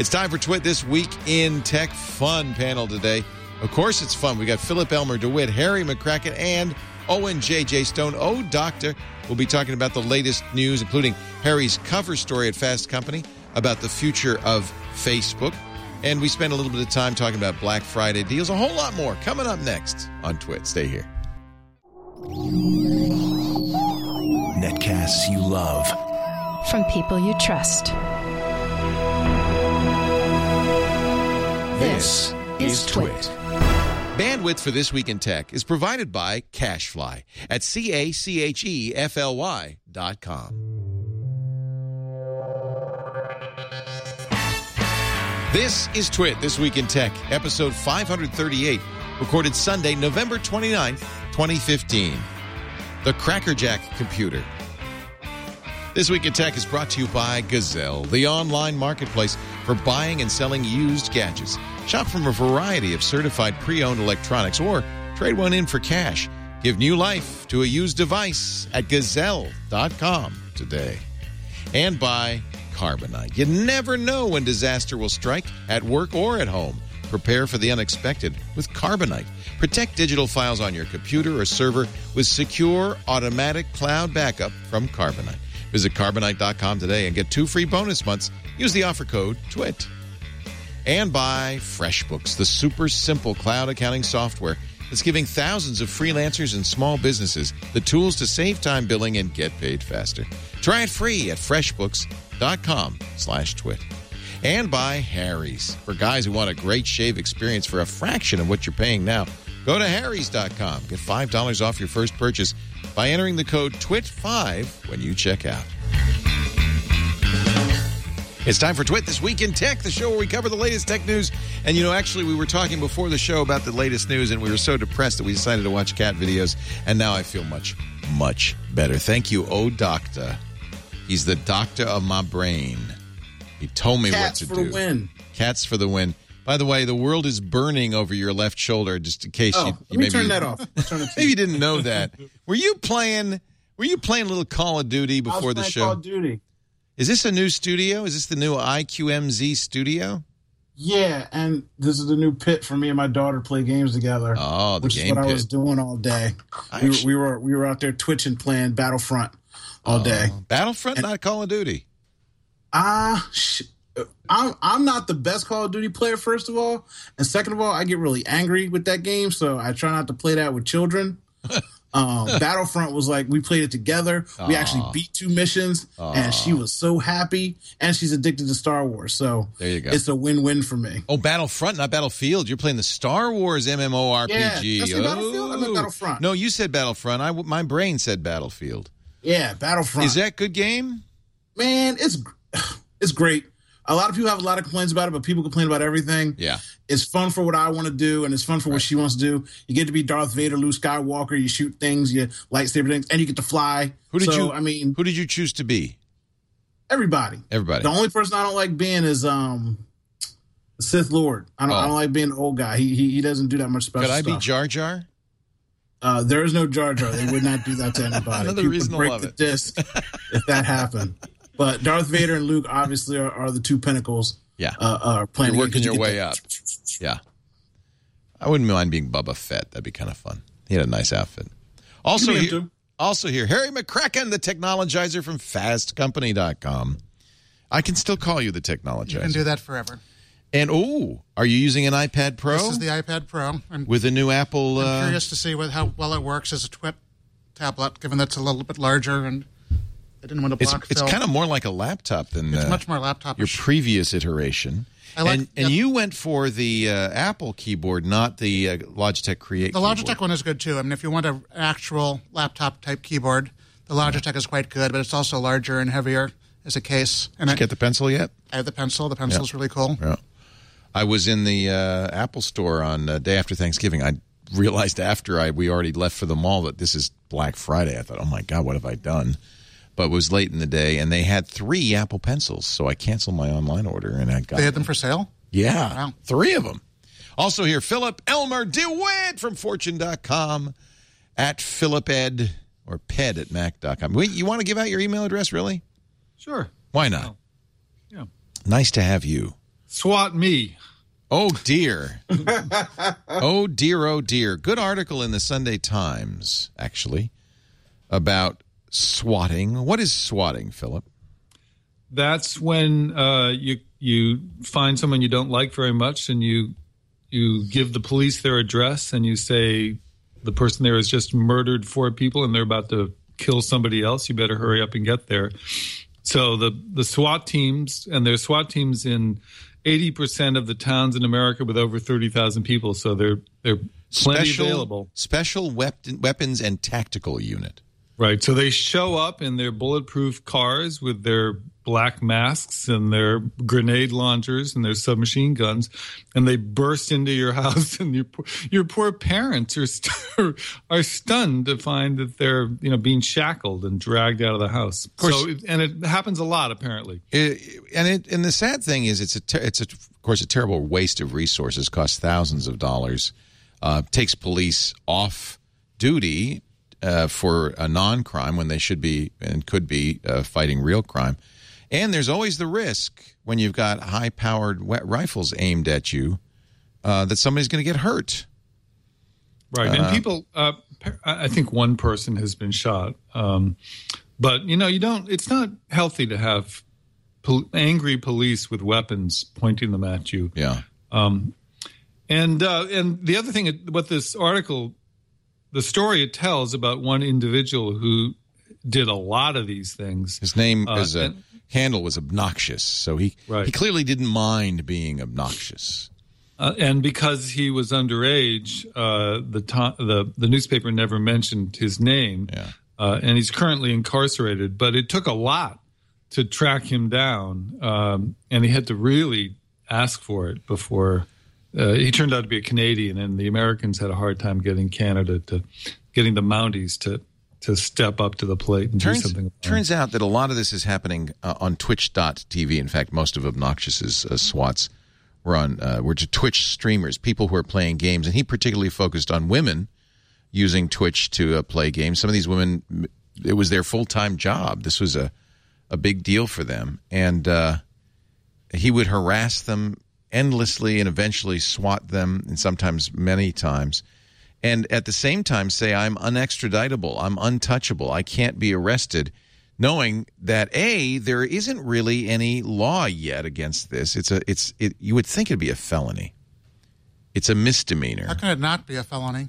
It's time for Twit This Week in Tech. Fun panel today. Of course it's fun. We got Philip Elmer DeWitt, Harry McCracken, and Owen J.J. Stone. Oh, Doctor. We'll be talking about the latest news, including Harry's cover story at Fast Company about the future of Facebook. And we spent a little bit of time talking about Black Friday deals. A whole lot more coming up next on Twit. Stay here. Netcasts you love. From people you trust. This is Twit. Bandwidth for This Week in Tech is provided by CacheFly at CacheFly.com. This is Twit This Week in Tech, episode 538, recorded Sunday, November 29th, 2015. The Crackerjack Computer. This Week in Tech is brought to you by Gazelle, the online marketplace for buying and selling used gadgets. Shop from a variety of certified pre-owned electronics or trade one in for cash. Give new life to a used device at Gazelle.com today. And by Carbonite. You never know when disaster will strike at work or at home. Prepare for the unexpected with Carbonite. Protect digital files on your computer or server with secure automatic cloud backup from Carbonite. Visit Carbonite.com today and get 2 free bonus months. Use the offer code TWIT. And by FreshBooks, the super simple cloud accounting software that's giving thousands of freelancers and small businesses the tools to save time billing and get paid faster. Try it free at freshbooks.com/twit. And by Harry's. For guys who want a great shave experience for a fraction of what you're paying now, go to harrys.com. Get $5 off your first purchase by entering the code TWIT5 when you check out. It's time for Twit This Week in Tech, the show where we cover the latest tech news. And, actually, we were talking before the show about the latest news, and we were so depressed that we decided to watch cat videos. And now I feel much, much better. Thank you, Oh Doctor. He's the doctor of my brain. He told me what to do. Cats for the win. Cats for the win. By the way, the world is burning over your left shoulder, just in case you maybe turn that off. Maybe you didn't know that. Were you playing a little Call of Duty before the show? Call of Duty. Is this a new studio? Is this the new IQMZ studio? Yeah, and this is the new pit for me and my daughter to play games together. Oh, the which game is what pit. I was doing all day. We were out there twitching, playing Battlefront all day. Battlefront, not Call of Duty. I'm not the best Call of Duty player, first of all. And second of all, I get really angry with that game, so I try not to play that with children. Battlefront was like, we played it together. We actually beat 2 missions, and she was so happy. And she's addicted to Star Wars, so there you go. It's a win-win for me. Oh, Battlefront, not Battlefield. You're playing the Star Wars MMORPG. Yeah, did I say Battlefield? I meant Battlefront. No, you said Battlefront. My brain said Battlefield. Yeah, Battlefront. Is that a good game? Man, it's great. A lot of people have a lot of complaints about it, but people complain about everything. Yeah. It's fun for what I want to do, and it's fun for what she wants to do. You get to be Darth Vader, Luke Skywalker. You shoot things, you lightsaber things, and you get to fly. Who did you choose to be? Everybody. Everybody. The only person I don't like being is Sith Lord. I don't like being the old guy. He doesn't do that much special stuff. Could I be Jar Jar? There is no Jar Jar. They would not do that to anybody. Another People reason would to break love the it. disc if that happened. But Darth Vader and Luke obviously are the 2 pinnacles. Yeah. Playing You're working your way up. Yeah. I wouldn't mind being Bubba Fett. That'd be kind of fun. He had a nice outfit. Also here, Harry McCracken, the Technologizer from FastCompany.com. I can still call you the Technologizer. You can do that forever. And, are you using an iPad Pro? This is the iPad Pro. With a new Apple... I'm curious to see how well it works as a Twit tablet, given that it's a little bit larger and I didn't want to block It's kind of more like a laptop than it's much more laptop. Your previous iteration. And you went for the Apple keyboard, not the Logitech Create The keyboard. Logitech one is good, too. I mean, if you want an actual laptop-type keyboard, the Logitech is quite good, but it's also larger and heavier as a case. And Did you get the pencil yet? I have the pencil. The pencil is really cool. Yeah. I was in the Apple store on day after Thanksgiving. I realized after we already left for the mall that this is Black Friday. I thought, oh, my God, what have I done? But it was late in the day, and they had 3 Apple Pencils, so I canceled my online order, and I got They had them for sale? Yeah, Wow. 3 of them. Also here, Philip Elmer DeWitt from Fortune.com at PhilipEd or ped at Mac.com. Wait, you want to give out your email address, really? Sure. Why not? Yeah. Nice to have you. SWAT me. Oh, dear. Oh, dear, oh, dear. Good article in the Sunday Times, actually, about swatting. What is swatting, Philip? That's when you find someone you don't like very much, and you give the police their address, and you say the person there has just murdered 4 people, and they're about to kill somebody else. You better hurry up and get there. So the SWAT teams, and there's SWAT teams in 80% of the towns in America with over 30,000 people. So they're plenty available. Special weapons and tactical unit. Right. So they show up in their bulletproof cars with their black masks and their grenade launchers and their submachine guns, and they burst into your house, and your poor parents are stunned to find that they're being shackled and dragged out of the house. Of course, and it happens a lot apparently. And the sad thing is, it's of course a terrible waste of resources. Costs thousands of dollars. Takes police off duty for a non-crime when they should be and could be fighting real crime. And there's always the risk when you've got high-powered rifles aimed at you that somebody's going to get hurt. Right, and people, I think one person has been shot. But, it's not healthy to have angry police with weapons pointing them at you. Yeah. And the other thing, what this article, the story it tells about one individual who did a lot of these things. His name handle was obnoxious, so he clearly didn't mind being obnoxious. And because he was underage, the newspaper never mentioned his name. Yeah. And he's currently incarcerated. But it took a lot to track him down, and he had to really ask for it before. He turned out to be a Canadian, and the Americans had a hard time getting the Mounties to step up to the plate and do something. Turns out that a lot of this is happening on Twitch.tv. In fact, most of Obnoxious's SWATs were to Twitch streamers, people who are playing games, and he particularly focused on women using Twitch to play games. Some of these women, it was their full-time job. This was a big deal for them, and he would harass them endlessly and eventually swat them, and sometimes many times. And at the same time say, I'm unextraditable, I'm untouchable, I can't be arrested, knowing that, A, there isn't really any law yet against this. You would think it'd be a felony. It's a misdemeanor. How can it not be a felony?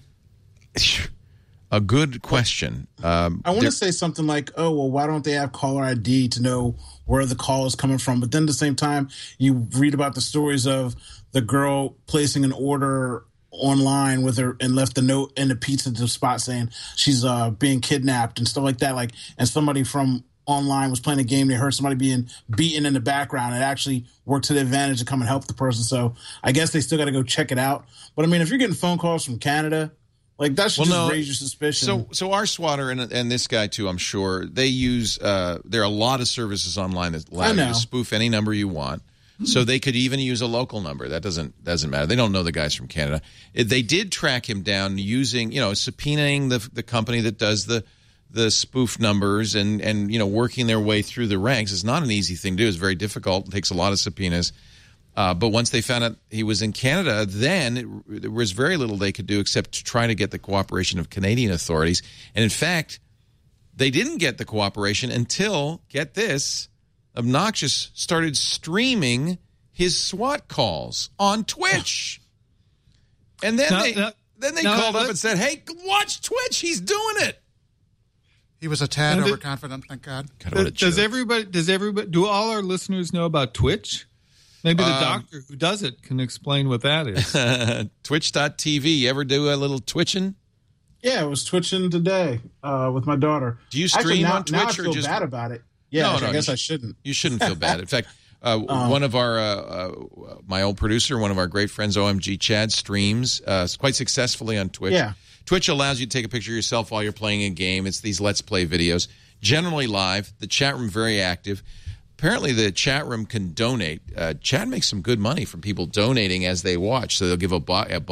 A good question. I want to say something like, oh, well, why don't they have caller ID to know where the call is coming from? But then at the same time, you read about the stories of the girl placing an order online with her and left a note in the pizza spot saying she's being kidnapped and stuff like that. And somebody from online was playing a game. They heard somebody being beaten in the background. It actually worked to the advantage to come and help the person. So I guess they still got to go check it out. But I mean, if you're getting phone calls from Canada, that should raise your suspicion. So our swatter and this guy too, I'm sure they use. There are a lot of services online that allow you to spoof any number you want. So they could even use a local number. That doesn't matter. They don't know the guys from Canada. They did track him down using, subpoenaing the company that does the spoof numbers and working their way through the ranks. It's not an easy thing to do. It's very difficult. It takes a lot of subpoenas. But once they found out he was in Canada, then there was very little they could do except to try to get the cooperation of Canadian authorities. And in fact, they didn't get the cooperation until, get this, Obnoxious started streaming his SWAT calls on Twitch. And then they called up and said, hey, watch Twitch. He's doing it. He was a tad overconfident, thank God. Does everybody, do all our listeners know about Twitch? Maybe the doctor who does it can explain what that is. Twitch.tv. You ever do a little twitching? Yeah, I was twitching today with my daughter. Do you stream on Twitch? Now I feel bad about it. Yeah, I guess I shouldn't. You shouldn't feel bad. In fact, one of our, my old producer, one of our great friends, OMG Chad, streams quite successfully on Twitch. Yeah. Twitch allows you to take a picture of yourself while you're playing a game. It's these Let's Play videos, generally live. The chat room very active. Apparently, the chat room can donate. Chad makes some good money from people donating as they watch. So they'll give a buck, $5,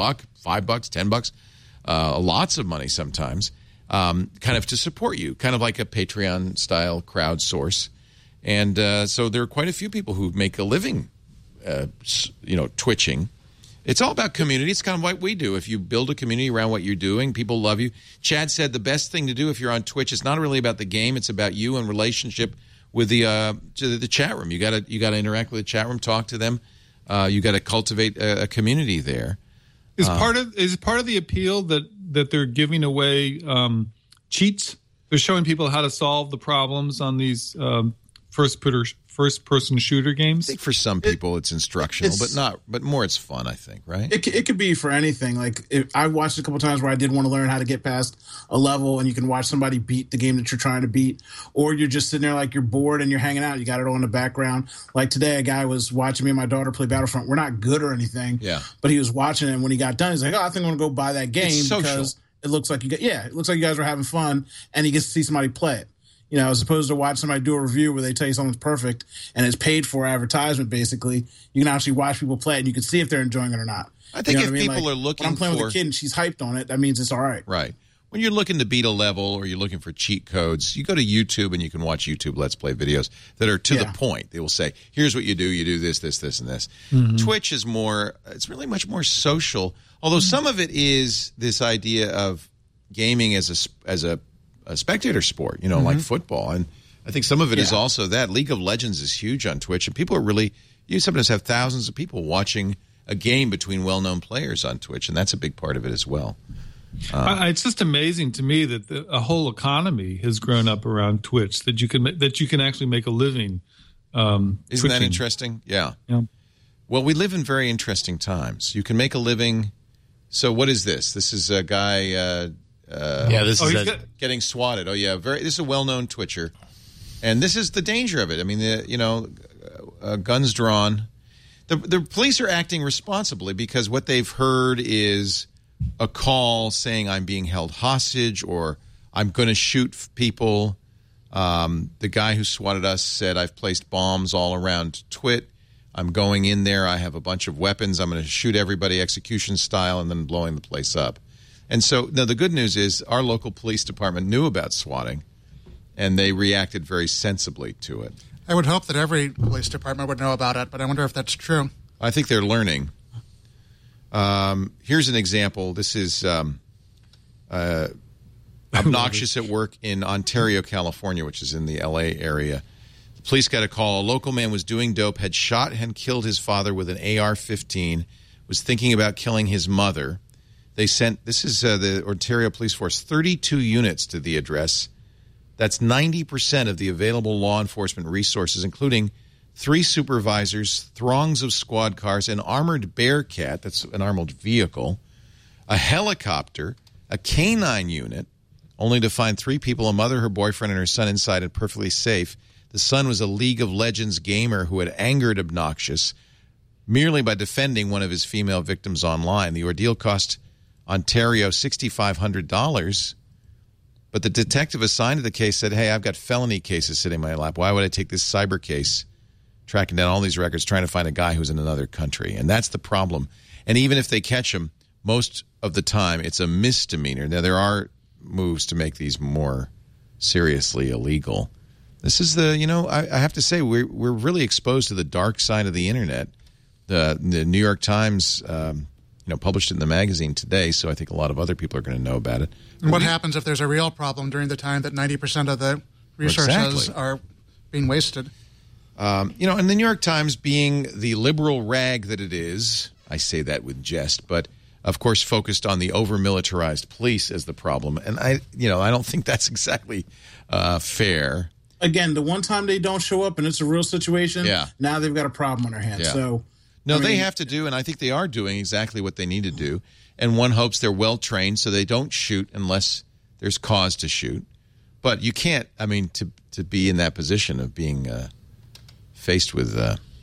$10, lots of money sometimes. Kind of to support you, kind of like a Patreon-style crowdsource. And so there are quite a few people who make a living twitching. It's all about community. It's kind of what we do. If you build a community around what you're doing, people love you. Chad said the best thing to do if you're on Twitch is not really about the game. It's about you and relationship with the chat room. You got to interact with the chat room, talk to them. You got to cultivate a community there. Is part of the appeal that they're giving away cheats? They're showing people how to solve the problems on these first-person shooter games. I think for some people it's instructional, but more it's fun, I think, right? It could be for anything. Like I watched a couple times where I did want to learn how to get past a level, and you can watch somebody beat the game that you're trying to beat, or you're just sitting there like you're bored and you're hanging out. You got it on the background. Like today, a guy was watching me and my daughter play Battlefront. We're not good or anything, but he was watching it, and when he got done, he's like, "Oh, I think I'm gonna go buy that game because it looks like you guys were having fun," and he gets to see somebody play it. As opposed to watch somebody do a review where they tell you something's perfect and it's paid for advertisement, basically, you can actually watch people play it and you can see if they're enjoying it or not. I think if people are looking when I'm playing with a kid and she's hyped on it, that means it's all right. Right. When you're looking to beat a level or you're looking for cheat codes, you go to YouTube and you can watch YouTube Let's Play videos that are to the point. They will say, here's what you do. You do this, this, this, and this. Mm-hmm. Twitch is it's really much more social, although some of it is this idea of gaming as a spectator sport, like football. And I think some of it is also that. League of Legends is huge on Twitch, and people are really, you sometimes have thousands of people watching a game between well-known players on Twitch, and that's a big part of it as well. It's just amazing to me that a whole economy has grown up around Twitch, that you can actually make a living. Isn't that interesting? Yeah. Well, we live in very interesting times. You can make a living. So what is this? This is a guy... this is getting swatted. Oh, yeah. This is a well-known Twitcher. And this is the danger of it. I mean, guns drawn. The police are acting responsibly because what they've heard is a call saying I'm being held hostage or I'm going to shoot people. The guy who swatted us said, I've placed bombs all around Twit. I'm going in there. I have a bunch of weapons. I'm going to shoot everybody execution style and then blowing the place up. And so, now the good news is our local police department knew about swatting, and they reacted very sensibly to it. I would hope that every police department would know about it, but I wonder if that's true. I think they're learning. Here's an example. This is obnoxious at work in Ontario, California, which is in the L.A. area. The police got a call. A local man was doing dope, had shot and killed his father with an AR-15, was thinking about killing his mother. They sent, this is the Ontario Police Force, 32 units to the address. That's 90% of the available law enforcement resources, including 3 supervisors, throngs of squad cars, an armored Bearcat, that's an armored vehicle, a helicopter, a canine unit, only to find 3 people, a mother, her boyfriend, and her son inside and perfectly safe. The son was a League of Legends gamer who had angered Obnoxious merely by defending one of his female victims online. The ordeal cost Ontario $6,500, but the detective assigned to the case said, hey, I've got felony cases sitting in my lap. Why would I take this cyber case, tracking down all these records, trying to find a guy who's in another country? And that's the problem. And even if they catch him, most of the time it's a misdemeanor. Now, there are moves to make these more seriously illegal. This is the, I have to say, we're really exposed to the dark side of the internet. The New York Times published it in the magazine today, so I think a lot of other people are going to know about it. And what happens if there's a real problem during the time that 90% of the resources are being wasted? And the New York Times, being the liberal rag that it is, I say that with jest, but of course focused on the over-militarized police as the problem. And I don't think that's exactly fair. Again, the one time they don't show up and it's a real situation, now they've got a problem on their hands. Yeah. So they have to do, and I think they are doing exactly what they need to do. And one hopes they're well-trained so they don't shoot unless there's cause to shoot. But you can't, to be in that position of being faced with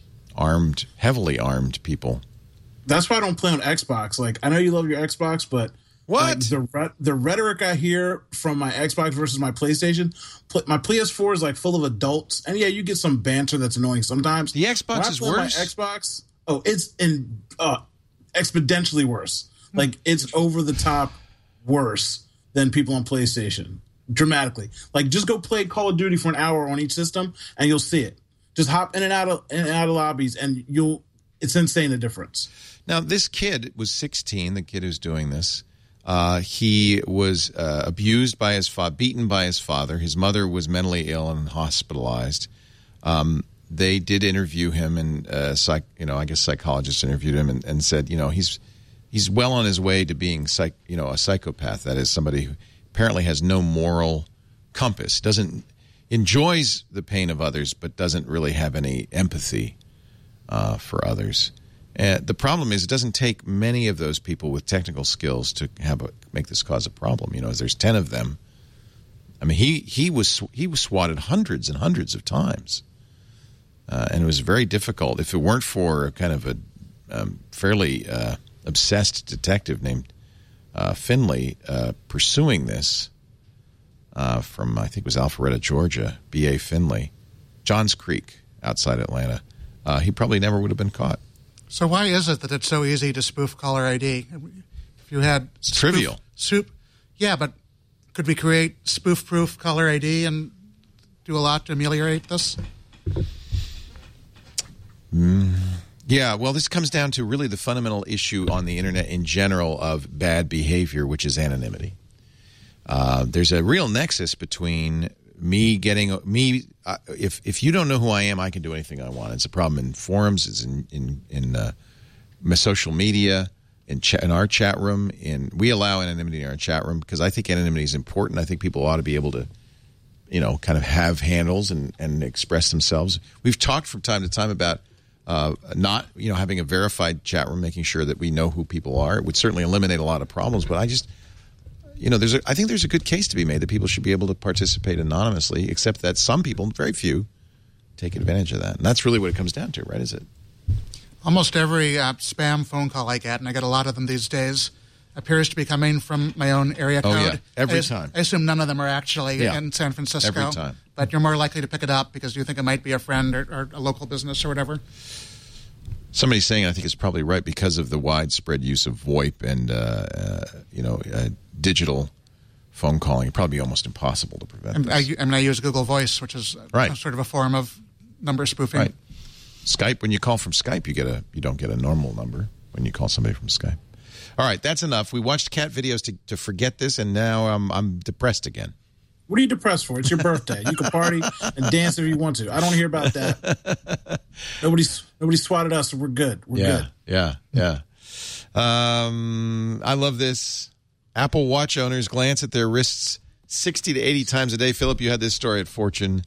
heavily armed people. That's why I don't play on Xbox. Like, I know you love your Xbox, but what? The rhetoric I hear from my Xbox versus my PlayStation, my PS4 is like full of adults. And yeah, you get some banter that's annoying sometimes. The Xbox is worse? My Xbox... Oh, it's exponentially worse. Like, it's over the top worse than people on PlayStation. Dramatically. Like, just go play Call of Duty for an hour on each system, and you'll see it. Just hop in and out of lobbies, and you'll It's insane, the difference. Now, this kid was 16, the kid who's doing this. He was abused by his father, beaten by his father. His mother was mentally ill and hospitalized. They did interview him, and I guess psychologists interviewed him and said, he's well on his way to being a psychopath. That is, somebody who apparently has no moral compass, enjoys the pain of others, but doesn't really have any empathy for others. The problem is, it doesn't take many of those people with technical skills to make this cause a problem. There's 10 of them. I mean, he was swatted hundreds and hundreds of times, and it was very difficult. If it weren't for kind of a fairly obsessed detective named Finley pursuing this from, I think it was Alpharetta, Georgia, B.A. Finley, Johns Creek outside Atlanta, he probably never would have been caught. So why is it that it's so easy to spoof caller ID? If you had it's trivial. Yeah, but could we create spoof-proof caller ID and do a lot to ameliorate this? Yeah, well, this comes down to really the fundamental issue on the internet in general of bad behavior, which is anonymity. There's a real nexus between if you don't know who I am, I can do anything I want. It's a problem in forums, it's in social media, in our chat room. We allow anonymity in our chat room because I think anonymity is important. I think people ought to be able to, kind of have handles and express themselves. We've talked from time to time about not, having a verified chat room, making sure that we know who people are. It would certainly eliminate a lot of problems, but I think there's a good case to be made that people should be able to participate anonymously, except that some people, very few, take advantage of that. And that's really what it comes down to, right? Is it? Almost every spam phone call I get, and I get a lot of them these days, appears to be coming from my own area code. Oh, yeah. Every time. I assume none of them are actually in San Francisco. Every time. But you're more likely to pick it up because you think it might be a friend or a local business or whatever. Somebody's saying, I think it's probably right, because of the widespread use of VoIP and, digital phone calling, it'd probably be almost impossible to prevent this. I use Google Voice, which is sort of a form of number spoofing. Right. Skype, when you call from Skype, you don't get a normal number when you call somebody from Skype. All right, that's enough. We watched cat videos to forget this, and now I'm depressed again. What are you depressed for? It's your birthday. You can party and dance if you want to. I don't hear about that. Nobody swatted us, so we're good. We're good. Yeah. I love this. Apple Watch owners glance at their wrists 60 to 80 times a day. Philip, you had this story at Fortune.com.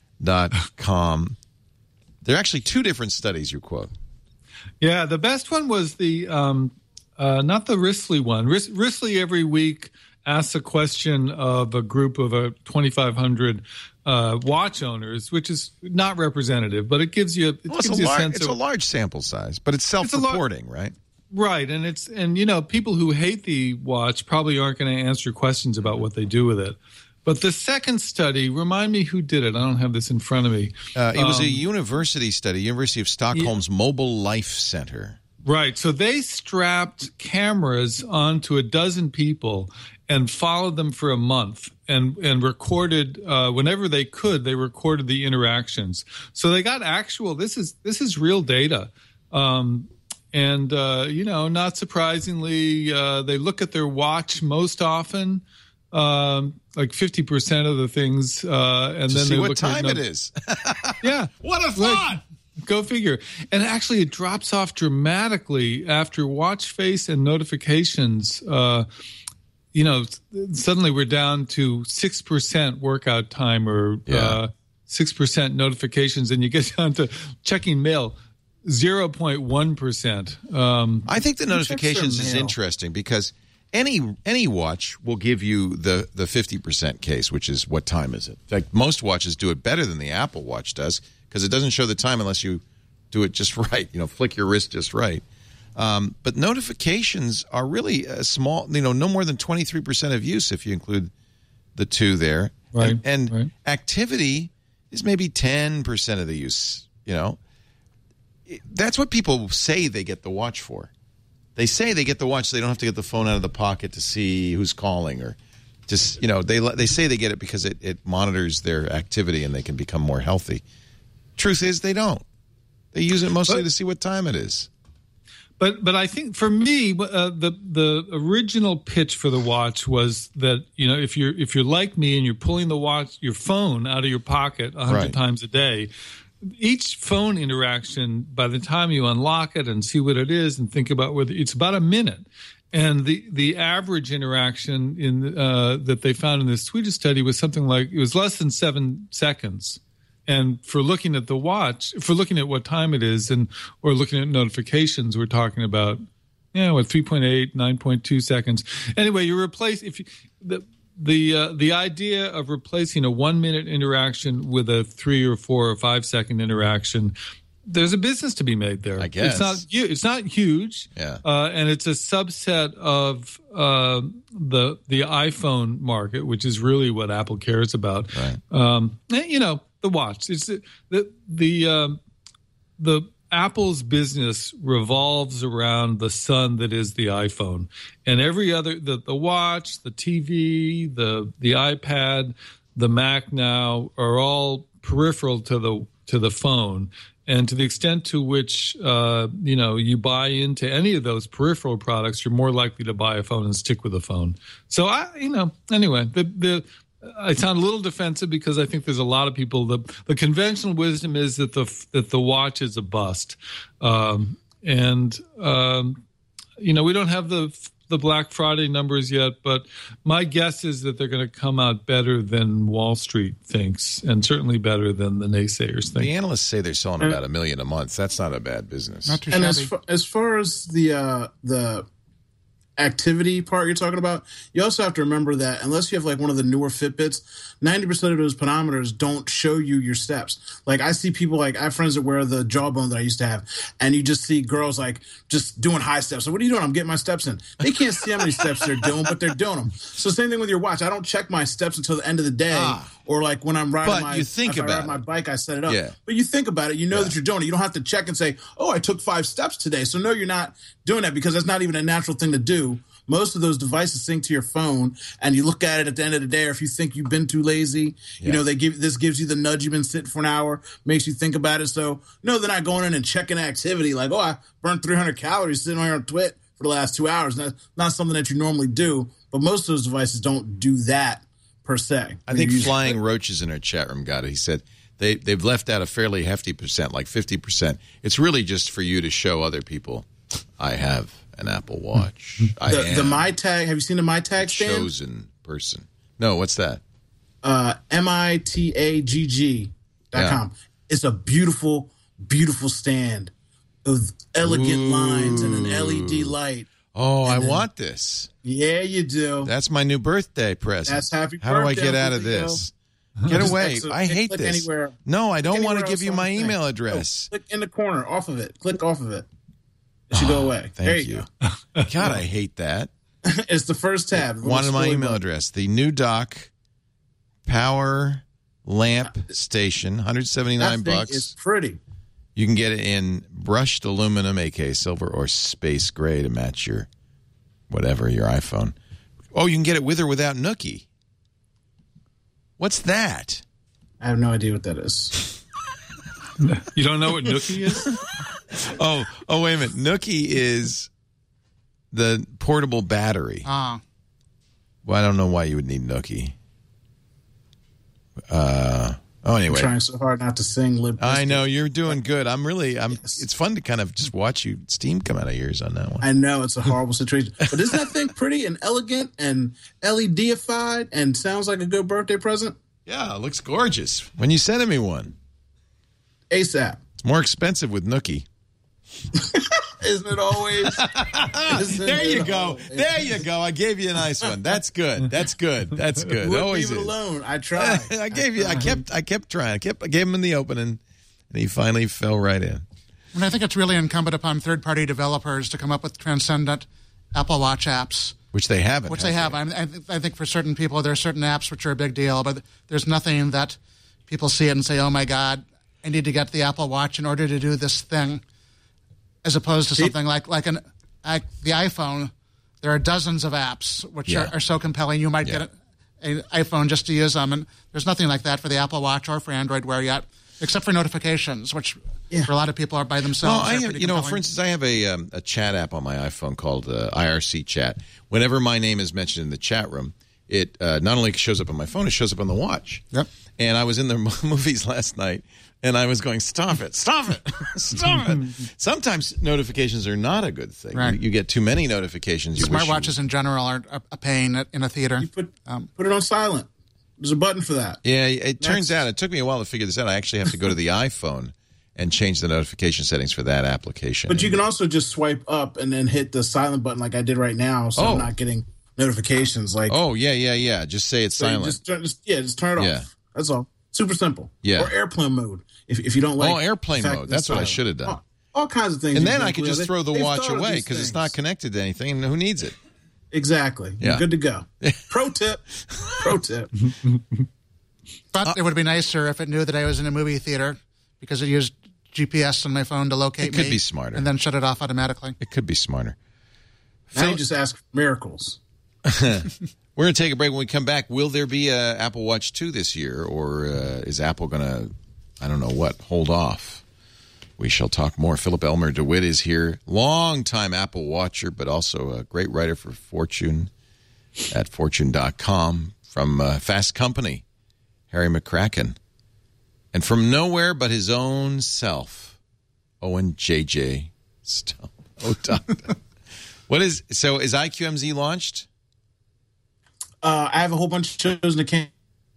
There are actually two different studies you quote. Yeah, the best one was the not the Wristly one. Wristly every week asks a question of a group of 2,500 watch owners, which is not representative, but it gives you a sense. It's a large sample size, but it's self-reporting, right? Right, and people who hate the watch probably aren't going to answer questions about what they do with it. But the second study, remind me who did it. I don't have this in front of me. It was a university study, University of Stockholm's Mobile Life Center. Right, so they strapped cameras onto a dozen people and followed them for a month and recorded whenever they could. They recorded the interactions, so they got actual. This is real data. And, not surprisingly, they look at their watch most often, like 50% of the things. And then see they what look time it is. Yeah. What a thought! Go figure. And actually, it drops off dramatically after watch face and notifications. Suddenly we're down to 6% workout time or 6% notifications, and you get down to checking mail. 0.1%. I think the notifications is interesting because any watch will give you the 50% case, which is what time is it. Like most watches do it better than the Apple Watch does because it doesn't show the time unless you do it just right. Flick your wrist just right. But notifications are really small. No more than 23% of use if you include the two there. Right. And activity is maybe 10% of the use. That's what people say they get the watch for. They say they get the watch so they don't have to get the phone out of the pocket to see who's calling or just, they say they get it because it monitors their activity and they can become more healthy. Truth is they don't. They use it mostly to see what time it is. But I think for me, the original pitch for the watch was that, if you're like me and you're pulling your phone out of your pocket 100 times a day, each phone interaction, by the time you unlock it and see what it is and think about whether it's about a minute. And the average interaction that they found in this Swedish study was something like, it was less than 7 seconds. And for looking at the watch, for looking at what time it is, or looking at notifications, we're talking about, 3.8, 9.2 seconds. Anyway, you replace the idea of replacing a 1 minute interaction with a 3 or 4 or 5 second interaction. There's a business to be made there. I guess it's not huge, and it's a subset of the iPhone market, which is really what Apple cares about. Right. The watch. It's the Apple's business revolves around the sun that is the iPhone, and every other the watch, the TV, the iPad, the Mac now are all peripheral to the phone. And to the extent to which you buy into any of those peripheral products, you're more likely to buy a phone and stick with a phone. So anyway, I sound a little defensive because I think there's a lot of people. The conventional wisdom is that the watch is a bust, and we don't have the Black Friday numbers yet, but my guess is that they're going to come out better than Wall Street thinks, and certainly better than the naysayers think. The analysts say they're selling about 1 million a month. That's not a bad business. Not too and shabby. as far as the activity part you're talking about, you also have to remember that unless you have like one of the newer Fitbits, 90% of those pedometers don't show you your steps. Like I see people, like I have friends that wear the Jawbone that I used to have, and you just see girls like just doing high steps. So what are you doing? I'm getting my steps in. They can't see how many steps they're doing, but they're doing them. So same thing with your watch. I don't check my steps until the end of the day, or like when I'm riding my bike, I set it up. Yeah. But you think about it, you know that you're doing it. You don't have to check and say, oh, I took 5 steps today. So no, you're not doing that because that's not even a natural thing to do. Most of those devices sync to your phone, and you look at it at the end of the day, or if you think you've been too lazy, this gives you the nudge. You've been sitting for an hour, makes you think about it. So no, they're not going in and checking activity like, oh, I burned 300 calories sitting here on Twit for the last 2 hours. That's not something that you normally do, but most of those devices don't do that per se. I think Flying Roaches in our chat room got it. He said they've left out a fairly hefty percent, like 50%. It's really just for you to show other people, I have an Apple Watch. The MyTag. Have you seen the MyTag stand? Chosen person. No, what's that? MITAGG.com. Yeah. It's a beautiful, beautiful stand with elegant lines and an LED light. Oh, I want this. Yeah, you do. That's my new birthday present. That's happy birthday. How do I get out of this? Get away. I hate this. Anywhere. No, I don't want to give you my email address. Click in the corner, off of it. Click off of it. It should go away. Thank you. God, I hate that. It's the first tab. Wanted my email address. The new dock power lamp station, $179. It's pretty. You can get it in brushed aluminum, aka silver, or space gray to match your whatever, your iPhone. Oh, you can get it with or without Nookie. What's that? I have no idea what that is. You don't know what Nookie is? Oh, wait a minute. Nookie is the portable battery. Well, I don't know why you would need Nookie. Anyway. I'm trying so hard not to sing Limp Bizkit. I know, you're doing good. It's fun to kind of just watch you steam come out of your ears on that one. I know, it's a horrible situation. But isn't that thing pretty and elegant and LED-ified and sounds like a good birthday present? Yeah, it looks gorgeous. When you sending me one? ASAP. It's more expensive with Nookie. Isn't it always? There you go. There you go. I gave you a nice one. That's good. That's good. That's good. Always leave it is. Alone. I tried. I kept trying. I gave him in the opening, and he finally fell right in. And I think it's really incumbent upon third-party developers to come up with transcendent Apple Watch apps. Which they haven't. Which they have. I think for certain people, there are certain apps which are a big deal, but there's nothing that people see it and say, oh, my God, I need to get the Apple Watch in order to do this thing. As opposed to something like the iPhone, there are dozens of apps which are so compelling. You might get an iPhone just to use them, and there's nothing like that for the Apple Watch or for Android Wear yet. Except for notifications, which for a lot of people are by themselves. Well, for instance, I have a chat app on my iPhone called IRC Chat. Whenever my name is mentioned in the chat room, it not only shows up on my phone, it shows up on the watch. Yep. And I was in the movies last night, and I was going, stop it, stop it, stop it. Sometimes notifications are not a good thing. Right. You get too many notifications. Smartwatches in general are a pain in a theater. You put it on silent. There's a button for that. Yeah, it turns out, it took me a while to figure this out. I actually have to go to the iPhone and change the notification settings for that application. But you can also just swipe up and then hit the silent button like I did right now, so I'm not getting notifications. Like, yeah. Just say it's silent. Just turn it off. That's all. Super simple. Yeah. Or airplane mode if you don't like. Oh, airplane mode. That's what I should have done. All kinds of things. And then I could just throw the watch away because it's not connected to anything, and who needs it? Exactly. Yeah. You're good to go. Pro tip. But it would be nicer if it knew that I was in a movie theater because it used GPS on my phone to locate me. It could be smarter. And then shut it off automatically. It could be smarter. Now you just ask for miracles. We're going to take a break. When we come back, will there be a Apple Watch 2 this year, or is Apple going to, I don't know what, hold off? We shall talk more. Philip Elmer DeWitt is here, longtime Apple watcher, but also a great writer for Fortune at Fortune.com. From Fast Company, Harry McCracken. And from nowhere but his own self, Owen J.J. Stone. Is IQMZ launched? I have a whole bunch of shows in the can.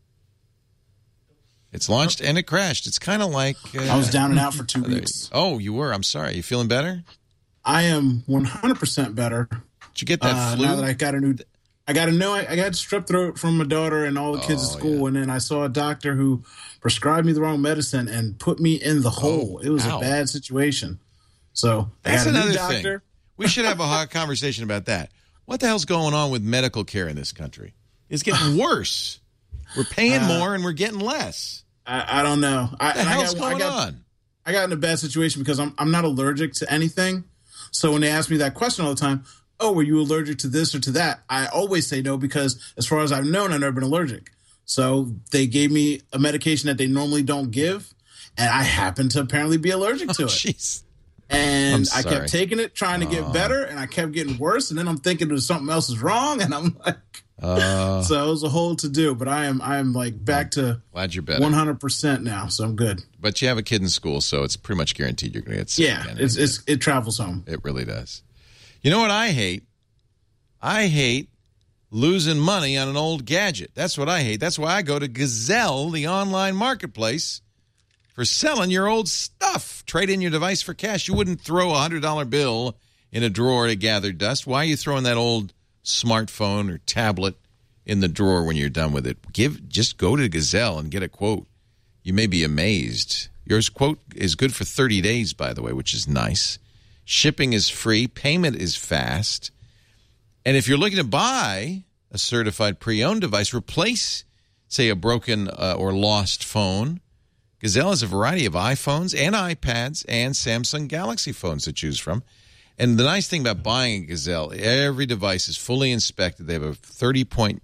It's launched and it crashed. It's kind of like... I was down and out for 2 weeks. Oh, you were? I'm sorry. You feeling better? I am 100% better. Did you get that flu? Now that I got I got strep throat from my daughter and all the kids at school, and then I saw a doctor who prescribed me the wrong medicine and put me in the hole. It was a bad situation. So that's another thing. We should have a conversation about that. What the hell's going on with medical care in this country? It's getting worse. We're paying more and we're getting less. I don't know. What the hell's going on? I got in a bad situation because I'm not allergic to anything. So when they ask me that question all the time, oh, were you allergic to this or to that? I always say no because as far as I've known, I've never been allergic. So they gave me a medication that they normally don't give, and I happen to apparently be allergic to it. Jeez. And I kept taking it, trying to get better, and I kept getting worse. And then I'm thinking there's something else is wrong, and I'm like, so it was a whole to do. But I am like back to glad you're better 100% now, so I'm good. But you have a kid in school, so it's pretty much guaranteed you're going to get sick. Yeah, it travels home. It really does. You know what I hate? I hate losing money on an old gadget. That's what I hate. That's why I go to Gazelle, the online marketplace, for selling your old stuff. Trade in your device for cash. You wouldn't throw a $100 bill in a drawer to gather dust. Why are you throwing that old smartphone or tablet in the drawer when you're done with it? Just go to Gazelle and get a quote. You may be amazed. Yours quote is good for 30 days, by the way, which is nice. Shipping is free. Payment is fast. And if you're looking to buy a certified pre-owned device, replace, say, a broken or lost phone, Gazelle has a variety of iPhones and iPads and Samsung Galaxy phones to choose from. And the nice thing about buying a Gazelle, every device is fully inspected. They have a 30-point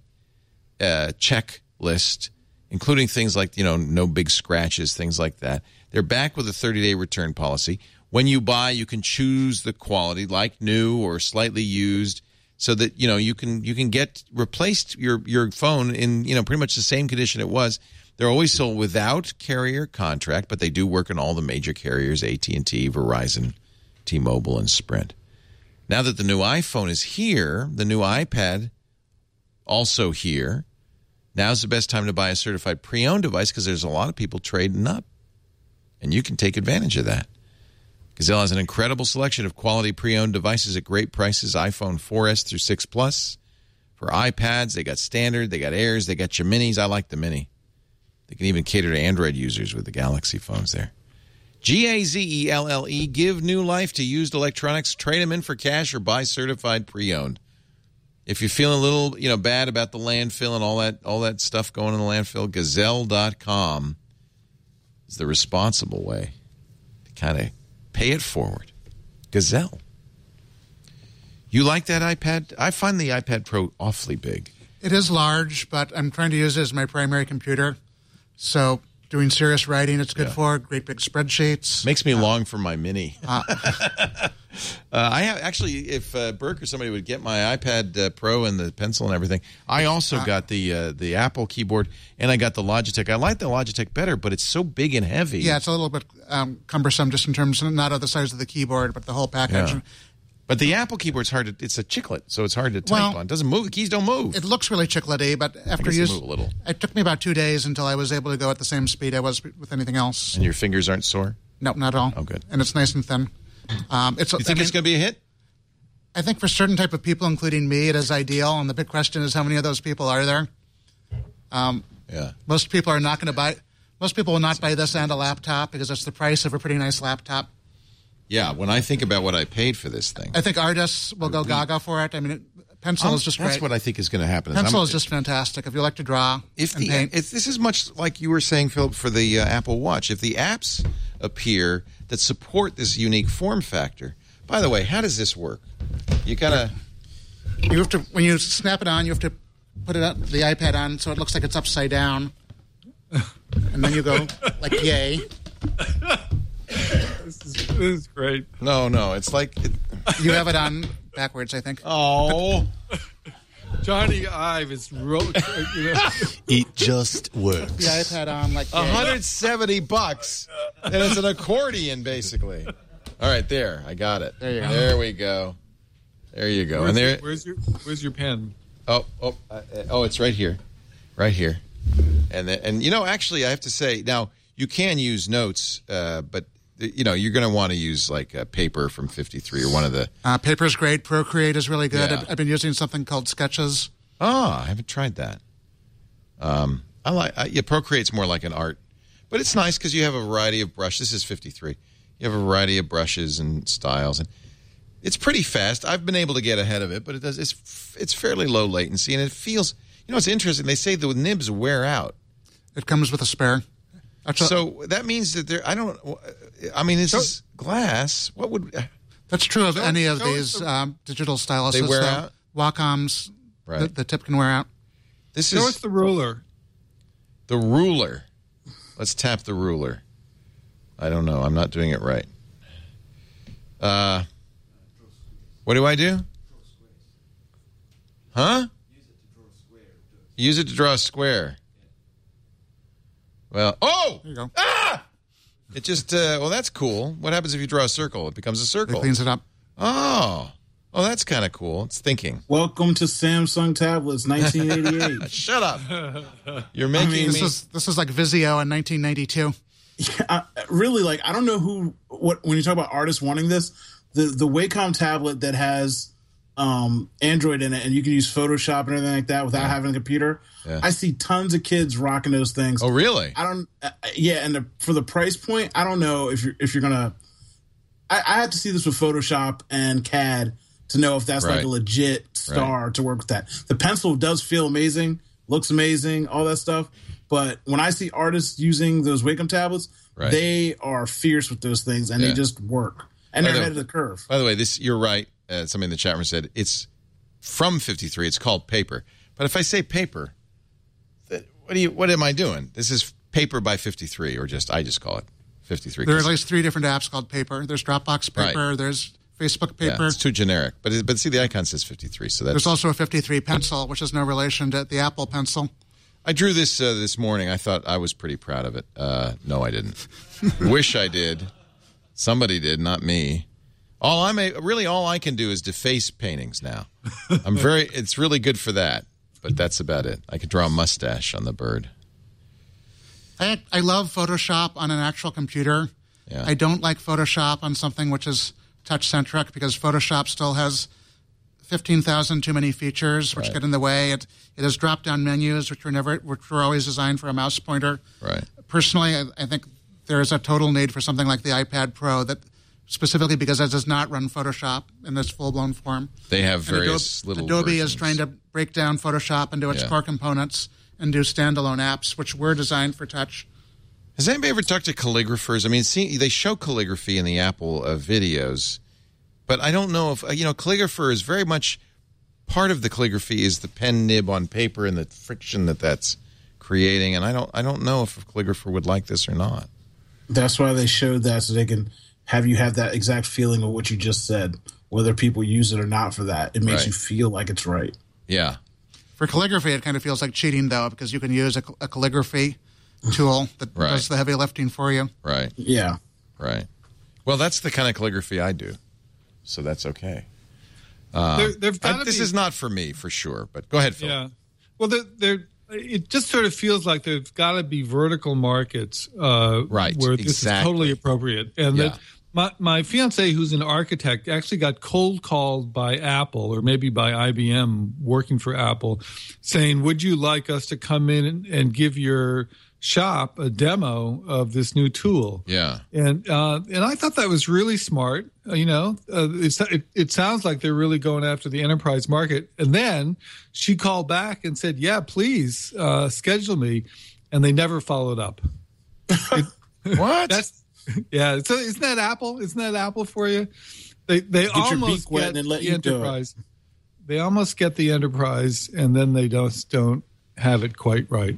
checklist, including things like, no big scratches, things like that. They're back with a 30-day return policy. When you buy, you can choose the quality, like new or slightly used, so that you can get replaced your phone in pretty much the same condition it was. They're always sold without carrier contract, but they do work on all the major carriers: AT&T, Verizon, T-Mobile, and Sprint. Now that the new iPhone is here, the new iPad also here, now's the best time to buy a certified pre-owned device because there's a lot of people trading up, and you can take advantage of that. Gazelle has an incredible selection of quality pre-owned devices at great prices. iPhone 4S through 6 Plus. For iPads, they got standard, they got Airs, they got your minis. I like the mini. They can even cater to Android users with the Galaxy phones there. Gazelle, give new life to used electronics. Trade them in for cash or buy certified pre-owned. If you're feeling a little, bad about the landfill and all that stuff going in the landfill, Gazelle.com is the responsible way to kind of pay it forward. Gazelle. You like that iPad? I find the iPad Pro awfully big. It is large, but I'm trying to use it as my primary computer. So doing serious writing, it's good for great big spreadsheets. Makes me long for my Mini. I have actually, if Burke or somebody would get my iPad Pro and the pencil and everything, I also got the Apple keyboard and I got the Logitech. I like the Logitech better, but it's so big and heavy. Yeah, it's a little bit cumbersome just in terms of not of the size of the keyboard, but the whole package. Yeah. But the Apple keyboard's hard to, it's a chiclet, so it's hard to type on. It doesn't move. The keys don't move. It looks really chiclety, but after use move a little. It took me about 2 days until I was able to go at the same speed I was with anything else. And your fingers aren't sore? No, not at all. Oh, good. And it's nice and thin. You think it's going to be a hit? I think for certain type of people, including me, it is ideal. And the big question is, how many of those people are there? Most people are not going to buy. Most people will not buy this and a laptop because it's the price of a pretty nice laptop. Yeah, when I think about what I paid for this thing. I think artists will go gaga for it. I mean, pencil is just great. That's what I think is going to happen. Pencil is just fantastic. If you like to draw and paint. This is much like you were saying, Philip, for the Apple Watch. If the apps appear that support this unique form factor. By the way, how does this work? You have to, when you snap it on, you have to put the iPad on so it looks like it's upside down. And then you go like, yay. This is great. No, it's like... You have it on backwards, I think. Oh. Johnny Ive is... It just works. The iPad on like... $170. And it's an accordion, basically. All right, there. I got it. There you go. There we go. There you go. Where's your pen? Oh, it's right here. Right here. And actually, I have to say, now, you can use notes, but... you're going to want to use like Paper from 53 or one of the... Paper's great. Procreate is really good. Yeah. I've been using something called Sketches. Oh, I haven't tried that. Procreate's more like an art. But it's nice because you have a variety of brushes. This is 53. You have a variety of brushes and styles. And it's pretty fast. I've been able to get ahead of it, but it's fairly low latency. And it feels... it's interesting. They say the nibs wear out. It comes with a spare. So that means that this is glass. What would... That's true of any of these digital styluses. They wear out? Wacom's, right. The tip can wear out. Show us the ruler. The ruler. Let's tap the ruler. I don't know. I'm not doing it right. What do I do? Huh? Use it to draw a square. Well, there you go. It just, that's cool. What happens if you draw a circle? It becomes a circle. It cleans it up. Oh, that's kind of cool. It's thinking. Welcome to Samsung tablets, 1988. Shut up. You're making me... This is like Vizio in 1992. Yeah, really, I don't know when you talk about artists wanting this, the Wacom tablet that has Android in it, and you can use Photoshop and everything like that without having a computer. Yeah. I see tons of kids rocking those things. Oh, really? I don't. And for the price point, I don't know if you're gonna. I have to see this with Photoshop and CAD to know if that's like a legit star to work with that. The pencil does feel amazing, looks amazing, all that stuff. But when I see artists using those Wacom tablets, they are fierce with those things, and they just work. And they're ahead of the curve. By the way, you're right. Somebody in the chat room said it's from 53. It's called Paper. But if I say Paper, what am I doing? This is Paper by 53, or I just call it 53. There are at least 3 different apps called Paper. There's Dropbox Paper. There's Facebook Paper. Yeah, it's too generic. But see, the icon says 53. So there's also a 53 pencil, which is no relation to the Apple Pencil. I drew this this morning. I thought I was pretty proud of it. No, I didn't. Wish I did. Somebody did, not me. All I can do is deface paintings now. It's really good for that, but that's about it. I could draw a mustache on the bird. I love Photoshop on an actual computer. Yeah. I don't like Photoshop on something which is touch-centric because Photoshop still has 15,000 too many features which get in the way. It has drop-down menus which were always designed for a mouse pointer. Right. Personally, I think there is a total need for something like the iPad Pro that specifically because it does not run Photoshop in this full-blown form. They have various little Adobe versions. is trying to break down Photoshop into its core components and do standalone apps, which were designed for touch. Has anybody ever talked to calligraphers? I mean, they show calligraphy in the Apple videos, but I don't know if, calligrapher is very much part of the calligraphy is the pen nib on paper and the friction that's creating, and I don't know if a calligrapher would like this or not. That's why they showed that, so they can have you have that exact feeling of what you just said, whether people use it or not for that. It makes you feel like it's right. Yeah. For calligraphy, it kind of feels like cheating, though, because you can use a calligraphy tool that does the heavy lifting for you. Right. Yeah. Right. Well, that's the kind of calligraphy I do, so that's okay. This is not for me, for sure, but go ahead, Phil. Yeah. Well, it just sort of feels like there's got to be vertical markets where this is totally appropriate. And that my fiance, who's an architect, actually got cold called by Apple, or maybe by IBM working for Apple, saying, would you like us to come in and give your shop a demo of this new tool? Yeah. And I thought that was really smart. It sounds like they're really going after the enterprise market. And then she called back and said, yeah, please schedule me. And they never followed up. What? So isn't that Apple? Isn't that Apple for you? They almost get the enterprise. They almost get the enterprise, and then they don't have it quite right.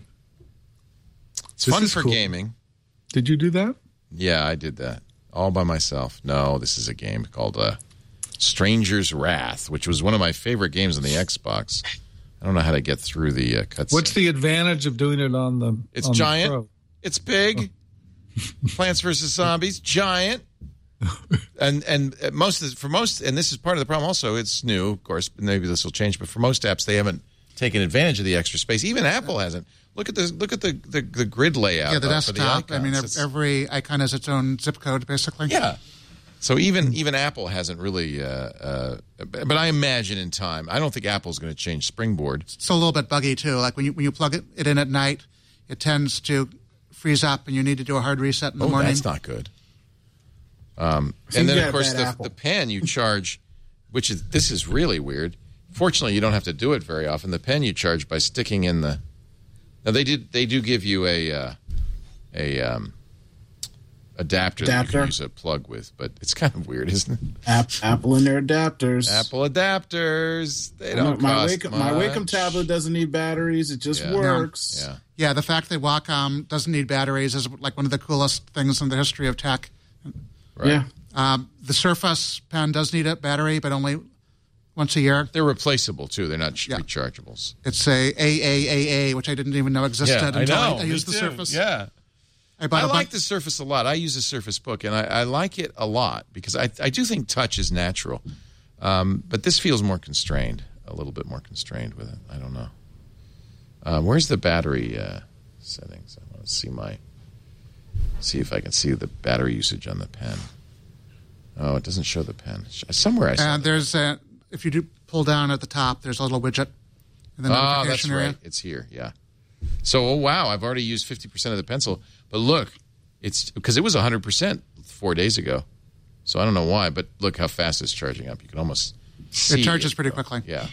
It's fun for gaming. Did you do that? Yeah, I did that all by myself. No, this is a game called Stranger's Wrath, which was one of my favorite games on the Xbox. I don't know how to get through the cutscene. What's the advantage of doing it on the? It's on giant. the Pro? It's big. Plants vs. Zombies, giant. And most, and this is part of the problem also, it's new, of course, maybe this will change, but for most apps, they haven't taken advantage of the extra space. Even Apple hasn't. Look at the grid layout. Yeah, the desktop. For the icons. Every icon has its own zip code, basically. Yeah. So even Apple hasn't really, but I imagine in time, I don't think Apple's going to change Springboard. It's a little bit buggy too. Like when you plug it in at night, it tends to freeze up, and you need to do a hard reset in the morning. That's not good. And then of course the pen you charge, this is really weird. Fortunately, you don't have to do it very often. The pen you charge by sticking in the. Now they do give you a adapter that you can use a plug with, but it's kind of weird, isn't it? Apple and their adapters. Apple adapters. They don't cost much. My Wacom tablet doesn't need batteries. It just works. Yeah. Yeah, the fact that Wacom doesn't need batteries is like one of the coolest things in the history of tech. Right. Yeah. The Surface Pen does need a battery, but only once a year. They're replaceable, too. They're not rechargeables. It's a AAAA, which I didn't even know existed until I used the Surface. Yeah. I like the Surface a lot. I use the Surface Book, and I like it a lot because I do think touch is natural. But this feels more constrained, a little bit more constrained with it. I don't know. Where's the battery settings? I want to see if I can see the battery usage on the pen. Oh, it doesn't show the pen. Somewhere I saw it. There's if you do pull down at the top, there's a little widget in the notification area. Right. It's here, yeah. So, wow, I've already used 50% of the pencil. But look, it's because it was 100% 4 days ago. So I don't know why, but look how fast it's charging up. You can almost see it charges pretty quickly. Yeah.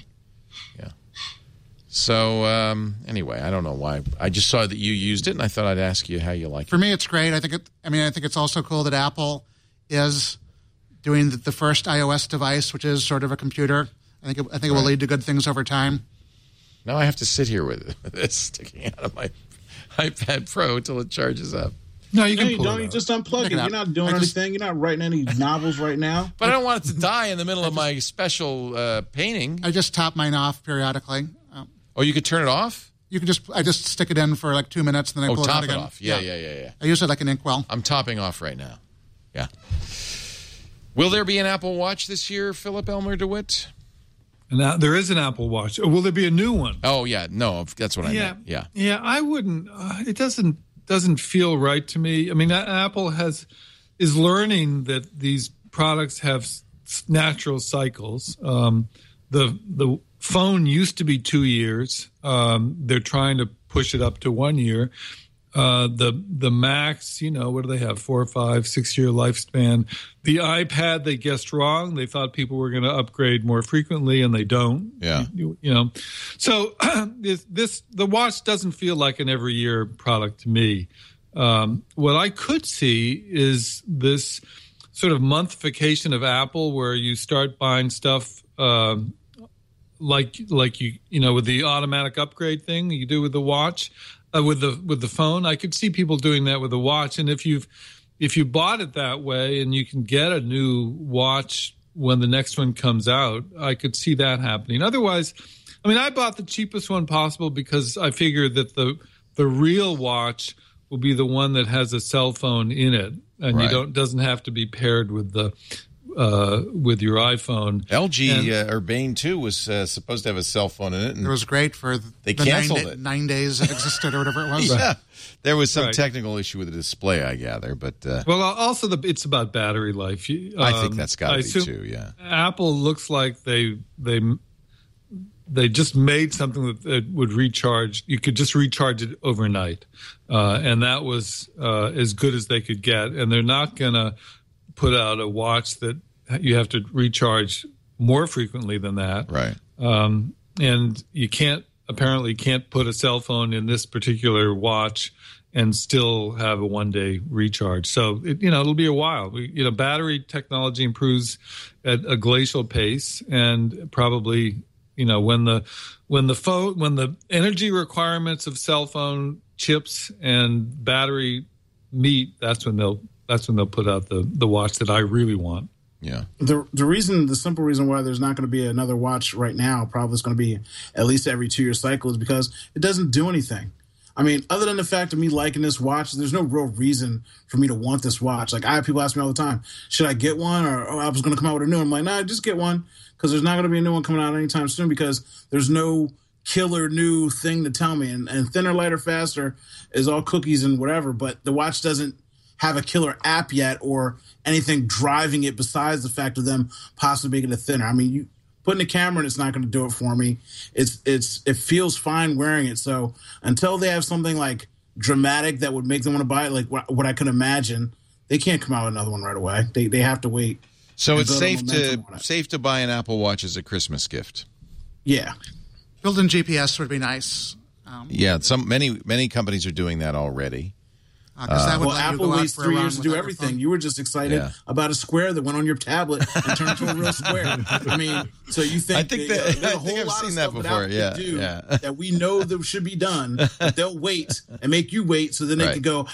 So anyway, I don't know why. I just saw that you used it, and I thought I'd ask you how you like it. For me, it's great. I think it's also cool that Apple is doing the first iOS device, which is sort of a computer. I think it will lead to good things over time. Now I have to sit here with this sticking out of my iPad Pro until it charges up. No, you can pull don't. You just unplug it. You're not doing anything. You're not writing any novels right now. But I don't want it to die in the middle of my special painting. I just top mine off periodically. Oh, you could turn it off? I just stick it in for like 2 minutes, and then I pull it out again. Top it off. Yeah. I use it like an inkwell. I'm topping off right now. Yeah. Will there be an Apple Watch this year, Philip Elmer DeWitt? Now, there is an Apple Watch. Will there be a new one? Oh, yeah. No, that's what I meant. Yeah. Yeah, I wouldn't. It doesn't feel right to me. I mean, Apple is learning that these products have natural cycles. The phone used to be 2 years. They're trying to push it up to 1 year. The Macs, what do they have? 4 or 5, 6 year lifespan. The iPad, they guessed wrong. They thought people were going to upgrade more frequently, and they don't. Yeah. So the watch doesn't feel like an every year product to me. What I could see is this sort of monthification of Apple, where you start buying stuff like you with the automatic upgrade thing you do with the watch. With the phone, I could see people doing that with a watch. And if you bought it that way and you can get a new watch when the next one comes out, I could see that happening. Otherwise, I mean, I bought the cheapest one possible because I figured that the real watch will be the one that has a cell phone in it, and doesn't have to be paired with the with your iPhone. LG Urbane 2 was supposed to have a cell phone in it. And it was great for they canceled it. 9 days it existed or whatever it was. Yeah. There was some technical issue with the display, I gather. But well, also it's about battery life. I think that's got to be too, yeah. Apple looks like they just made something that would recharge. You could just recharge it overnight. And that was as good as they could get. And they're not going to put out a watch that you have to recharge more frequently than that. Right. And you apparently can't put a cell phone in this particular watch and still have a 1-day recharge. So, it'll be a while. Battery technology improves at a glacial pace, and probably, when the energy requirements of cell phone chips and battery meet, that's when they'll put out the watch that I really want. Yeah. The simple reason why there's not going to be another watch right now, probably it's going to be at least every 2-year cycle, is because it doesn't do anything. I mean, other than the fact of me liking this watch, there's no real reason for me to want this watch. Like, I have people ask me all the time, should I get one? Or I was going to come out with a new one. I'm like, nah, just get one, because there's not going to be a new one coming out anytime soon, because there's no killer new thing to tell me. And thinner, lighter, faster is all cookies and whatever, but the watch doesn't have a killer app yet or anything driving it besides the fact of them possibly making it thinner. I mean, you putting a camera in, it's not going to do it for me. It feels fine wearing it. So until they have something like dramatic that would make them want to buy it, like what I can imagine, they can't come out with another one right away. They have to wait. So it's safe to buy an Apple Watch as a Christmas gift. Yeah. Built-in GPS would be nice. Many companies are doing that already. Apple waits 3 years to do everything. You were just excited about a square that went on your tablet and turned into a real square. I mean, so you think there's a whole lot of stuff that Apple can do that we know that should be done, but they'll wait and make you wait so then they can go,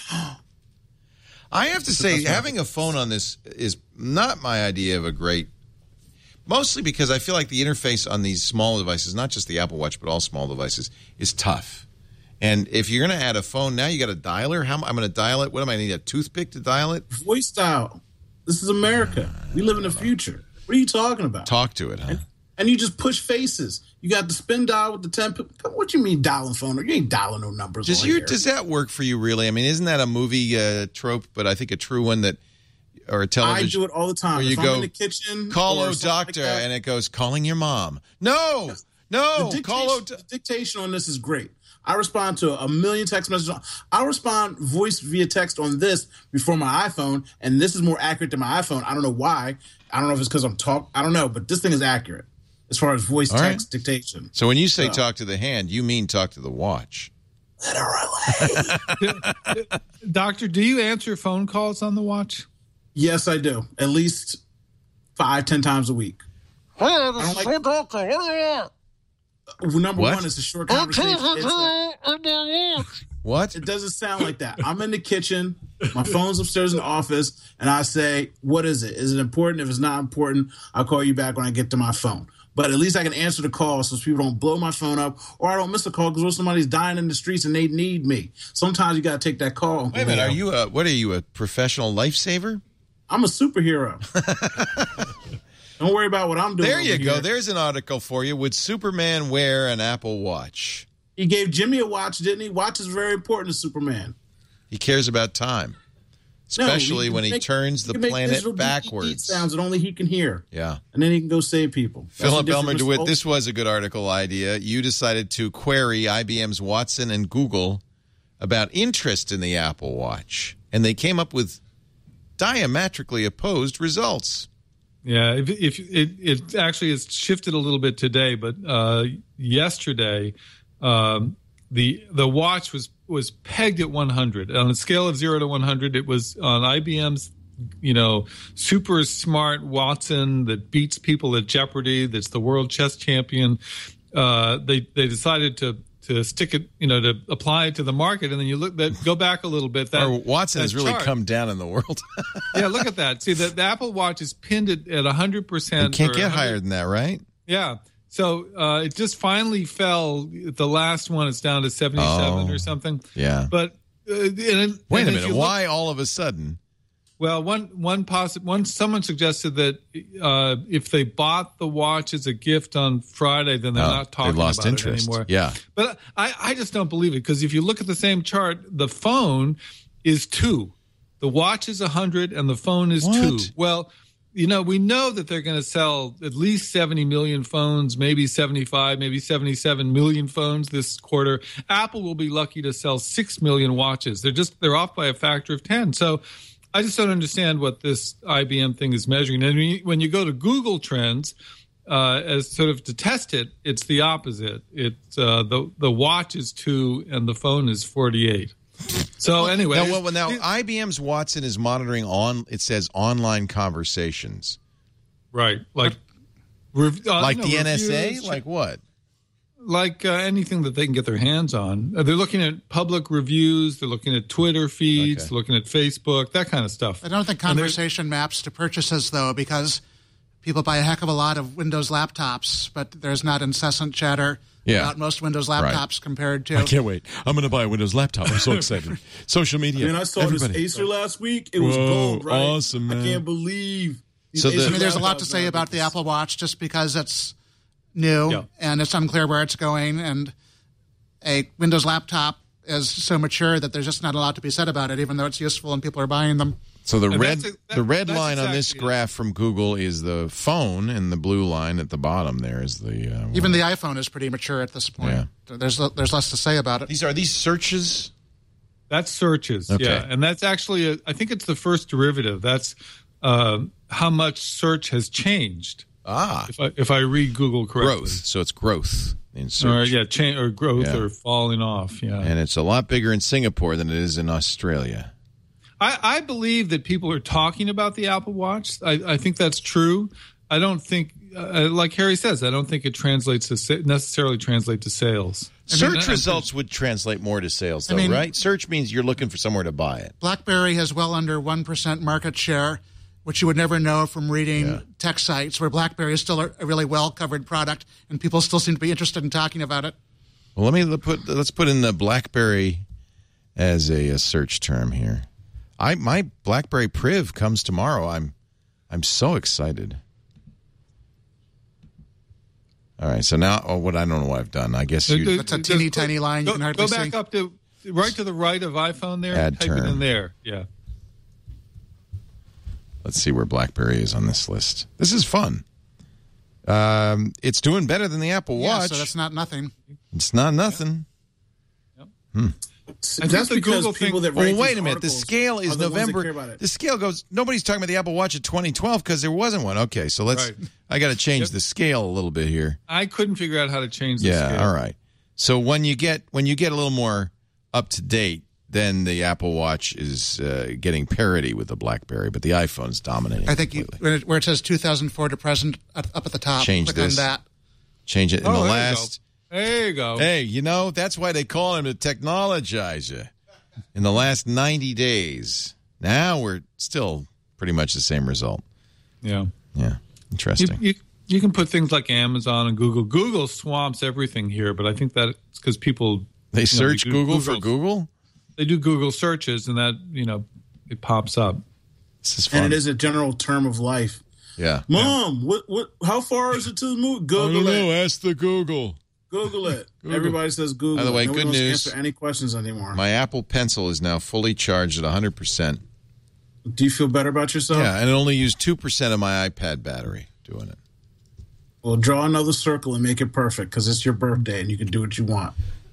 I have to say, having a phone on this is not my idea of a great, mostly because I feel like the interface on these small devices, not just the Apple Watch, but all small devices, is tough. And if you're going to add a phone, now you got a dialer. I'm going to dial it. What am I need, a toothpick to dial it? Voice dial. This is America. We live in the future. What are you talking about? Talk to it, huh? And you just push faces. You got the spin dial with the 10. What you mean dialing phone? You ain't dialing no numbers. Does that work for you, really? I mean, isn't that a movie trope, but I think a true one that, or a television? I do it all the time. Where you if go, I'm in the kitchen, call O Doctor, like and it goes, calling your mom. No, the dictation on this is great. I respond to a million text messages. I respond voice via text on this before my iPhone, and this is more accurate than my iPhone. I don't know why. I don't know if it's because I'm I don't know, but this thing is accurate as far as voice text dictation. So when you say talk to the hand, you mean talk to the watch. Literally. Doctor, do you answer phone calls on the watch? Yes, I do. At least 5-10 times a week. Hey, this is so doctor. What do you want? Number one, it's a short conversation. What? It doesn't sound like that. I'm in the kitchen. My phone's upstairs in the office, and I say, what is it? Is it important? If it's not important, I'll call you back when I get to my phone. But at least I can answer the call so people don't blow my phone up, or I don't miss a call because somebody's dying in the streets and they need me. Sometimes you got to take that call. Wait a minute. What are you, a professional lifesaver? I'm a superhero. Don't worry about what I'm doing. There you go. There's an article for you. Would Superman wear an Apple Watch? He gave Jimmy a watch, didn't he? Watch is very important to Superman. He cares about time, especially when he turns the planet backwards. Sounds that only he can hear. Yeah. And then he can go save people. Philip Elmer DeWitt, this was a good article idea. You decided to query IBM's Watson and Google about interest in the Apple Watch, and they came up with diametrically opposed results. Yeah, if it actually has shifted a little bit today, but yesterday the watch was pegged at 100 on a scale of 0 to 100. It was on IBM's super smart Watson that beats people at Jeopardy. That's the world chess champion. They decided to stick it, to apply it to the market, and then you go back a little bit. Or Watson has really come down in the world. Yeah, look at that. See, the Apple Watch is pinned at 100%. You can't get higher than that, right? Yeah. So it just finally fell. The last one, it's down to 77 or something. Yeah. But wait a minute. Why all of a sudden? Well, someone suggested that if they bought the watch as a gift on Friday, then they're not talking about it anymore. Yeah. But I just don't believe it, because if you look at the same chart, the phone is 2. The watch is 100 and the phone is 2. Well, we know that they're going to sell at least 70 million phones, maybe 75, maybe 77 million phones this quarter. Apple will be lucky to sell 6 million watches. They're off by a factor of 10. So I just don't understand what this IBM thing is measuring. And when you go to Google Trends, as sort of to test it, it's the opposite. It's the watch is 2 and the phone is 48. So anyway, now IBM's Watson is monitoring it says online conversations, right? Like the NSA, reviews, like what? Like anything that they can get their hands on. They're looking at public reviews. They're looking at Twitter feeds. Okay. They're looking at Facebook, that kind of stuff. I don't think conversation maps to purchases, though, because people buy a heck of a lot of Windows laptops, but there's not incessant chatter about most Windows laptops compared to... I can't wait. I'm going to buy a Windows laptop. I'm so excited. Social media. I saw this Acer last week. It was gold, right? Awesome, man. I can't believe... there's a lot to say about the Apple Watch just because it's new and it's unclear where it's going, and a Windows laptop is so mature that there's just not a lot to be said about it, even though it's useful and people are buying them. So the red line on this graph from Google is the phone, and the blue line at the bottom there is the... Even the iPhone is pretty mature at this point. Yeah. There's less to say about it. Are these searches? That's searches, yeah. And that's actually, I think it's the first derivative. That's how much search has changed. If I read Google correctly. Growth. So it's growth in search. Or growth or falling off, And it's a lot bigger in Singapore than it is in Australia. I believe that people are talking about the Apple Watch. I think that's true. I don't think, like Harry says, I don't think it necessarily translates to sales. Search results would translate more to sales, though, right? Search means you're looking for somewhere to buy it. BlackBerry has well under 1% market share, which you would never know from reading tech sites, where BlackBerry is still a really well-covered product, and people still seem to be interested in talking about it. Well, let's put in the BlackBerry as a search term here. My BlackBerry Priv comes tomorrow. I'm so excited. All right, so now, I don't know what I've done. I guess it's a teeny tiny line. You can hardly see. Go back up to right to the right of iPhone there. Add type term. It in there. Yeah. Let's see where BlackBerry is on this list. This is fun. It's doing better than the Apple Watch. So that's not nothing. It's not nothing. Yep. That's because people that write wait a minute. The scale is November. The scale goes. Nobody's talking about the Apple Watch of 2012 because there wasn't one. Okay, so let's. Right. I got to change the scale a little bit here. I couldn't figure out how to change the scale. Yeah, all right. So when you get a little more up to date, then the Apple Watch is getting parity with the BlackBerry, but the iPhone's dominating. I think where it says 2004 to present up at the top. Change click on that. Change it in the last. There you go. Hey, that's why they call him a technologizer. In the last 90 days. Now we're still pretty much the same result. Yeah. Yeah. Interesting. You can put things like Amazon and Google. Google swamps everything here, but I think that it's because people... They search Google for Google? They do Google searches, and that, it pops up. This is fun. And it is a general term of life. Yeah. Mom, what? How far is it to the moon? Google it. I don't know. Ask the Google. Google it. Everybody says Google. By the way, Nobody good wants news. To answer any questions anymore. My Apple Pencil is now fully charged at 100%. Do you feel better about yourself? Yeah, and it only used 2% of my iPad battery doing it. Well, draw another circle and make it perfect because it's your birthday and you can do what you want.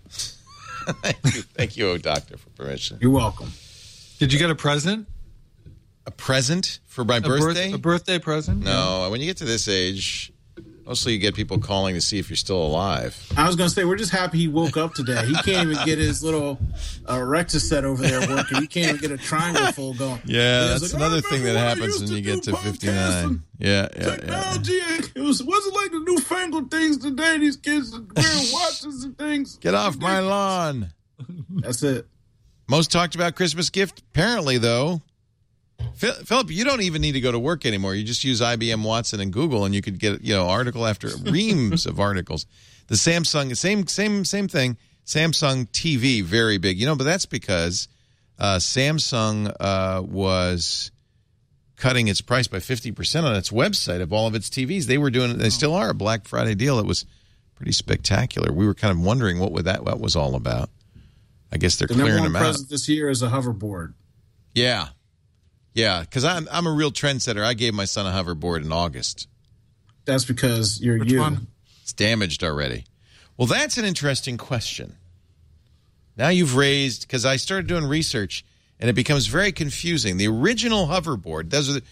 Thank you, Doctor, for permission. You're welcome. Did you get a present? A present for my birthday? A birthday present? No. When you get to this age, mostly you get people calling to see if you're still alive. I was going to say, we're just happy he woke up today. He can't even get his little Rectus set over there working. He can't even get a triangle full going. Yeah, that's another thing that happens when you get to 59. Yeah. Technology, it wasn't like the new newfangled things today. These kids are wearing watches and things. Get off my lawn. That's it. Most talked about Christmas gift, apparently, though. Philip, you don't even need to go to work anymore. You just use IBM Watson and Google, and you could get article after reams of articles. The Samsung, same thing. Samsung TV, very big. But that's because Samsung was cutting its price by 50% on its website of all of its TVs. They still are a Black Friday deal. It was pretty spectacular. We were kind of wondering what was all about. I guess they're clearing them out. The number one present this year is a hoverboard. Yeah, because I'm a real trendsetter. I gave my son a hoverboard in August. That's because you're Which one? It's damaged already. Well, that's an interesting question. Now you've raised, because I started doing research, and it becomes very confusing. The original hoverboard,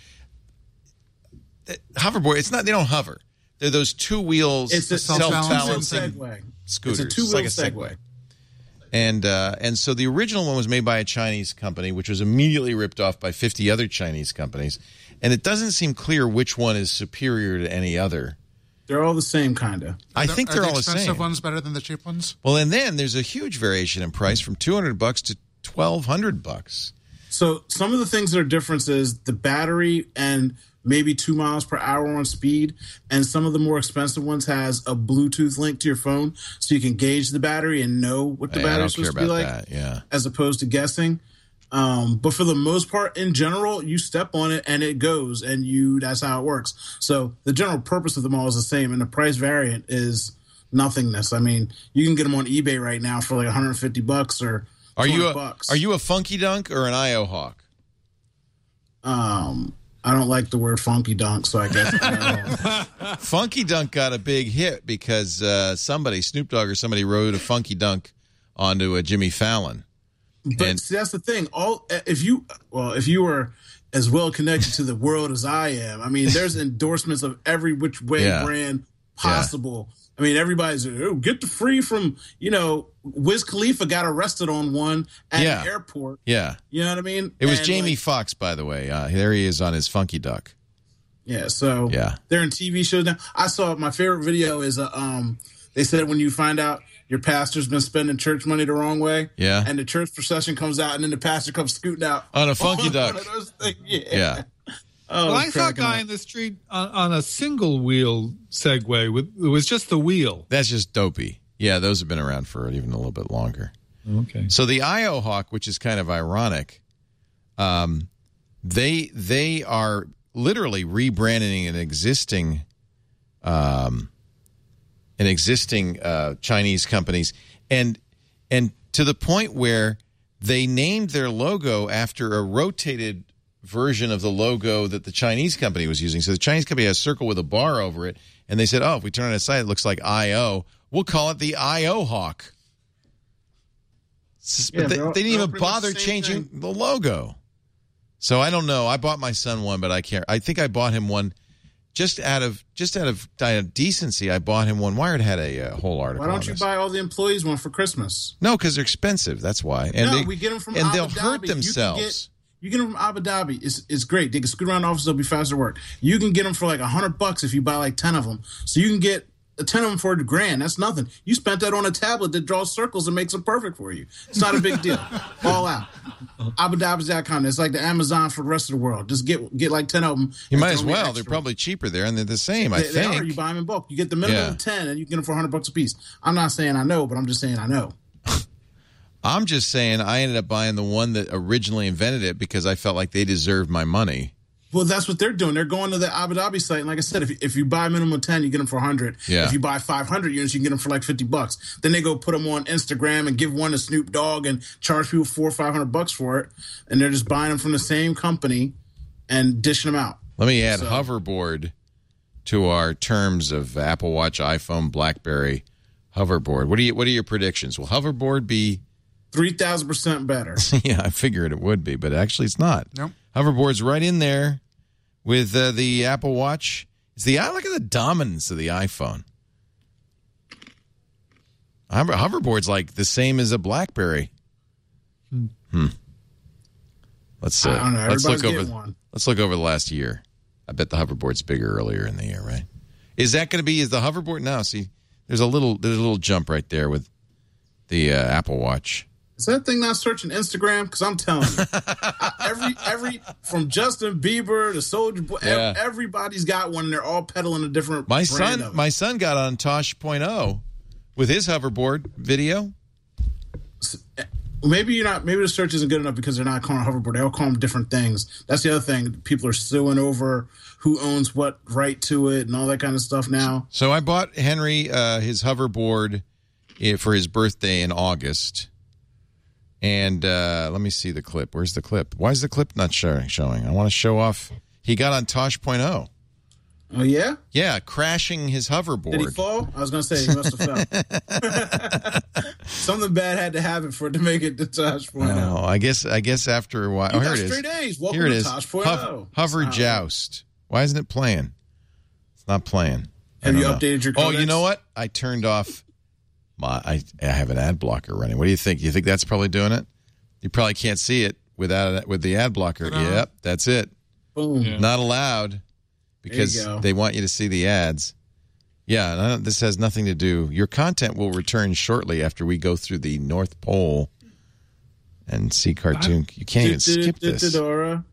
hoverboard. It's not. They don't hover. They're those two wheels. It's a self-balancing scooters. It's a two-wheel Segway. And so the original one was made by a Chinese company, which was immediately ripped off by 50 other Chinese companies. And it doesn't seem clear which one is superior to any other. They're all the same, kind of. I think they're all the same. Are the expensive ones better than the cheap ones? Well, and then there's a huge variation in price from $200 to $1,200. So some of the things that are different is the battery and maybe 2 miles per hour on speed. And some of the more expensive ones has a Bluetooth link to your phone so you can gauge the battery and know what the battery's supposed to be like, as opposed to guessing. But for the most part, in general, you step on it and it goes, and that's how it works. So the general purpose of them all is the same, and the price variant is nothingness. I mean, you can get them on eBay right now for like $150 or $200. Are you a Funky Dunk or an IO Hawk? I don't like the word funky dunk, so I guess Funky Dunk got a big hit because Snoop Dogg or somebody wrote a Funky Dunk onto a Jimmy Fallon. But see, that's the thing. If you were as well connected to the world as I am, I mean, there's endorsements of every which way brand possible. Yeah. I mean, everybody's get the free from, Wiz Khalifa got arrested on one at an airport. Yeah. You know what I mean? It was Jamie Foxx, by the way. There he is on his Funky Duck. Yeah. So they're in TV shows now. I saw my favorite video is they said when you find out your pastor's been spending church money the wrong way, and the church procession comes out, and then the pastor comes scooting out on a Funky Duck. One of those things. Yeah. Well, I saw a guy in the street on a single wheel Segway it was just the wheel. That's just dopey. Yeah, those have been around for even a little bit longer. Okay. So the IO Hawk, which is kind of ironic, they are literally rebranding an existing Chinese companies, and to the point where they named their logo after a rotated version of the logo that the Chinese company was using. So the Chinese company has a circle with a bar over it, and they said, if we turn on its side, it looks like IO. We'll call it the IO Hawk. But they didn't even bother changing the logo. So I don't know. I bought my son one, but I can't. I think I bought him one just out of decency. I bought him one. Wired had a whole article. Why don't you buy all the employees one for Christmas? No, because they're expensive. That's why. And we get them from Abu Dhabi. They'll hurt themselves. You get them from Abu Dhabi. It's great. They can scoot around the office. They'll be faster to work. You can get them for like $100 if you buy like 10 of them. So you can get 10 of them for $1,000. That's nothing. You spent that on a tablet that draws circles and makes them perfect for you. It's not a big deal. All out. AbuDhabi.com. It's like the Amazon for the rest of the world. Just get like 10 of them. You might as well. They're probably cheaper there, and they're the same. I think they are. You buy them in bulk. You get the minimum of 10, and you get them for $100 a piece. I'm not saying I know, but I'm just saying I know. I'm just saying I ended up buying the one that originally invented it because I felt like they deserved my money. Well, that's what they're doing. They're going to the Abu Dhabi site, and like I said, if you buy minimum 10, you get them for 100. Yeah. If you buy 500 units, you can get them for like $50. Then they go put them on Instagram and give one to Snoop Dogg and charge people $400 or $500 for it, and they're just buying them from the same company and dishing them out. Let me add hoverboard to our terms of Apple Watch, iPhone, BlackBerry, hoverboard. What are your predictions? Will hoverboard be 3,000% better? Yeah, I figured it would be, but actually it's not. Nope. Hoverboard's right in there with the Apple Watch. Look at the dominance of the iPhone. Hoverboard's like the same as a BlackBerry. Let's I don't know. Let's look over the last year. I bet the hoverboard's bigger earlier in the year, right? Is that going to be? Is the hoverboard now? See, there's a little jump right there with the Apple Watch. Is that thing not searching Instagram? Because I'm telling you, every from Justin Bieber to Soulja Boy, everybody's got one. And they're all peddling a different. My son got on Tosh.0 with his hoverboard video. Maybe the search isn't good enough because they're not calling it hoverboard. They all call them different things. That's the other thing. People are suing over who owns what right to it and all that kind of stuff now. So I bought Henry his hoverboard for his birthday in August. And let me see the clip. Where's the clip? Why is the clip not showing? I want to show off. He got on Tosh.0. Oh, yeah? Yeah, crashing his hoverboard. Did he fall? I was going to say he must have fell. Something bad had to happen for it to make it to Tosh.0. No, I guess after a while. You here got it is. straight A's. Welcome Here it to is. Tosh.0. Hover Joust. Why isn't it playing? It's not playing. Have you updated your codecs? Oh, you know what? I turned off I have an ad blocker running. What do you think? You think that's probably doing it? You probably can't see it with the ad blocker. Yep, that's it. Boom. Yeah. Not allowed because they want you to see the ads. Yeah, this has nothing to do. Your content will return shortly after we go through the North Pole and see cartoon. You can't even skip this. It's a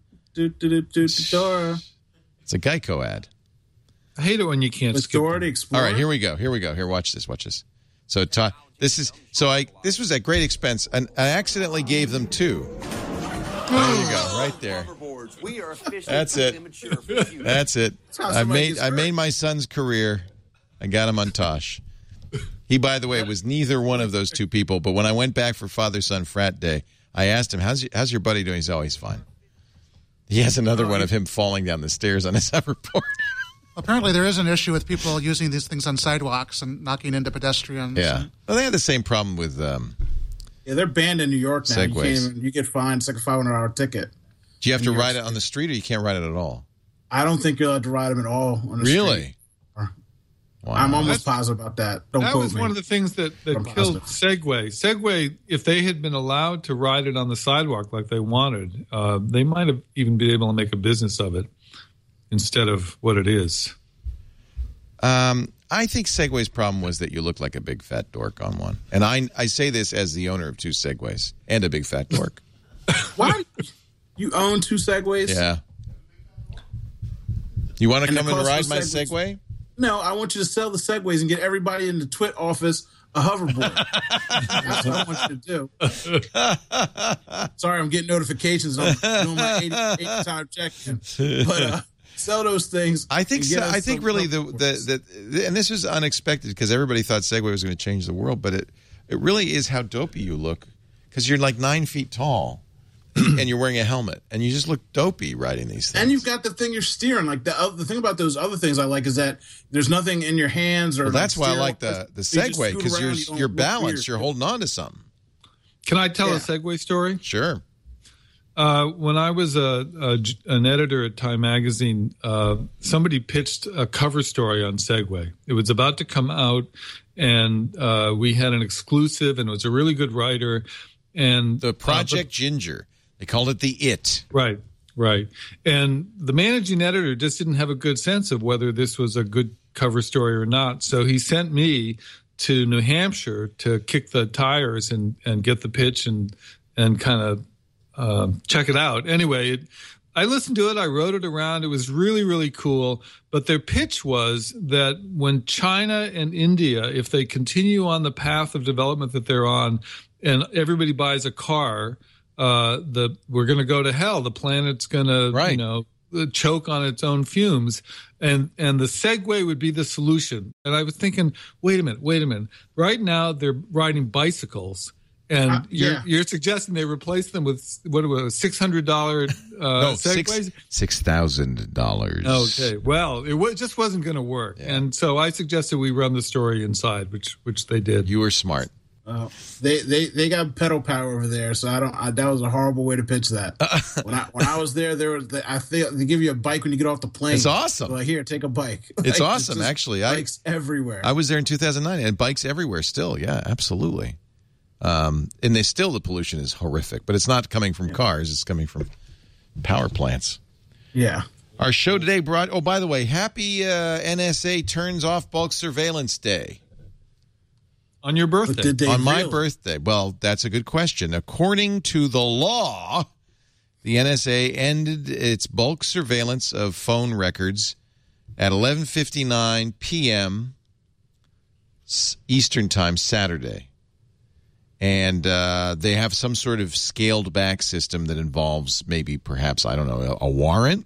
Geico ad. I hate it when you can't skip it. All right, here we go. Here, watch this. So this was at great expense, and I accidentally gave them 2. There you go, right there. That's it. That's it. I made my son's career. I got him on Tosh. He, by the way, was neither one of those 2 people. But when I went back for Father-Son Frat Day, I asked him, "How's your buddy doing?" He's always fine. He has another one of him falling down the stairs on his hoverboard. Apparently, there is an issue with people using these things on sidewalks and knocking into pedestrians. Yeah, well, they had the same problem with. Yeah, they're banned in New York now. Segways. You get fined. It's like a $500 ticket. Do you have to ride it on the street, or you can't ride it at all? I don't think you're allowed to ride them at all on the street. Really? Wow. I'm almost positive about that. That was one of the things that killed Segway. Segway, if they had been allowed to ride it on the sidewalk like they wanted, they might have even been able to make a business of it instead of what it is. I think Segway's problem was that you look like a big fat dork on one. And I say this as the owner of 2 Segways and a big fat dork. Why? You own 2 Segways? Yeah. You want to come and ride my Segway? No, I want you to sell the Segways and get everybody in the Twit office a hoverboard. That's what I want you to do. Sorry, I'm getting notifications. I'm doing my 8-time check-in. But sell those things. I think so. I think really and this was unexpected because everybody thought Segway was going to change the world, but it really is how dopey you look because you're like 9 feet tall and you're wearing a helmet and you just look dopey riding these things. And you've got the thing you're steering. Like the thing about those other things I like is that there's nothing in your hands or. Well, that's why I like the Segway because you're balanced. You're holding on to something. Can I tell a Segway story? Sure. When I was an editor at Time Magazine, somebody pitched a cover story on Segway. It was about to come out, and we had an exclusive, and it was a really good writer. And the Project Ginger. They called it the It. Right. And the managing editor just didn't have a good sense of whether this was a good cover story or not. So he sent me to New Hampshire to kick the tires and get the pitch and kind of check it out. Anyway, I listened to it. I wrote it around. It was really, really cool. But their pitch was that when China and India, if they continue on the path of development that they're on, and everybody buys a car, we're going to go to hell. The planet's going to, choke on its own fumes, and the Segway would be the solution. And I was thinking, wait a minute. Right now, they're riding bicycles. And you're suggesting they replace them with what was $600 Segways? $6,000. Okay, well, it just wasn't going to work, and so I suggested we run the story inside, which they did. You were smart. They got pedal power over there, so that was a horrible way to pitch that. When I was there I think they give you a bike when you get off the plane. It's awesome. So like, here, take a bike. It's awesome, actually. Bikes everywhere. I was there in 2009, and bikes everywhere still. Yeah, absolutely. And the pollution is horrific, but it's not coming from cars; it's coming from power plants. Yeah. Our show today by the way, happy NSA turns off bulk surveillance day. On your birthday. On my birthday. Well, that's a good question. According to the law, the NSA ended its bulk surveillance of phone records at 11:59 p.m. Eastern Time Saturday. And they have some sort of scaled-back system that involves perhaps, I don't know, a warrant.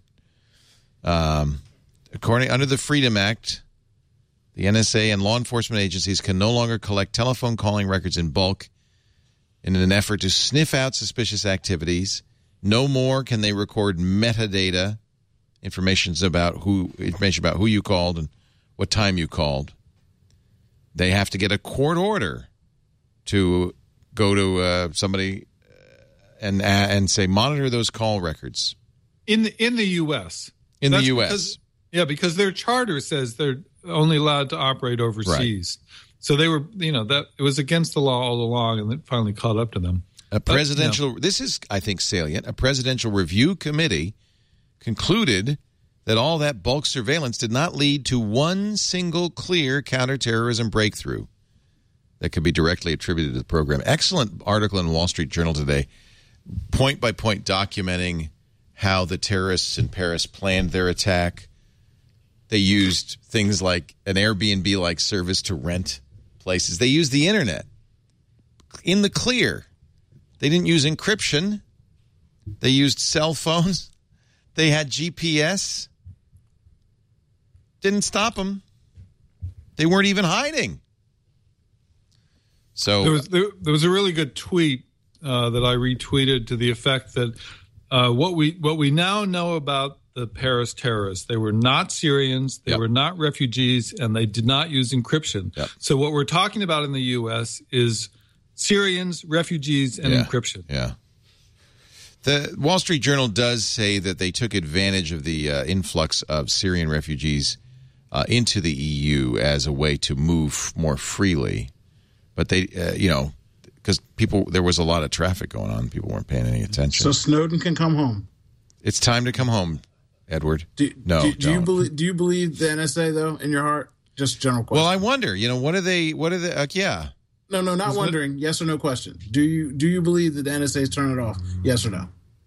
Under the Freedom Act, the NSA and law enforcement agencies can no longer collect telephone calling records in bulk in an effort to sniff out suspicious activities. No more can they record metadata, information about who you called and what time you called. They have to get a court order to go to somebody and say monitor those call records in the U.S. In the U.S. Because their charter says they're only allowed to operate overseas. Right. So they were, that it was against the law all along, and it finally caught up to them. This is, I think, salient. A presidential review committee concluded that all that bulk surveillance did not lead to one single clear counterterrorism breakthrough that could be directly attributed to the program. Excellent article in Wall Street Journal today, point by point documenting how the terrorists in Paris planned their attack. They used things like an Airbnb-like service to rent places. They used the internet in the clear. They didn't use encryption. They used cell phones. They had GPS. Didn't stop them. They weren't even hiding. So there was a really good tweet that I retweeted to the effect that what we now know about the Paris terrorists, they were not Syrians, they were not refugees, and they did not use encryption. Yep. So what we're talking about in the U.S. is Syrians, refugees, and encryption. Yeah. The Wall Street Journal does say that they took advantage of the influx of Syrian refugees into the EU as a way to move more freely. But they, because there was a lot of traffic going on. People weren't paying any attention. So Snowden can come home. It's time to come home, Edward. Do you believe the NSA though in your heart? Just general question. Well, I wonder. What are they? Yeah. No, not wondering. Yes or no question. Do you believe that the NSA is turning it off? Yes or no?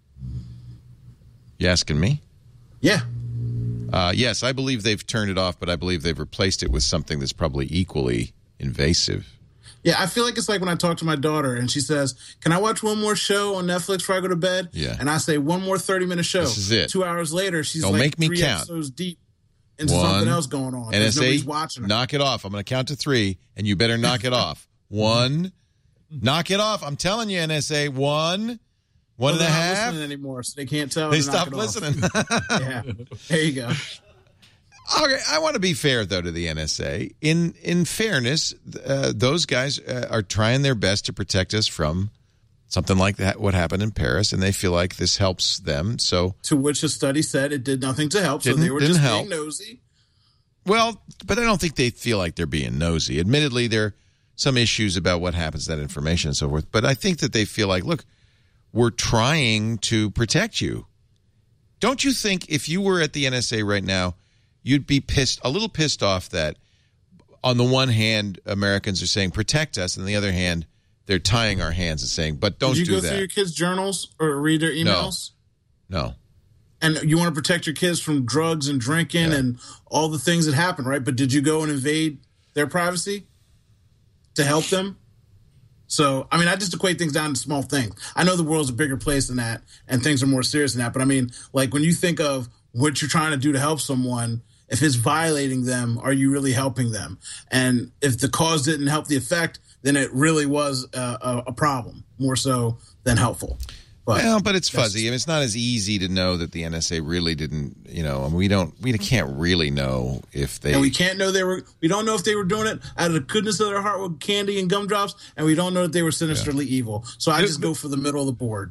You asking me? Yeah. Yes, I believe they've turned it off, but I believe they've replaced it with something that's probably equally invasive. Yeah, I feel like it's like when I talk to my daughter and she says, "Can I watch one more show on Netflix before I go to bed?" Yeah. And I say, "One more 30-minute show." This is it. 2 hours later, she's Don't like make me 3 count. episodes deep into something else going on. Nobody's watching her. Knock it off. I'm going to count to 3, and you better knock it off. 1, knock it off. I'm telling you, NSA. 1, 1 and a half. They're not listening anymore, so they can't tell. They stopped listening. Yeah, there you go. Okay, I want to be fair, though, to the NSA. In fairness, those guys are trying their best to protect us from something like that, what happened in Paris, and they feel like this helps them. So, to which the study said it did nothing to help, so they were just being nosy. Well, but I don't think they feel like they're being nosy. Admittedly, there are some issues about what happens to that information and so forth, but I think that they feel like, look, we're trying to protect you. Don't you think if you were at the NSA right now, you'd be a little pissed off that on the one hand, Americans are saying, protect us, and on the other hand, they're tying our hands and saying, but don't do that. Did you go through your kids' journals or read their emails? No. And you want to protect your kids from drugs and drinking and all the things that happen, right? But did you go and invade their privacy to help them? So, I mean, I just equate things down to small things. I know the world's a bigger place than that, and things are more serious than that. But, I mean, like when you think of what you're trying to do to help someone, if it's violating them, are you really helping them? And if the cause didn't help the effect, then it really was a problem, more so than helpful. But it's fuzzy. I mean, it's not as easy to know that the NSA really didn't, we can't really know if they... And we can't know we don't know if they were doing it out of the goodness of their heart with candy and gumdrops, and we don't know that they were sinisterly evil. So I just go for the middle of the board.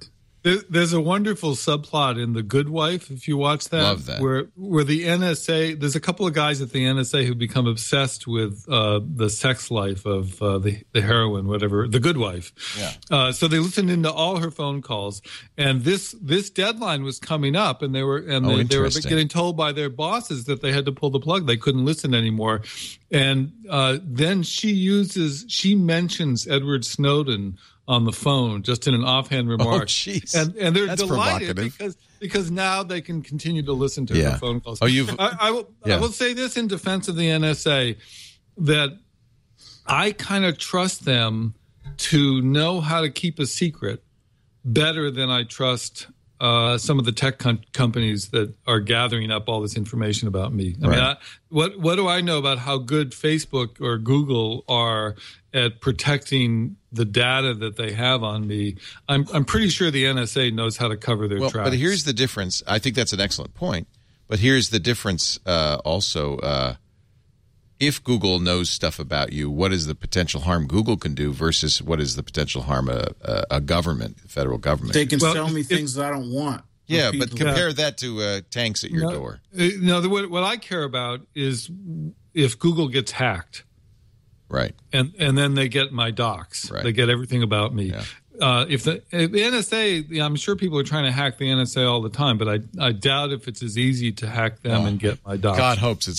There's a wonderful subplot in The Good Wife, if you watch that. Love that. Where the NSA, there's a couple of guys at the NSA who become obsessed with the sex life of the heroine, whatever, The Good Wife. Yeah. So they listened into all her phone calls, and this deadline was coming up, and they were getting told by their bosses that they had to pull the plug. They couldn't listen anymore. And then she mentions Edward Snowden on the phone, just in an offhand remark. Oh, jeez. And they're That's delighted provocative. because now they can continue to listen to her phone calls. Oh, I will say this in defense of the NSA, that I kind of trust them to know how to keep a secret better than I trust some of the tech companies that are gathering up all this information about me. I mean, what do I know about how good Facebook or Google are at protecting the data that they have on me? I'm pretty sure the NSA knows how to cover their tracks. But here's the difference. I think that's an excellent point. But here's the difference also. If Google knows stuff about you, what is the potential harm Google can do versus what is the potential harm a government, federal government? They can sell me things that I don't want. Yeah, but compare that to tanks at your door. No, what I care about is if Google gets hacked. Right. And then they get my docs. Right. They get everything about me. Yeah. If the NSA, I'm sure people are trying to hack the NSA all the time, but I doubt if it's as easy to hack them and get my docs.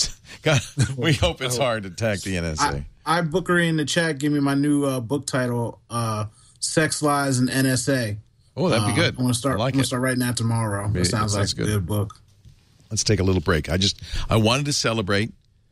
We hope it's hard to hack the NSA. I Booker in the chat give me my new book title, Sex, Lies, and NSA. Oh, that'd be good. I'm going to start writing that tomorrow. It sounds like a good book. Let's take a little break. I wanted to celebrate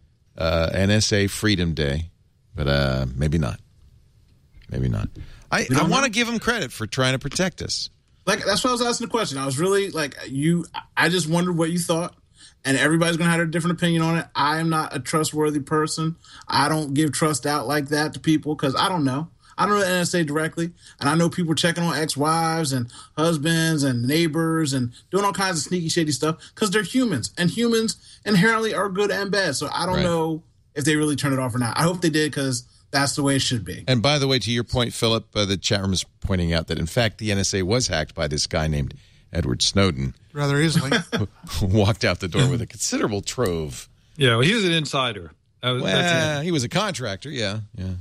NSA Freedom Day, but maybe not. Maybe not. I want to give them credit for trying to protect us. Like, that's why I was asking the question. I was really like, I just wondered what you thought, and everybody's going to have a different opinion on it. I am not a trustworthy person. I don't give trust out like that to people because I don't know. I don't know the NSA directly, and I know people checking on ex-wives and husbands and neighbors and doing all kinds of sneaky, shady stuff because they're humans, and humans inherently are good and bad. So I don't know if they really turned it off or not. I hope they did because that's the way it should be. And by the way, to your point, Philip, the chat room is pointing out that, in fact, the NSA was hacked by this guy named Edward Snowden. Rather easily. Who walked out the door with a considerable trove. Yeah, well, he was an insider. He was a contractor, yeah.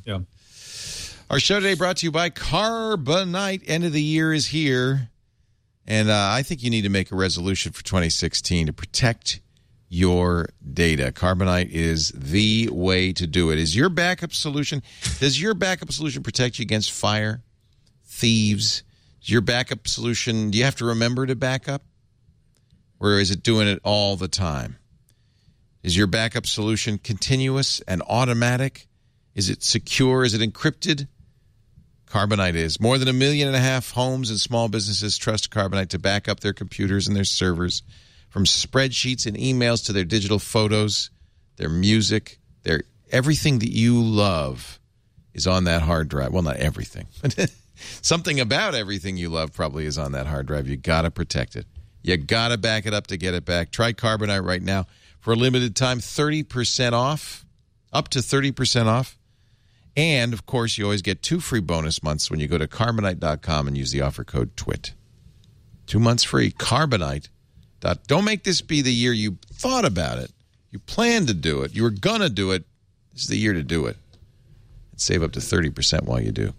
Our show today brought to you by Carbonite. End of the year is here. And I think you need to make a resolution for 2016 to protect your data. Carbonite is the way to do it. Does your backup solution protect you against fire, thieves? Is your backup solution, do you have to remember to back up? Or is it doing it all the time? Is your backup solution continuous and automatic? Is it secure? Is it encrypted? Carbonite is. More than 1.5 million homes and small businesses trust Carbonite to back up their computers and their servers. From spreadsheets and emails to their digital photos, their music, everything that you love is on that hard drive. Well, not everything, but something about everything you love probably is on that hard drive. You got to protect it. You got to back it up to get it back. Try Carbonite right now for a limited time, 30% off, up to 30% off. And, of course, you always get 2 free bonus months when you go to Carbonite.com and use the offer code TWIT. 2 months free. Carbonite. Don't make this be the year you thought about it. You planned to do it. You were going to do it. This is the year to do it. And save up to 30% while you do.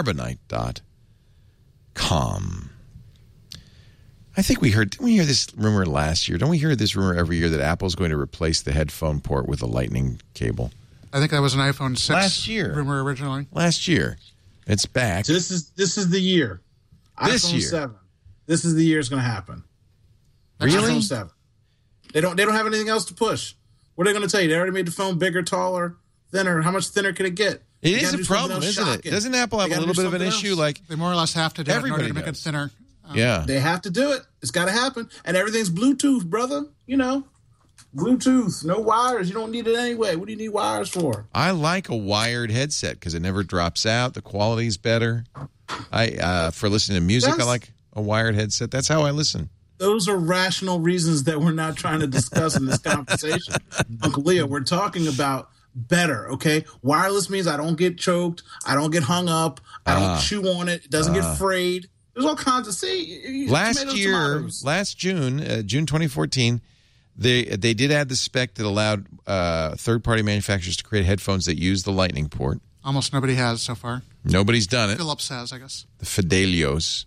Carbonite.com. I think didn't we hear this rumor last year? Don't we hear this rumor every year that Apple's going to replace the headphone port with a lightning cable? I think that was an iPhone 6 last year. Rumor originally. Last year. It's back. So this is the year. This iPhone year. 7. This is the year it's going to happen. Really? iPhone 7. They don't have anything else to push. What are they going to tell you? They already made the phone bigger, taller, thinner. How much thinner can it get? It is a problem, isn't it? Doesn't Apple have a little bit of an issue? Like they more or less have to do it in order to make does. it thinner. Yeah. They have to do it. It's got to happen. And everything's Bluetooth, brother. You know, Bluetooth, no wires. You don't need it anyway. What do you need wires for? I like a wired headset because it never drops out. The quality's better. For listening to music, I like a wired headset. That's how I listen. Those are rational reasons that we're not trying to discuss in this conversation. Uncle Leo, we're talking about better, okay? Wireless means I don't get choked. I don't get hung up. I don't chew on it. It doesn't get frayed. There's all kinds of last June 2014, they did add the spec that allowed third-party manufacturers to create headphones that use the Lightning port. Almost nobody has so far. Nobody's done it. Philips has, I guess. The Fidelios.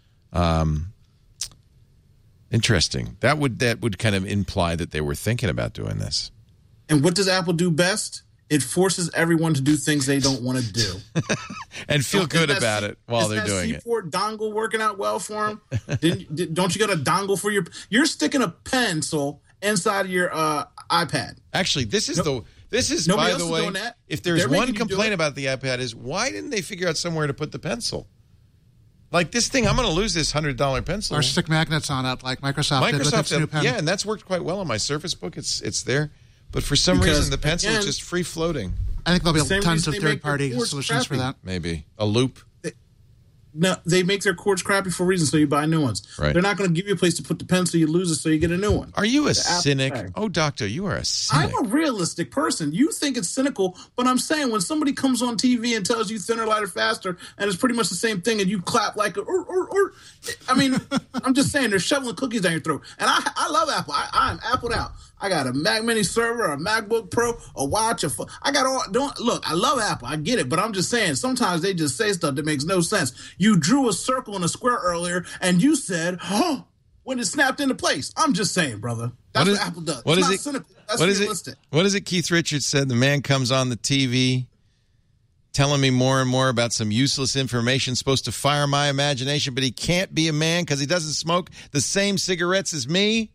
Interesting. That would kind of imply that they were thinking about doing this. And what does Apple do best? It forces everyone to do things they don't want to do. And feel good about it while they're doing it. Is that C4 dongle working out well for them? Don't you got a dongle for you're sticking a pencil inside of your iPad. Actually, this is by the way, if there's one complaint about the iPad is why didn't they figure out somewhere to put the pencil? Like this thing, I'm going to lose this $100 pencil. Or stick magnets on it like Microsoft did with its new pen. Yeah, and that's worked quite well on my Surface Book. It's there. But for some reason, the pencil is just free floating. I think there'll be tons of third-party solutions for that. Maybe. A loop. No, they make their cords crappy for a reason, so you buy new ones. Right. They're not going to give you a place to put the pencil. You lose it, so you get a new one. Are you a cynic? Oh, Doctor, you are a cynic. I'm a realistic person. You think it's cynical, but I'm saying when somebody comes on TV and tells you thinner, lighter, faster, and it's pretty much the same thing, and you clap like I mean, I'm just saying they're shoveling cookies down your throat. And I love Apple. I'm Appled out. I got a Mac Mini server, a MacBook Pro, a watch, I got all. Look, I love Apple. I get it, but I'm just saying sometimes they just say stuff that makes no sense. You drew a circle and a square earlier, and you said, "Oh," when it snapped into place. I'm just saying, brother. That's what Apple does. It's not cynical. That's realistic. What is it? Keith Richards said the man comes on the TV telling me more and more about some useless information supposed to fire my imagination, but he can't be a man because he doesn't smoke the same cigarettes as me.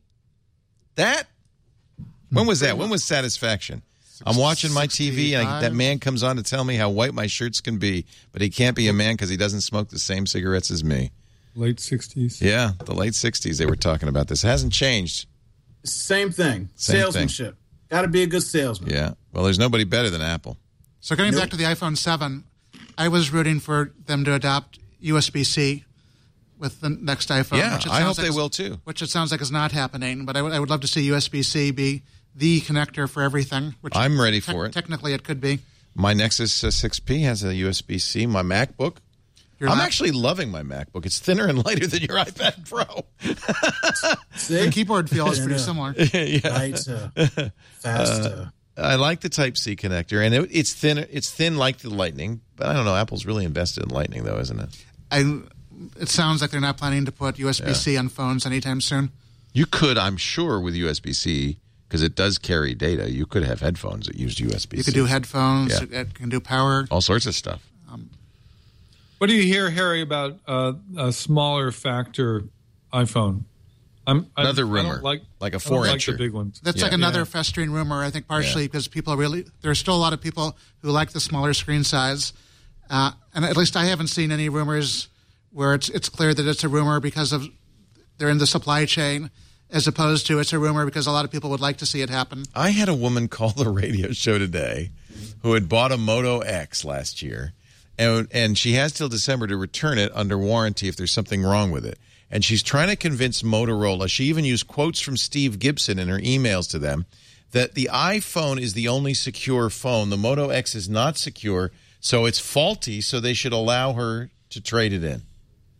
When was that? When was Satisfaction? I'm watching my TV, and that man comes on to tell me how white my shirts can be, but he can't be a man because he doesn't smoke the same cigarettes as me. Late 60s. Yeah, the late 60s they were talking about this. It hasn't changed. Same thing. Salesmanship. Got to be a good salesman. Yeah. Well, there's nobody better than Apple. So getting back to the iPhone 7, I was rooting for them to adopt USB-C with the next iPhone. Yeah, I hope they will too. Which it sounds like is not happening, but I would love to see USB-C be the connector for everything. Which I'm ready for it. Technically, it could be. My Nexus 6P has a USB-C. My MacBook. I'm actually loving my MacBook. It's thinner and lighter than your iPad Pro. The keyboard feel is pretty similar. Lighter, faster. I like the Type-C connector, and it's thin. It's thin like the Lightning, but I don't know. Apple's really invested in Lightning, though, isn't it? It sounds like they're not planning to put USB-C on phones anytime soon. You could, I'm sure, with USB-C, because it does carry data, you could have headphones that used USB-C. You could do headphones. Yeah. It can do power. All sorts of stuff. What do you hear, Harry, about a smaller factor iPhone? Another rumor, like a 4-incher. Like the big ones. That's like another festering rumor, I think, partially because people there's still a lot of people who like the smaller screen size. And at least I haven't seen any rumors where it's clear that it's a rumor because of they're in the supply chain, as opposed to it's a rumor because a lot of people would like to see it happen. I had a woman call the radio show today who had bought a Moto X last year, and she has till December to return it under warranty if there's something wrong with it. And she's trying to convince Motorola, she even used quotes from Steve Gibson in her emails to them, that the iPhone is the only secure phone. The Moto X is not secure, so it's faulty, so they should allow her to trade it in.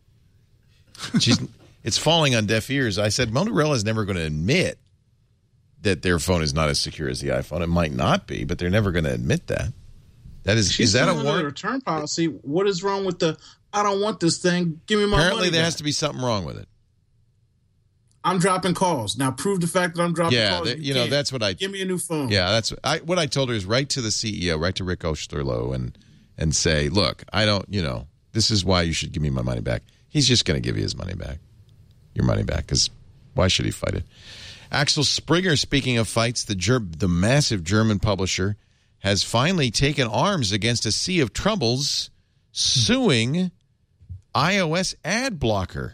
It's falling on deaf ears. I said, Motorola is never going to admit that their phone is not as secure as the iPhone. It might not be, but they're never going to admit that. Is that a warrant? Return policy? What is wrong with the, I don't want this thing, give me my money Apparently there back. has to be something wrong with it. I'm dropping calls. Now prove the fact that I'm dropping calls. Yeah, that's what I... Give me a new phone. Yeah, that's what I told her is write to the CEO, write to Rick Osterloh and say, look, I don't, this is why you should give me my money back. He's just going to give you his money back. Your money back, because why should he fight it? Axel Springer, speaking of fights, the massive German publisher, has finally taken arms against a sea of troubles, suing iOS ad blocker.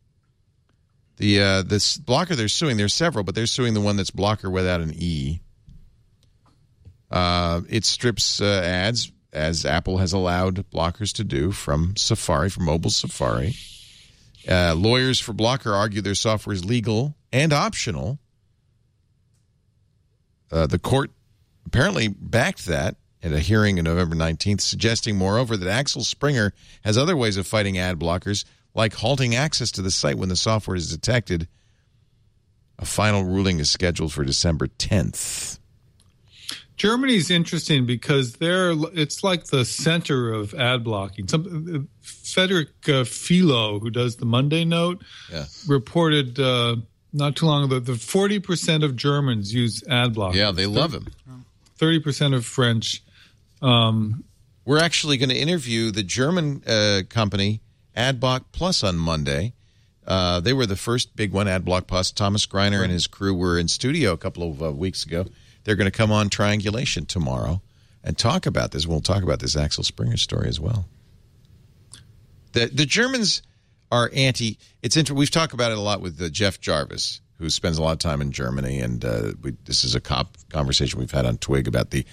This blocker they're suing, there's several, but they're suing the one that's blocker without an E. It strips ads, as Apple has allowed blockers to do, from Safari, from mobile Safari. Lawyers for Blocker argue their software is legal and optional. The court apparently backed that at a hearing on November 19th, suggesting, moreover, that Axel Springer has other ways of fighting ad blockers, like halting access to the site when the software is detected. A final ruling is scheduled for December 10th. Germany's interesting because it's like the center of ad blocking. Frederick Philo, who does the Monday Note, reported not too long ago that 40% of Germans use ad blocking. Yeah, they love him. 30% of French. We're actually going to interview the German company AdBlock Plus on Monday. They were the first big one, AdBlock Plus. Thomas Greiner and his crew were in studio a couple of weeks ago. They're going to come on Triangulation tomorrow and talk about this. We'll talk about this Axel Springer story as well. The Germans are anti. We've talked about it a lot with Jeff Jarvis, who spends a lot of time in Germany, and this is a conversation we've had on Twig about the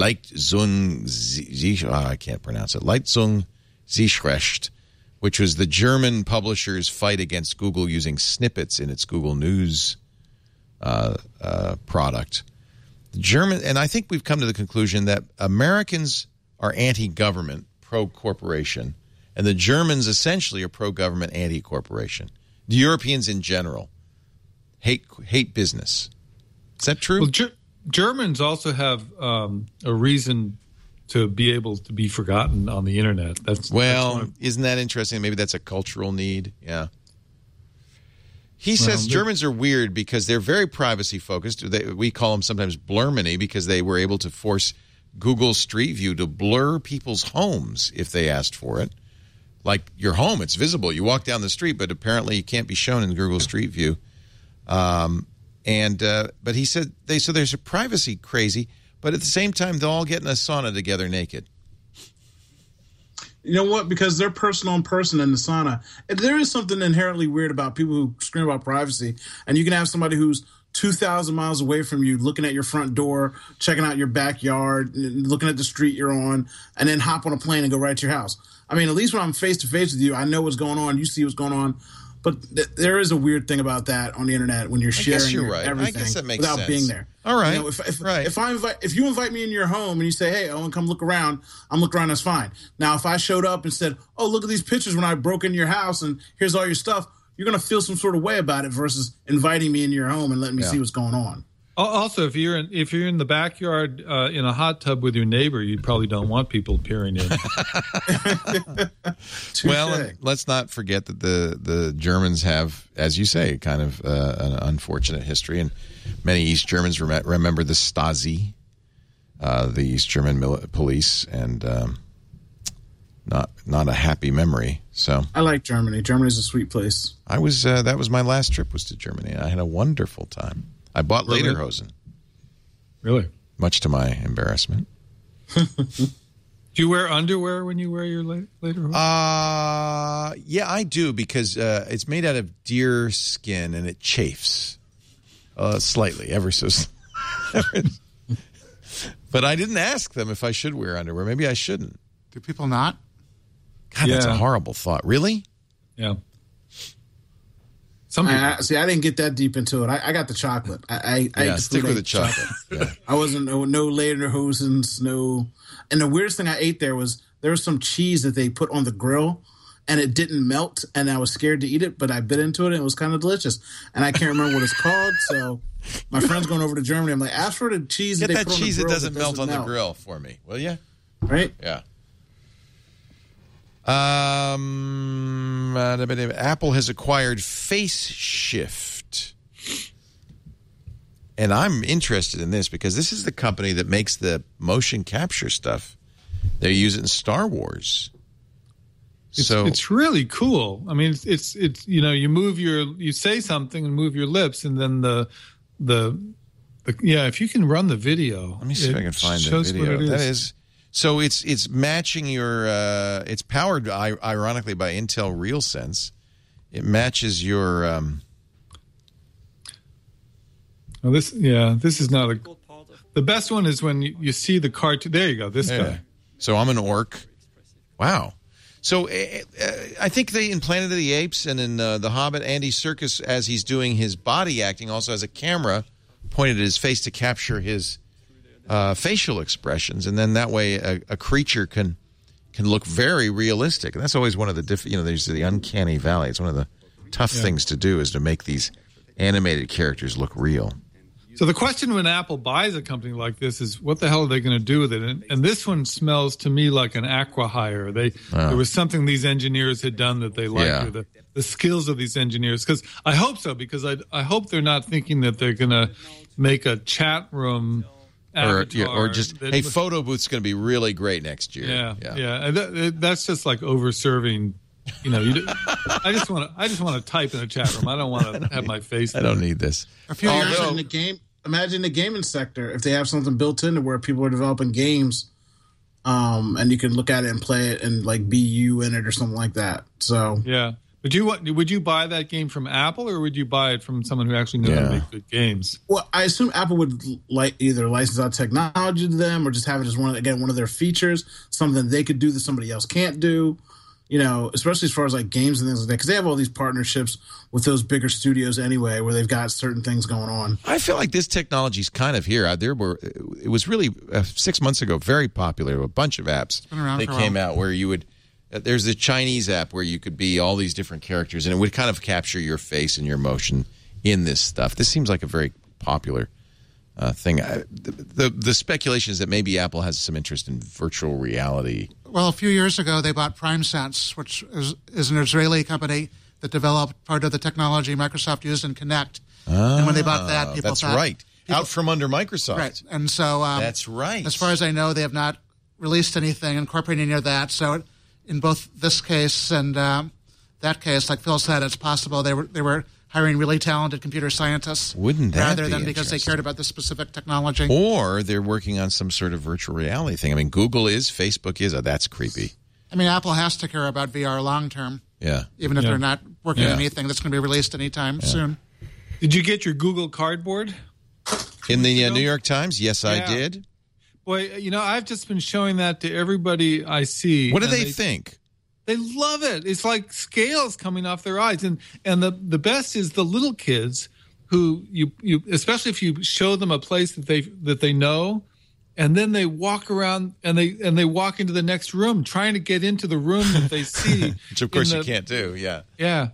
Leitzungsichtrecht, which was the German publisher's fight against Google using snippets in its Google News product. And I think we've come to the conclusion that Americans are anti-government, pro-corporation, and the Germans essentially are pro-government, anti-corporation. The Europeans in general hate business. Is that true? Well, Germans also have a reason to be able to be forgotten on the internet. Isn't that interesting? Maybe that's a cultural need. Yeah. He says Germans are weird because they're very privacy-focused. We call them sometimes blurmany because they were able to force Google Street View to blur people's homes if they asked for it. Like your home, it's visible. You walk down the street, but apparently you can't be shown in Google Street View. But he said there's a privacy crazy, but at the same time, they'll all get in a sauna together naked. You know what? Because they're person on person in the sauna. There is something inherently weird about people who scream about privacy. And you can have somebody who's 2,000 miles away from you looking at your front door, checking out your backyard, looking at the street you're on, and then hop on a plane and go right to your house. I mean, at least when I'm face-to-face with you, I know what's going on. You see what's going on. But there is a weird thing about that on the internet when you're sharing everything I guess that makes without sense. being there. All right. You know, if you invite me in your home and you say, "Hey, Owen, come look around," I'm looking around. That's fine. Now, if I showed up and said, "Oh, look at these pictures when I broke into your house and here's all your stuff," you're going to feel some sort of way about it versus inviting me into your home and letting me see what's going on. Also, if you're in the backyard in a hot tub with your neighbor, you probably don't want people peering in. Well, let's not forget that the Germans have, as you say, kind of an unfortunate history, and many East Germans remember the Stasi, the East German police, and not a happy memory. So I like Germany. Germany's a sweet place. I was that was my last trip was to Germany. I had a wonderful time. I bought lederhosen. Really? Much to my embarrassment. Do you wear underwear when you wear your lederhosen? Yeah, I do because it's made out of deer skin and it chafes slightly, ever so slightly. But I didn't ask them if I should wear underwear. Maybe I shouldn't. Do people not? God, that's a horrible thought. Really? Yeah. I didn't get that deep into it. I got the chocolate. I stick with the chocolate. Yeah. I wasn't no lederhosens, no. And the weirdest thing I ate there was some cheese that they put on the grill, and it didn't melt, and I was scared to eat it, but I bit into it, and it was kind of delicious. And I can't remember what it's called, so my friend's going over to Germany. I'm like, ask for the cheese that they put on the grill. Get that cheese that doesn't melt on the grill for me, will you? Right? Yeah. Apple has acquired FaceShift. And I'm interested in this because this is the company that makes the motion capture stuff they use it in Star Wars. It's really cool. I mean, it's you say something and move your lips, and then the if you can run the video. Let me see if I can find the video. That is. So it's matching your. It's powered, ironically, by Intel RealSense. It matches your. This is not the best one is when you see the cartoon. There you go. This guy. So I'm an orc. Wow. So I think they in Planet of the Apes and in The Hobbit, Andy Serkis, as he's doing his body acting, also has a camera pointed at his face to capture his. Facial expressions, and then that way a creature can can look very realistic. And that's always one of the there's the uncanny valley. It's one of the tough things to do is to make these animated characters look real. So the question when Apple buys a company like this is, what the hell are they going to do with it? And this one smells to me like an acqui-hire. There was something these engineers had done that they liked, or the skills of these engineers. Because I hope so, because I hope they're not thinking that they're going to make a chat room avatar. Or just, hey, photo booth's going to be really great next year. Yeah. And that's just like over-serving. I just want to type in a chat room. I don't want to have my face there. I don't need this. A few years in the game. Imagine the gaming sector if they have something built into where people are developing games, and you can look at it and play it and like be you in it or something like that. So yeah, would you buy that game from Apple or would you buy it from someone who actually knows how to make good games? Well, I assume Apple would either license out technology to them or just have it as one of their features, something they could do that somebody else can't do. Especially as far as like games and things like that, because they have all these partnerships with those bigger studios anyway, where they've got certain things going on. I feel like this technology's kind of here. It was really 6 months ago very popular. A bunch of apps that came out where you would. There's the Chinese app where you could be all these different characters, and it would kind of capture your face and your motion in this stuff. This seems like a very popular thing. The speculation is that maybe Apple has some interest in virtual reality. Well, a few years ago, they bought PrimeSense, which is an Israeli company that developed part of the technology Microsoft used in Kinect. And when they bought that, people that's thought... right. Out from under Microsoft. Right. And so... that's right. As far as I know, they have not released anything incorporating any of that. So in both this case and that case, like Phil said, it's possible they were hiring really talented computer scientists. Wouldn't that rather be than because they cared about the specific technology. Or they're working on some sort of virtual reality thing. I mean, Google is, Facebook is. That's creepy. I mean, Apple has to care about VR long term. Yeah. Even if they're not working on anything that's going to be released anytime soon. Did you get your Google Cardboard? In the New York Times? Yes, I did. Boy, I've just been showing that to everybody I see. What do they think? They love it. It's like scales coming off their eyes. And the best is the little kids who you especially if you show them a place that they know, and then they walk around and they walk into the next room trying to get into the room that they see. Which of course you can't do, yeah. Yeah.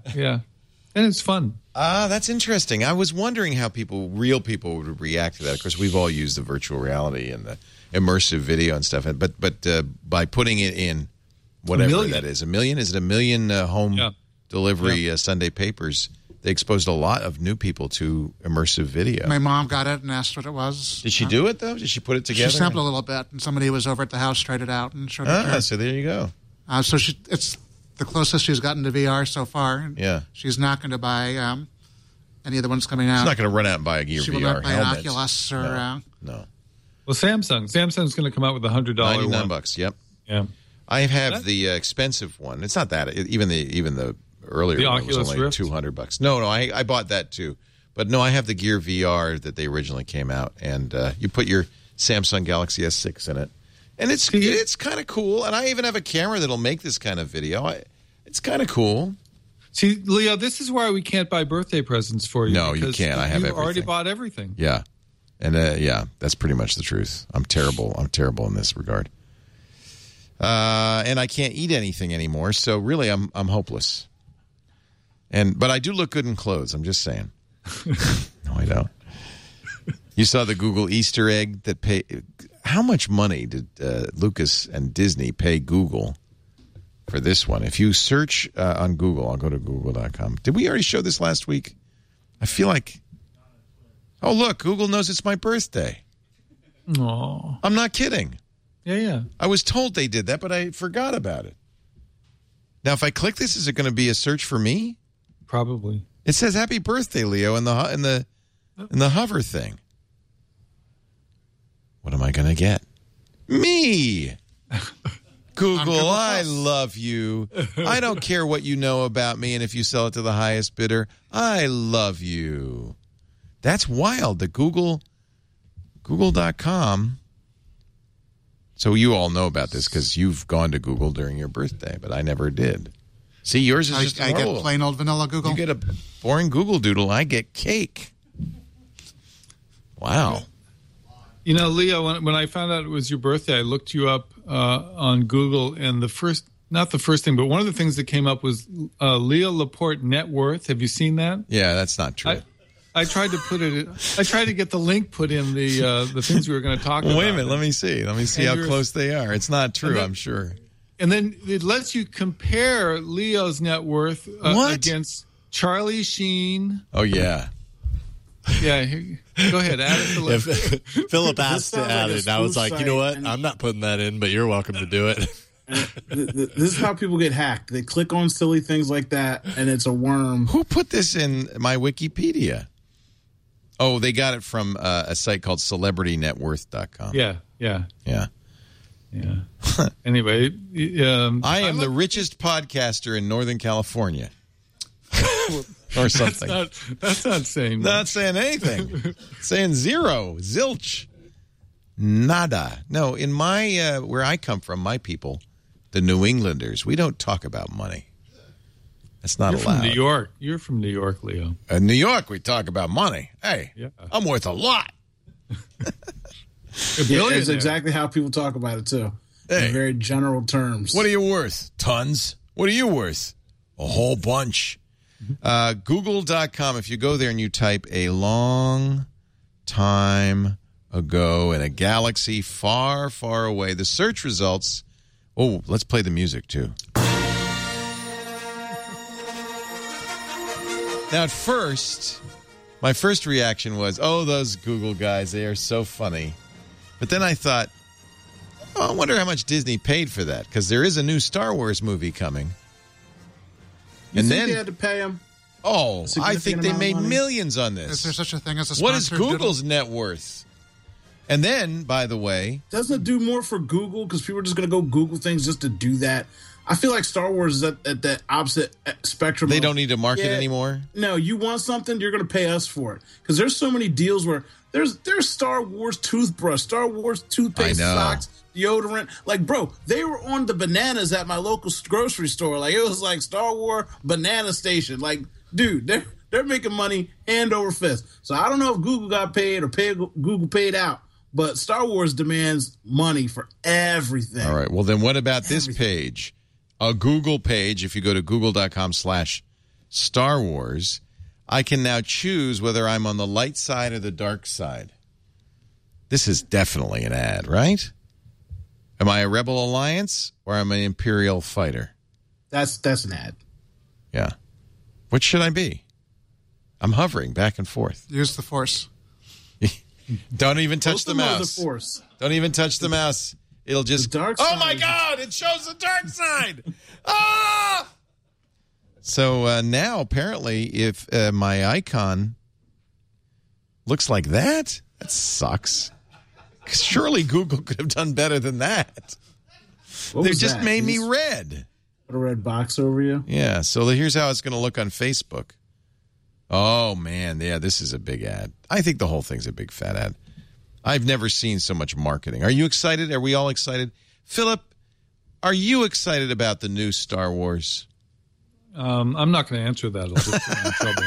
And it's fun. That's interesting. I was wondering how real people would react to that. Of course, we've all used the virtual reality and the immersive video and stuff, but by putting it in whatever that is. 1 million? Is it 1 million home delivery Sunday papers? They exposed a lot of new people to immersive video. My mom got it and asked what it was. Did she do it, though? Did she put it together? She sampled a little bit, and somebody was over at the house, tried it out, and showed it to her. So there you go. So it's the closest she's gotten to VR so far. Yeah. She's not going to buy any of the ones coming out. She's not going to run out and buy a Gear she VR will not buy helmet. An Oculus or... No. Well, Samsung's going to come out with $100 $99 bucks, yep. Yeah. I have the expensive one. It's not that. Even the earlier one was only $200. No, I bought that too. But no, I have the Gear VR that they originally came out, and you put your Samsung Galaxy S6 in it, and it's kind of cool. And I even have a camera that'll make this kind of video. It's kind of cool. See, Leo, this is why we can't buy birthday presents for you. No, you can't. I have everything. You already bought everything. Yeah, and that's pretty much the truth. I'm terrible in this regard. And I can't eat anything anymore, so really I'm hopeless. But I do look good in clothes, I'm just saying. No, I don't. You saw the Google Easter egg that how much money did Lucas and Disney pay Google for this one? If you search on Google, I'll go to google.com. Did we already show this last week? I feel like... Oh, look, Google knows it's my birthday. Aww. I'm not kidding. Yeah. I was told they did that, but I forgot about it. Now, if I click this, is it going to be a search for me? Probably. It says "Happy Birthday, Leo" in the hover thing. What am I going to get? Me. Google, I love you. I don't care what you know about me, and if you sell it to the highest bidder, I love you. That's wild. The Google.com. So you all know about this because you've gone to Google during your birthday, but I never did. See, yours is just I get plain old vanilla Google. You get a boring Google Doodle. I get cake. Wow. You know, Leo, when I found out it was your birthday, I looked you up on Google, and not the first thing, but one of the things that came up was Leo Laporte net worth. Have you seen that? Yeah, that's not true. I tried to put it. I tried to get the link put in the things we were going to talk about. Wait a minute. Let me see. Let me see how close they are. It's not true, I'm sure. And then it lets you compare Leo's net worth against Charlie Sheen. Oh, yeah. Yeah. Go ahead. Add it to the list. Philip asked to add it, and I was like, you know what? I'm not putting that in, but you're welcome to do it. This is how people get hacked. They click on silly things like that, and it's a worm. Who put this in my Wikipedia? Oh, they got it from a site called CelebrityNetWorth.com. Yeah. Anyway, I am the richest podcaster in Northern California. Or something. That's not saying much. Not saying anything. Saying zero. Zilch. Nada. No, in my where I come from, my people, the New Englanders, we don't talk about money. That's not allowed. From New York. You're from New York, Leo. In New York, we talk about money. Hey, I'm worth a lot. It's exactly how people talk about it, too. Hey. In very general terms. What are you worth? Tons. What are you worth? A whole bunch. Google.com, if you go there and you type a long time ago in a galaxy far, far away, the search results. Oh, let's play the music, too. Now, at first, my first reaction was, oh, those Google guys, they are so funny. But then I thought, oh, I wonder how much Disney paid for that, because there is a new Star Wars movie coming. You think they had to pay them? Oh, I think they made millions on this. Is there such a thing as a What is sponsored Google's net worth? And then, by the way... Doesn't it do more for Google? Because people are just going to go Google things just to do that. I feel like Star Wars is at that opposite spectrum. They don't need to market anymore? No, you want something, you're going to pay us for it. Because there's so many deals where there's Star Wars toothbrush, Star Wars toothpaste, socks, deodorant. Like, bro, they were on the bananas at my local grocery store. Like, it was like Star Wars banana station. Like, dude, they're making money hand over fist. So I don't know if Google got paid or Google paid out. But Star Wars demands money for everything. All right. Well, then what about this page? A Google page, if you go to google.com/Star Wars, I can now choose whether I'm on the light side or the dark side. This is definitely an ad, right? Am I a Rebel Alliance or am I an Imperial fighter? That's an ad. Yeah. What should I be? I'm hovering back and forth. Use the Force. Don't even touch the mouse. The Force. Don't even touch the mouse. It'll just... The dark oh, side. my God! It shows the dark side! Ah! So now, apparently, if my icon looks like that sucks. Surely Google could have done better than that. They just made me red. Put a red box over you? Yeah, so here's how it's going to look on Facebook. Oh, man, yeah, this is a big ad. I think the whole thing's a big fat ad. I've never seen so much marketing. Are you excited? Are we all excited? Philip, are you excited about the new Star Wars? I'm not going to answer that. I'll just get in trouble.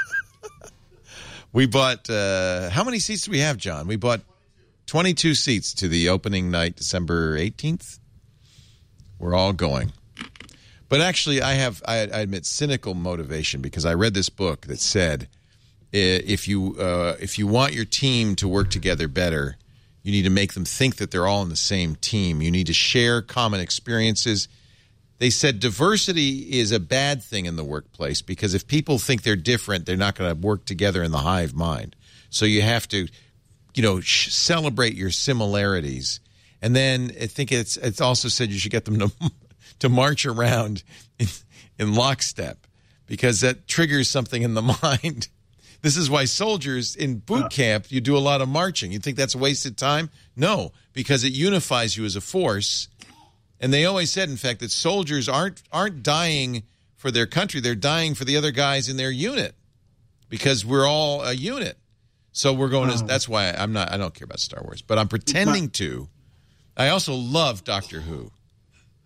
We bought, how many seats do we have, John? We bought 22 seats to the opening night, December 18th. We're all going. But actually, I admit, cynical motivation, because I read this book that said if you want your team to work together better, you need to make them think that they're all on the same team. You need to share common experiences. They said diversity is a bad thing in the workplace because if people think they're different, they're not going to work together in the hive mind. So you have to, celebrate your similarities. And then I think it's also said you should get them to march around in lockstep because that triggers something in the mind. This is why soldiers in boot camp, you do a lot of marching. You think that's a wasted time? No, because it unifies you as a force. And they always said, in fact, that soldiers aren't dying for their country. They're dying for the other guys in their unit because we're all a unit. So we're going to, that's why I don't care about Star Wars, but I'm pretending to. I also love Doctor Who.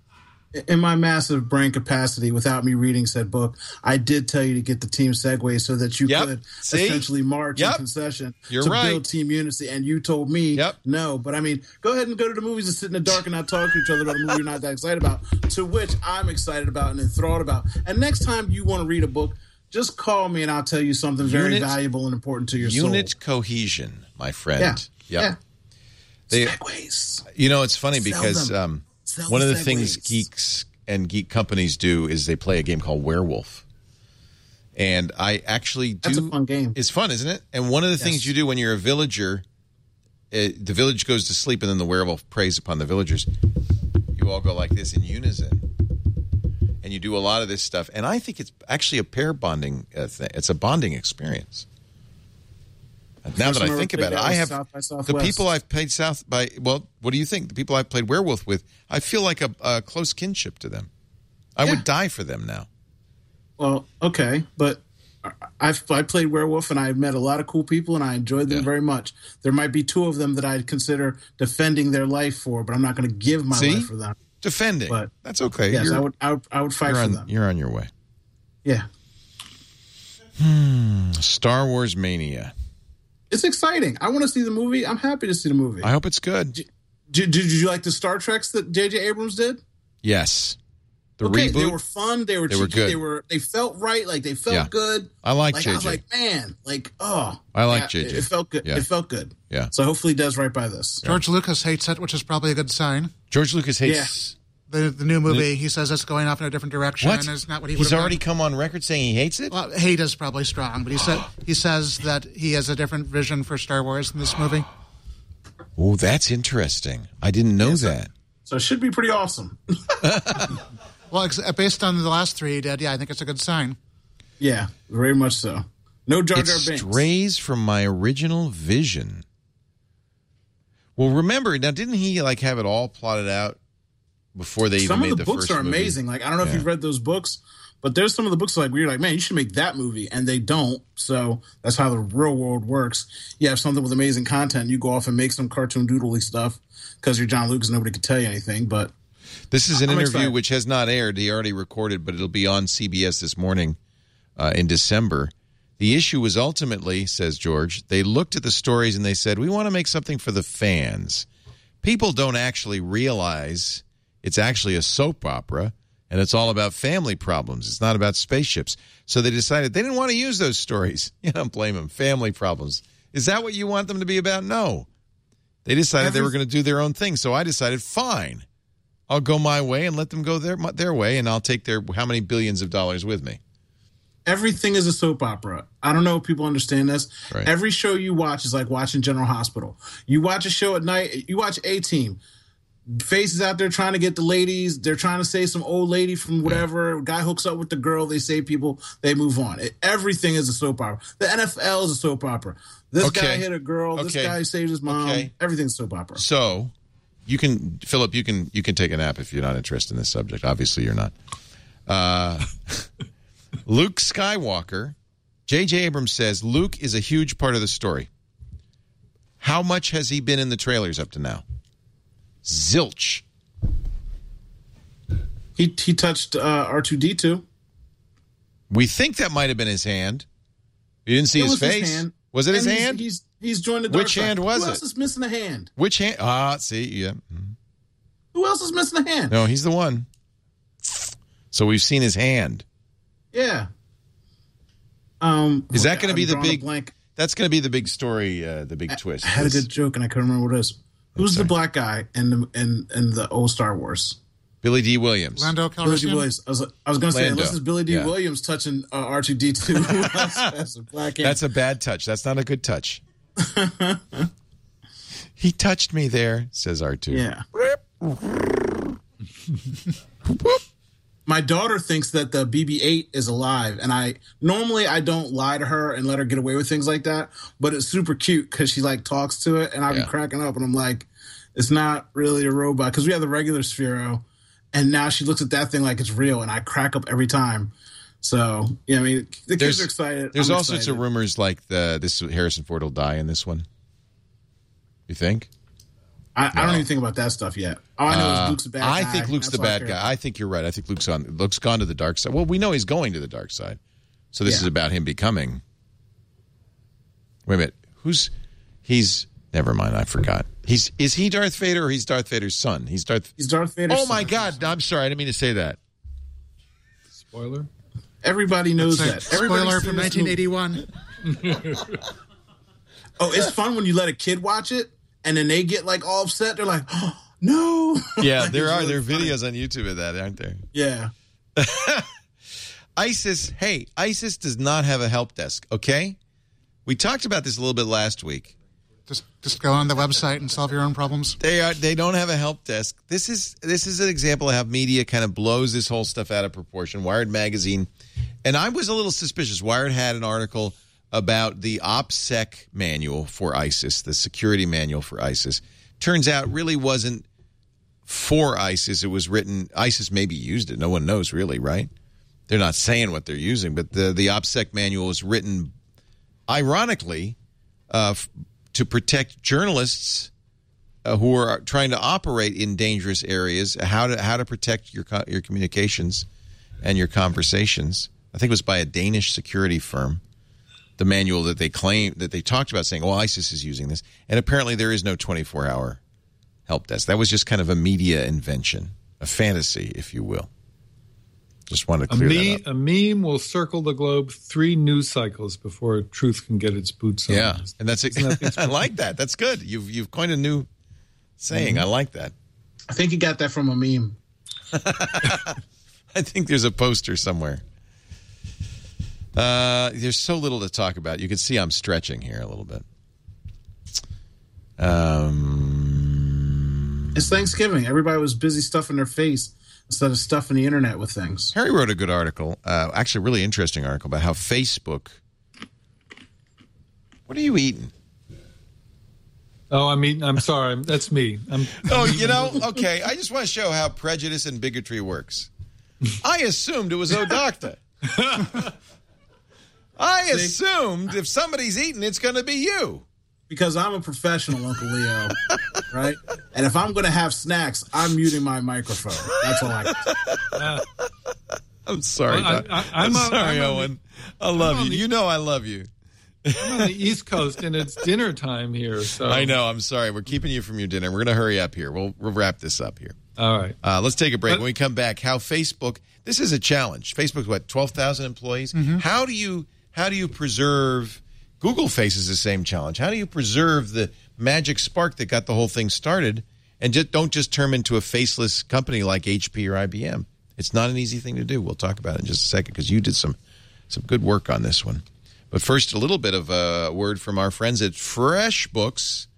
In my massive brain capacity, without me reading said book, I did tell you to get the team Segway so that you could essentially march in concession to build team unity. And you told me no. But I mean, go ahead and go to the movies and sit in the dark and not talk to each other about a movie you're not that excited about, to which I'm excited about and enthralled about. And next time you want to read a book, just call me and I'll tell you something very valuable and important to your soul. Unit cohesion, my friend. Yeah. Segways. You know, it's funny because one of the things geeks and geek companies do is they play a game called Werewolf. And I actually do. That's a fun game. It's fun, isn't it? And one of the things you do when you're a villager, the village goes to sleep and then the werewolf preys upon the villagers. You all go like this in unison. And you do a lot of this stuff. And I think it's actually a pair bonding thing. It's a bonding experience. Now that I think about it, I have the people I've played what do you think? The people I've played Werewolf with, I feel like a close kinship to them. I would die for them now. Well, okay, but I played Werewolf and I met a lot of cool people and I enjoyed them very much. There might be two of them that I'd consider defending their life for, but I'm not going to give my life for them. Defending, but that's okay. Yes, I would fight for them. You're on your way. Yeah. Star Wars Mania. It's exciting. I want to see the movie. I'm happy to see the movie. I hope it's good. Did you like the Star Treks that J.J. Abrams did? Yes. The reboot. They were fun. They were good. They felt right. Like they felt good. I like J.J. I was like, man, I like J.J. It felt good. Yeah. It felt good. Yeah. So hopefully he does right by this. George Lucas hates it, which is probably a good sign. George Lucas hates the new movie. He says it's going off in a different direction. What? And it's not what he He's already come on record saying he hates it? Well, hate is probably strong, but he says that he has a different vision for Star Wars in this movie. Oh, that's interesting. I didn't know that. So it should be pretty awesome. Well, based on the last three he did, I think it's a good sign. Yeah, very much so. No Jar Jar Binks. It strays from my original vision. Well, remember, now didn't he have it all plotted out before they even made the first movie? Some of the books are amazing. I don't know if you've read those books, but there's some of the books where you're like, man, you should make that movie, and they don't. So that's how the real world works. You have something with amazing content, you go off and make some cartoon doodly stuff because you're John Lucas, nobody can tell you anything. But this is an interview which has not aired. He already recorded, but it'll be on CBS this morning in December. The issue was ultimately, says George, they looked at the stories and they said, we want to make something for the fans. People don't actually realize it's actually a soap opera, and it's all about family problems. It's not about spaceships. So they decided they didn't want to use those stories. You don't blame them. Family problems. Is that what you want them to be about? No. They decided they were going to do their own thing. So I decided, fine, I'll go my way and let them go their way, and I'll take their how many billions of dollars with me. Everything is a soap opera. I don't know if people understand this. Right. Every show you watch is like watching General Hospital. You watch a show at night, you watch A-Team. Faces out there trying to get the ladies. They're trying to save some old lady from whatever. Guy hooks up with the girl. They save people. They move on. Everything is a soap opera. The NFL is a soap opera. This guy hit a girl. This guy saved his mom. Everything's a soap opera. So, Philip, you can take a nap if you're not interested in this subject. Obviously, you're not. Luke Skywalker, J.J. Abrams says Luke is a huge part of the story. How much has he been in the trailers up to now? Zilch. He touched R2-D2. We think that might have been his hand. You didn't see his face? His hand. Was it his hand? He's joined the dark Which side. hand was Who it? else is missing a hand? Which hand? See, yeah. Who else is missing a hand? No, he's the one. So we've seen his hand. Yeah. Is that going to be the big? That's going to be the big story, the big twist. I had a good joke and I couldn't remember what it is. Who's the black guy in the old Star Wars? Billy D. Williams. Lando Calrissian. Billy D. Williams. I was going to say, unless it's Billy D. Williams touching R2-D2. Who else has a black hand? That's a bad touch. That's not a good touch. He touched me there, says R2. Yeah. My daughter thinks that the BB-8 is alive, and I don't lie to her and let her get away with things like that, but it's super cute because she talks to it, and I'll be cracking up, and I'm like, it's not really a robot because we have the regular Sphero, and now she looks at that thing like it's real, and I crack up every time. So yeah, I mean, the kids are excited. There's all sorts of rumors like this Harrison Ford will die in this one. You think? I don't even think about that stuff yet. All I know is Luke's a bad guy. I think Luke's the bad guy. I think you're right. I think Luke's gone to the dark side. Well, we know he's going to the dark side. So this is about him becoming. Wait a minute. He's never mind, I forgot. Is he Darth Vader or he's Darth Vader's son? He's Darth Vader's son. Oh my God. I'm sorry. I didn't mean to say that. Spoiler? Everybody knows that. Spoiler from 1981. Oh, it's fun when you let a kid watch it and then they get like all upset. They're like, oh, no. Yeah, like, there are videos on YouTube of that, aren't there? Yeah. ISIS does not have a help desk, okay? We talked about this a little bit last week. Just go on the website and solve your own problems. They don't have a help desk. This is an example of how media kind of blows this whole stuff out of proportion. Wired magazine, and I was a little suspicious. Wired had an article about the OPSEC manual for ISIS, the security manual for ISIS. Turns out really wasn't for ISIS. It was written, ISIS maybe used it. No one knows really, right? They're not saying what they're using, but the OPSEC manual was written, ironically, to protect journalists who are trying to operate in dangerous areas, how to protect your communications and your conversations. I think it was by a Danish security firm. The manual that they talked about saying, ISIS is using this. And apparently there is no 24-hour help desk. That was just kind of a media invention, a fantasy, if you will. Just want to clear that up. A meme will circle the globe 3 news cycles before truth can get its boots on. Yeah, and that's it. I like that. That's good. You've coined a new saying. Mm-hmm. I like that. I think you got that from a meme. I think there's a poster somewhere. There's so little to talk about. You can see I'm stretching here a little bit. It's Thanksgiving. Everybody was busy stuffing their face instead of stuffing the internet with things. Harry wrote a good article, actually a really interesting article about how Facebook... What are you eating? Oh, I'm sorry. That's me. Okay. I just want to show how prejudice and bigotry works. I assumed it was O'Docta. I assumed if somebody's eating, it's going to be you. Because I'm a professional, Uncle Leo, right? And if I'm going to have snacks, I'm muting my microphone. That's all I can. I'm sorry. I'm sorry, Owen. I love you. You know I love you. I'm on the East Coast, and it's dinner time here. So I know. I'm sorry. We're keeping you from your dinner. We're going to hurry up here. We'll wrap this up here. All right. Let's take a break. When we come back, how Facebook... This is a challenge. Facebook's, 12,000 employees? Mm-hmm. How do you preserve... Google faces the same challenge. How do you preserve the magic spark that got the whole thing started and don't just turn into a faceless company like HP or IBM? It's not an easy thing to do. We'll talk about it in just a second because you did some good work on this one. But first, a little bit of a word from our friends at FreshBooks,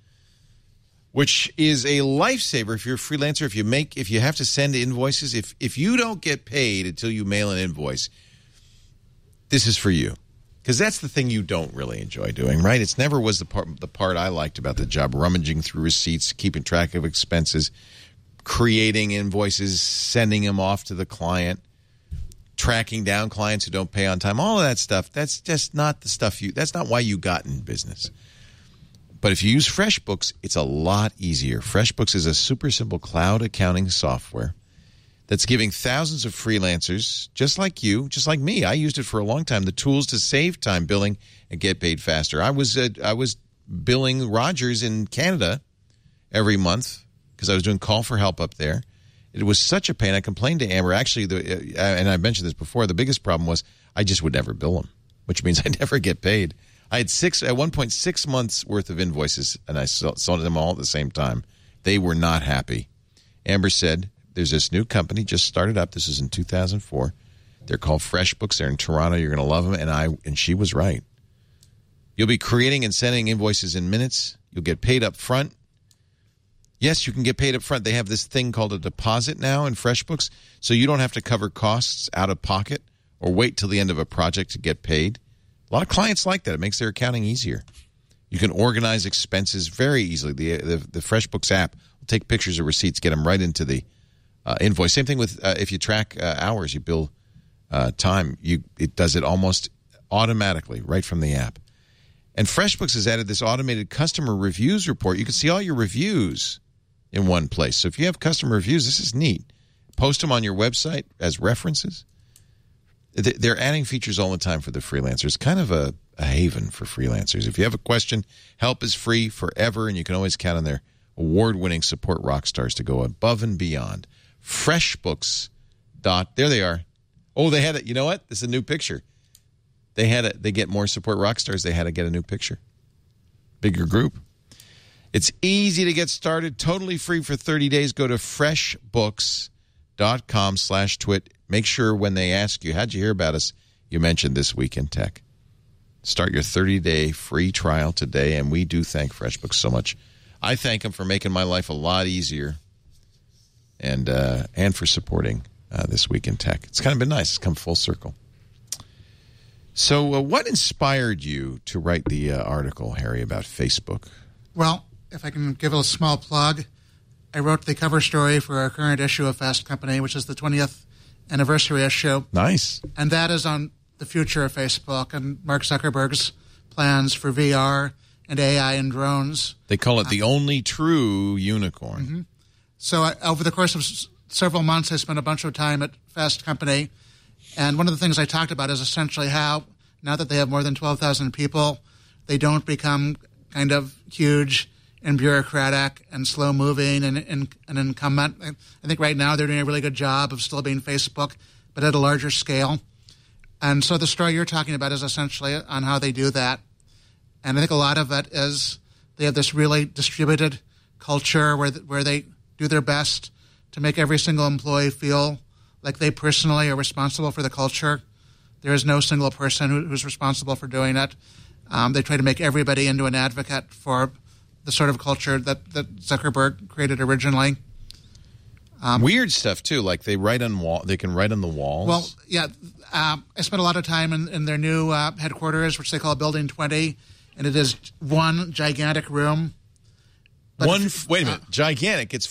which is a lifesaver if you're a freelancer, if you have to send invoices, if you don't get paid until you mail an invoice, this is for you. Because that's the thing you don't really enjoy doing, right? It's never was the part I liked about the job, rummaging through receipts, keeping track of expenses, creating invoices, sending them off to the client, tracking down clients who don't pay on time, all of that stuff. That's just not the stuff that's not why you got in business. But if you use FreshBooks, it's a lot easier. FreshBooks is a super simple cloud accounting software that's giving thousands of freelancers, just like you, just like me. I used it for a long time, the tools to save time billing and get paid faster. I was billing Rogers in Canada every month because I was doing call for help up there. It was such a pain. I complained to Amber. Actually, and I mentioned this before, the biggest problem was I just would never bill them, which means I never get paid. I had at one point 6 months worth of invoices, and I sold them all at the same time. They were not happy. Amber said, there's this new company just started up. This is in 2004. They're called FreshBooks. They're in Toronto. You're going to love them. And she was right. You'll be creating and sending invoices in minutes. You'll get paid up front. Yes, you can get paid up front. They have this thing called a deposit now in FreshBooks, so you don't have to cover costs out of pocket or wait till the end of a project to get paid. A lot of clients like that. It makes their accounting easier. You can organize expenses very easily. The FreshBooks app will take pictures of receipts, get them right into the invoice. Same thing with if you track hours, you bill time. It does it almost automatically right from the app. And FreshBooks has added this automated customer reviews report. You can see all your reviews in one place. So if you have customer reviews, this is neat. Post them on your website as references. They're adding features all the time for the freelancers. Kind of a haven for freelancers. If you have a question, help is free forever, and you can always count on their award-winning support rock stars to go above and beyond. FreshBooks. There they are. Oh, they had it. You know what? This is a new picture. They get more support rock stars. They had to get a new picture. Bigger group. It's easy to get started. Totally free for 30 days. Go to freshbooks.com/twit. Make sure when they ask you, how'd you hear about us, you mentioned This Week in Tech. Start your 30-day free trial today, and we do thank FreshBooks so much. I thank them for making my life a lot easier and for supporting This Week in Tech. It's kind of been nice. It's come full circle. So what inspired you to write the article, Harry, about Facebook? Well, if I can give a small plug, I wrote the cover story for our current issue of Fast Company, which is the 20th anniversary issue. Nice. And that is on the future of Facebook and Mark Zuckerberg's plans for VR and AI and drones. They call it the only true unicorn. Mm-hmm. So over the course of several months, I spent a bunch of time at Fast Company. And one of the things I talked about is essentially how, now that they have more than 12,000 people, they don't become kind of huge and bureaucratic and slow-moving and incumbent. I think right now they're doing a really good job of still being Facebook, but at a larger scale. And so the story you're talking about is essentially on how they do that. And I think a lot of it is they have this really distributed culture where they do their best to make every single employee feel like they personally are responsible for the culture. There is no single person who's responsible for doing it. They try to make everybody into an advocate for the sort of culture that Zuckerberg created originally. Weird stuff too, like they write on wall. They can write on the walls. Well, yeah, I spent a lot of time in their new headquarters, which they call Building 20, and it is one gigantic room. Wait a minute, gigantic. It's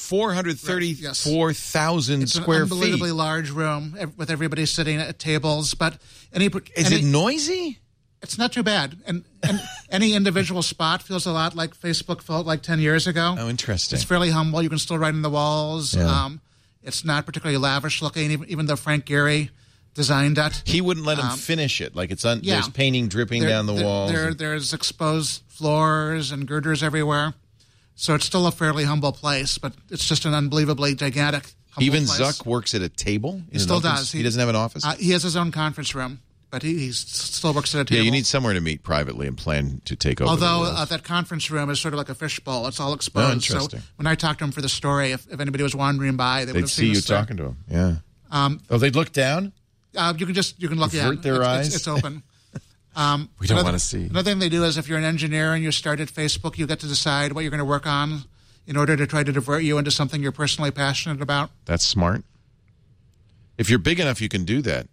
434,000 square feet. It's an unbelievably large room with everybody sitting at tables. But is it noisy? It's not too bad. And any individual spot feels a lot like Facebook felt like 10 years ago. Oh, interesting. It's fairly humble. You can still write on the walls. Yeah. It's not particularly lavish looking, even though Frank Gehry designed it. He wouldn't let him finish it. Like there's painting dripping down the walls. There's exposed floors and girders everywhere. So it's still a fairly humble place, but it's just an unbelievably gigantic, humble place. Zuck works at a table? He still does. He doesn't have an office? He has his own conference room, but he still works at a table. Yeah, you need somewhere to meet privately and plan to take over. Although that conference room is sort of like a fishbowl. It's all exposed. Oh, interesting. So when I talked to him for the story, if anybody was wandering by, they'd see you talking to him. Yeah. They'd look down? You can look at it. Their eyes? It's open. We don't want to see. Another thing they do is if you're an engineer and you start at Facebook, you get to decide what you're going to work on in order to try to divert you into something you're personally passionate about. That's smart. If you're big enough, you can do that.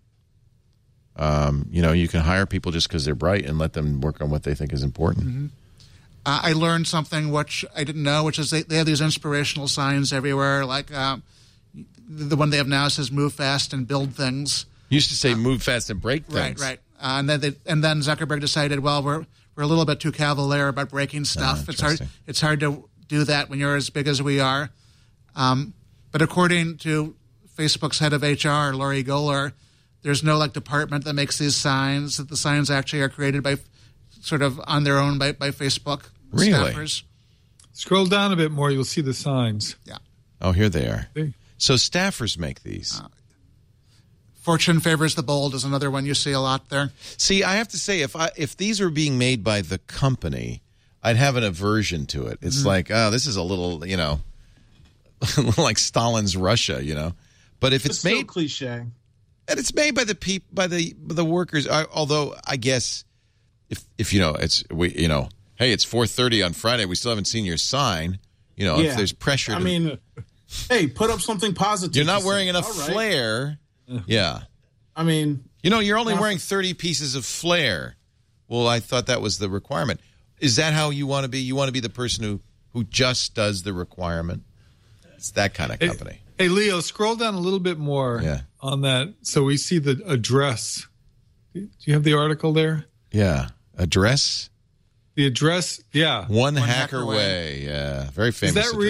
You can hire people just because they're bright and let them work on what they think is important. Mm-hmm. I learned something which I didn't know, which is they have these inspirational signs everywhere. Like the one they have now says "Move fast and build things." Used to say "Move fast and break things." Right. And then Zuckerberg decided, well, we're a little bit too cavalier about breaking stuff. It's hard to do that when you're as big as we are. But according to Facebook's head of HR, Laurie Goler, there's no department that makes these signs. That the signs actually are created by sort of on their own by Facebook staffers. Scroll down a bit more, you'll see the signs. Yeah. Oh, here they are. So staffers make these. Fortune favors the bold is another one you see a lot there. See, I have to say, if these were being made by the company, I'd have an aversion to it. It's like, oh, this is a little, a little like Stalin's Russia, But if it's made cliche, and it's made by the workers, although I guess if hey, it's 4:30 on Friday, we still haven't seen your sign. If there's pressure. Hey, put up something positive. You're not wearing enough flair. Yeah. You're only wearing 30 pieces of flair. Well, I thought that was the requirement. Is that how you want to be? You want to be the person who just does the requirement? It's that kind of company. Hey, Leo, scroll down a little bit more on that so we see the address. Do you have the article there? Yeah. Address? The address, yeah. One hacker way. Yeah. Very famous address. Is that real?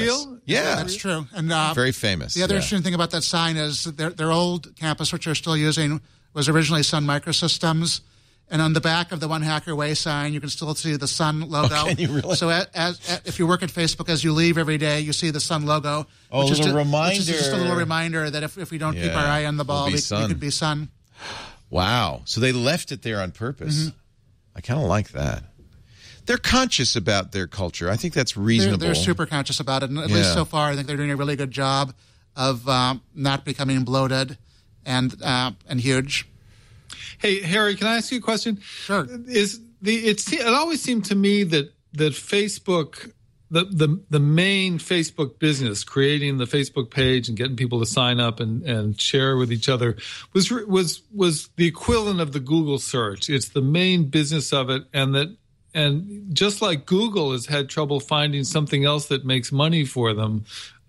Yeah. That's true. And very famous. The other interesting thing about that sign is that their old campus, which they're still using, was originally Sun Microsystems. And on the back of the One Hacker Way sign, you can still see the Sun logo. Oh, can you really? So if you work at Facebook, as you leave every day, you see the Sun logo. Oh, a little reminder. Which is just a little reminder that if we don't keep our eye on the ball, we could be Sun. Wow. So they left it there on purpose. Mm-hmm. I kind of like that. They're conscious about their culture. I think that's reasonable. They're super conscious about it. And at least so far, I think they're doing a really good job of not becoming bloated and huge. Hey, Harry, can I ask you a question? Sure. It always seemed to me that Facebook, the main Facebook business, creating the Facebook page and getting people to sign up and share with each other, was the equivalent of the Google search. It's the main business of it, and just like Google has had trouble finding something else that makes money for them,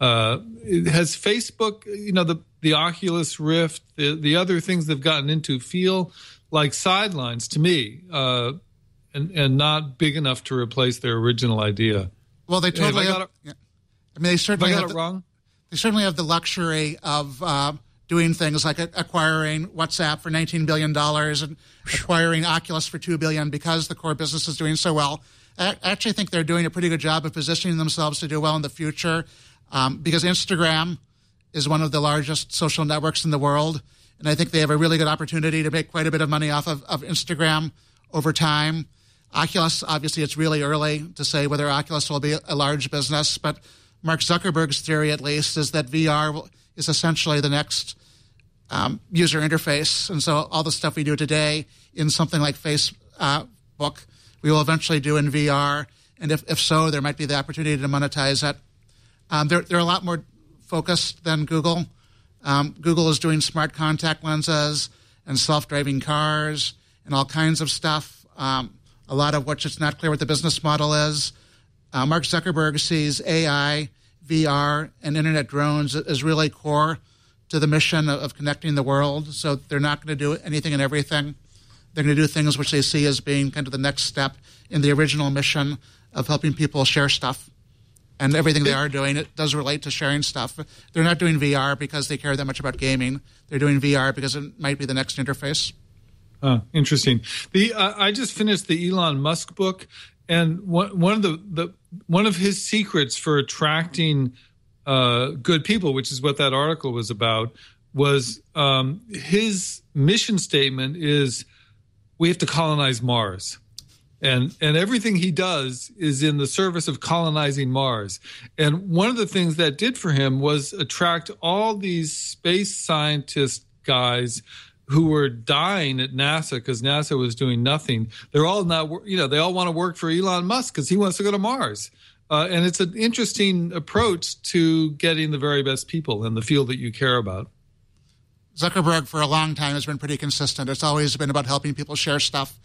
has Facebook, the Oculus Rift, the other things they've gotten into feel like sidelines to me, and not big enough to replace their original idea. Well, they totally. They certainly have it wrong. They certainly have the luxury of doing things like acquiring WhatsApp for $19 billion and acquiring Oculus for $2 billion because the core business is doing so well. I actually think they're doing a pretty good job of positioning themselves to do well in the future, because Instagram is one of the largest social networks in the world, and I think they have a really good opportunity to make quite a bit of money off of Instagram over time. Oculus, obviously, it's really early to say whether Oculus will be a large business, but Mark Zuckerberg's theory, at least, is that VR is essentially the next user interface. And so all the stuff we do today in something like Facebook, we will eventually do in VR. And if so, there might be the opportunity to monetize it. They're a lot more focused than Google. Google is doing smart contact lenses and self-driving cars and all kinds of stuff, a lot of which it's not clear what the business model is. Mark Zuckerberg sees AI, VR, and internet drones as really core to the mission of connecting the world. So they're not going to do anything and everything. They're going to do things which they see as being kind of the next step in the original mission of helping people share stuff. And everything they are doing, it does relate to sharing stuff. They're not doing VR because they care that much about gaming. They're doing VR because it might be the next interface. Interesting. I just finished the Elon Musk book, and one of his secrets for attracting good people, which is what that article was about, was his mission statement is we have to colonize Mars. And everything he does is in the service of colonizing Mars. And one of the things that did for him was attract all these space scientist guys who were dying at NASA because NASA was doing nothing. They're all not, they all want to work for Elon Musk because he wants to go to Mars. And it's an interesting approach to getting the very best people in the field that you care about. Zuckerberg, for a long time, has been pretty consistent. It's always been about helping people share stuff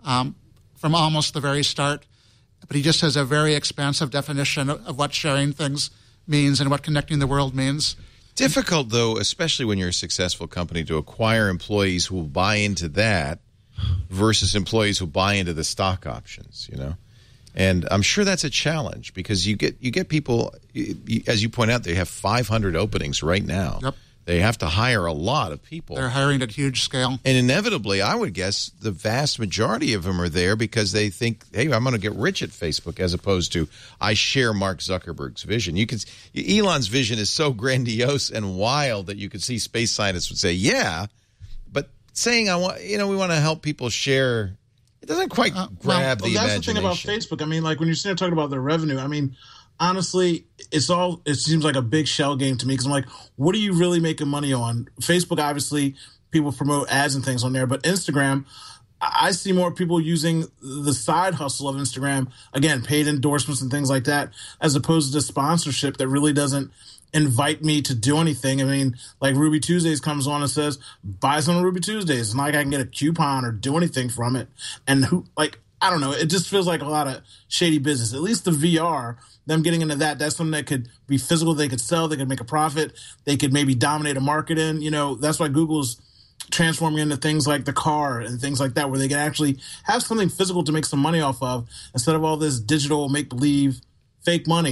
from almost the very start. But he just has a very expansive definition of what sharing things means and what connecting the world means. Difficult, though, especially when you're a successful company, to acquire employees who will buy into that versus employees who buy into the stock options, And I'm sure that's a challenge because you get people, as you point out, they have 500 openings right now. Yep. They have to hire a lot of people. They're hiring at huge scale. And inevitably, I would guess the vast majority of them are there because they think, hey, I'm going to get rich at Facebook, as opposed to I share Mark Zuckerberg's vision. Elon's vision is so grandiose and wild that you could see space scientists would say, yeah, but saying we want to help people share, it doesn't quite grab the imagination. That's the thing about Facebook. I mean, like when you're sitting there talking about their revenue, I mean, honestly, it seems like a big shell game to me because I'm like, what are you really making money on? Facebook, obviously, people promote ads and things on there, but Instagram, I see more people using the side hustle of Instagram, again, paid endorsements and things like that, as opposed to sponsorship that really doesn't invite me to do anything. I mean, like Ruby Tuesdays comes on and says, buy some Ruby Tuesdays. It's not like I can get a coupon or do anything from it. And I don't know. It just feels like a lot of shady business. At least the VR, them getting into that's something that could be physical. They could sell. They could make a profit. They could maybe dominate a market in. That's why Google's transforming into things like the car and things like that, where they can actually have something physical to make some money off of instead of all this digital make-believe fake money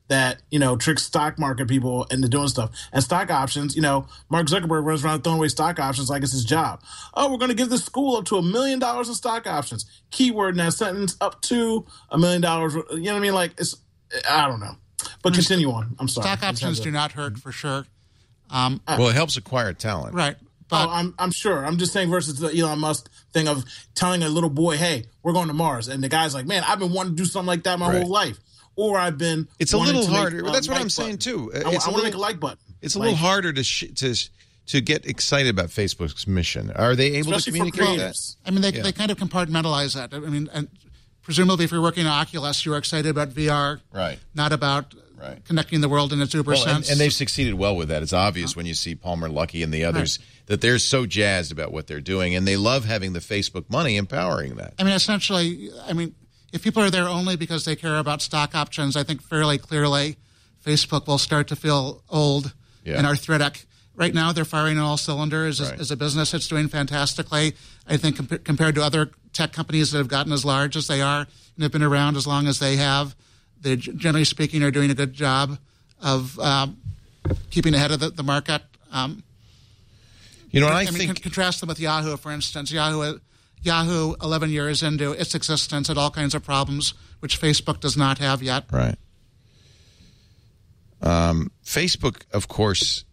that, tricks stock market people into doing stuff. And stock options, Mark Zuckerberg runs around throwing away stock options like it's his job. Oh, we're going to give this school up to $1 million in stock options. Keyword in that sentence, up to $1 million. You know what I mean? Like, I don't know. But continue on. I'm sorry. Stock options do not hurt, for sure. Well, it helps acquire talent. Right. But I'm sure. I'm just saying versus the Elon Musk thing of telling a little boy, hey, we're going to Mars. And the guy's like, man, I've been wanting to do something like that my whole life. Or I've been. It's a little harder. That's what I'm saying too. I want to make a like button. It's a little harder to get excited about Facebook's mission. Are they able to communicate that? I mean, they kind of compartmentalize that. I mean, and presumably, if you're working at Oculus, you're excited about VR, right? Not about connecting the world in its uber sense. And they've succeeded well with that. It's obvious when you see Palmer Luckey and the others that they're so jazzed about what they're doing, and they love having the Facebook money empowering that. I mean, essentially, if people are there only because they care about stock options, I think fairly clearly Facebook will start to feel old and arthritic. Right now, they're firing on all cylinders. As a business, it's doing fantastically. I think compared to other tech companies that have gotten as large as they are and have been around as long as they have, they, generally speaking, are doing a good job of keeping ahead of the market. I think contrast them with Yahoo, for instance. Yahoo, 11 years into its existence, had all kinds of problems, which Facebook does not have yet. Right. Facebook, of course,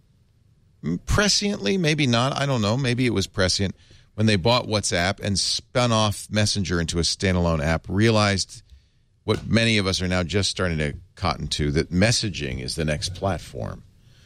presciently, maybe not, I don't know, maybe it was prescient, when they bought WhatsApp and spun off Messenger into a standalone app, realized what many of us are now just starting to cotton to, that messaging is the next platform.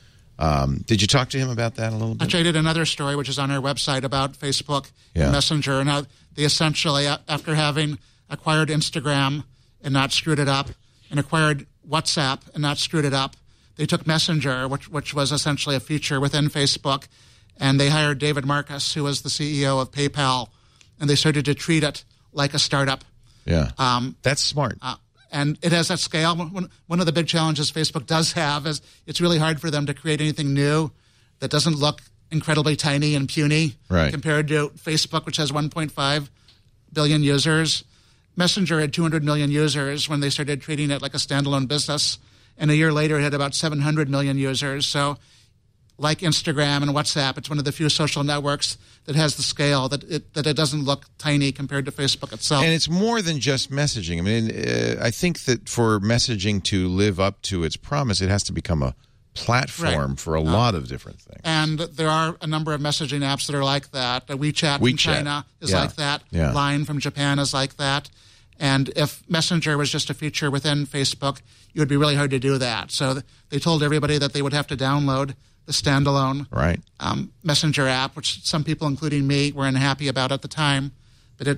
Did you talk to him about that a little bit? I did another story, which is on our website, about Facebook and Messenger, and how they essentially, after having acquired Instagram and not screwed it up, and acquired WhatsApp and not screwed it up, they took Messenger, which was essentially a feature within Facebook, and they hired David Marcus, who was the CEO of PayPal, and they started to treat it like a startup. Yeah, that's smart. And it has that scale. One of the big challenges Facebook does have is it's really hard for them to create anything new that doesn't look incredibly tiny and puny compared to Facebook, which has 1.5 billion users. Messenger had 200 million users when they started treating it like a standalone business. And a year later, it had about 700 million users. So like Instagram and WhatsApp, it's one of the few social networks that has the scale that it doesn't look tiny compared to Facebook itself. And it's more than just messaging. I mean, I think that for messaging to live up to its promise, it has to become a platform for a lot of different things. And there are a number of messaging apps that are like that. WeChat from China is like that. Yeah. Line from Japan is like that. And if Messenger was just a feature within Facebook, it would be really hard to do that. So they told everybody that they would have to download the standalone Messenger app, which some people, including me, were unhappy about at the time. But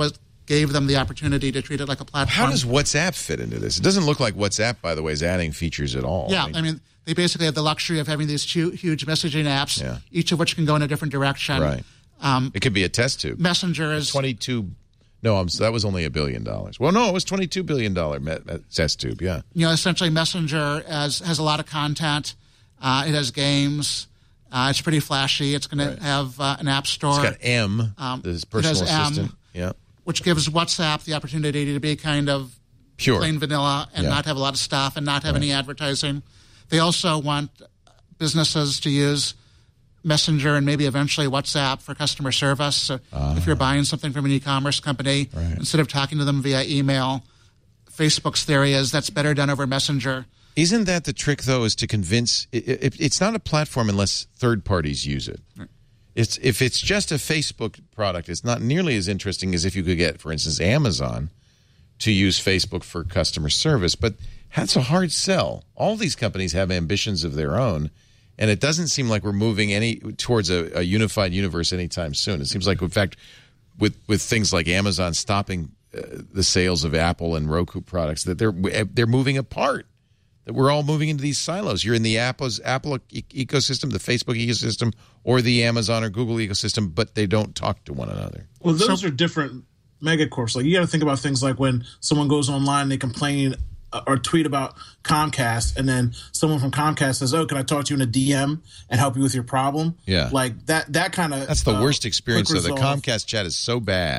gave them the opportunity to treat it like a platform. How does WhatsApp fit into this? It doesn't look like WhatsApp, by the way, is adding features at all. Yeah, I mean they basically have the luxury of having these huge messaging apps, each of which can go in a different direction. Right. It could be a test tube. Messenger is 22. No, that was only $1 billion. Well, no, it was $22 billion test tube. Yeah. Essentially, Messenger has a lot of content. It has games. It's pretty flashy. It's going to have an app store. It's got M, this personal assistant. Which gives WhatsApp the opportunity to be kind of pure, plain vanilla, and not have a lot of stuff and not have any advertising. They also want businesses to use Messenger and maybe eventually WhatsApp for customer service. So if you're buying something from an e-commerce company, instead of talking to them via email, Facebook's theory is that's better done over Messenger. Isn't that the trick, though, is to convince it's not a platform unless third parties use it. Right. If it's just a Facebook product, it's not nearly as interesting as if you could get, for instance, Amazon to use Facebook for customer service. But that's a hard sell. All these companies have ambitions of their own, and it doesn't seem like we're moving towards a unified universe anytime soon. It seems like, in fact, with things like Amazon stopping the sales of Apple and Roku products, that they're moving apart. That we're all moving into these silos. You're in the Apple ecosystem, the Facebook ecosystem, or the Amazon or Google ecosystem, but they don't talk to one another. Well, those are different megacorps. Like, you got to think about things like when someone goes online and they complain or tweet about Comcast, and then someone from Comcast says, "Oh, can I talk to you in a DM and help you with your problem?" Yeah, like that kind of. That's the worst experience. So the Comcast chat is so bad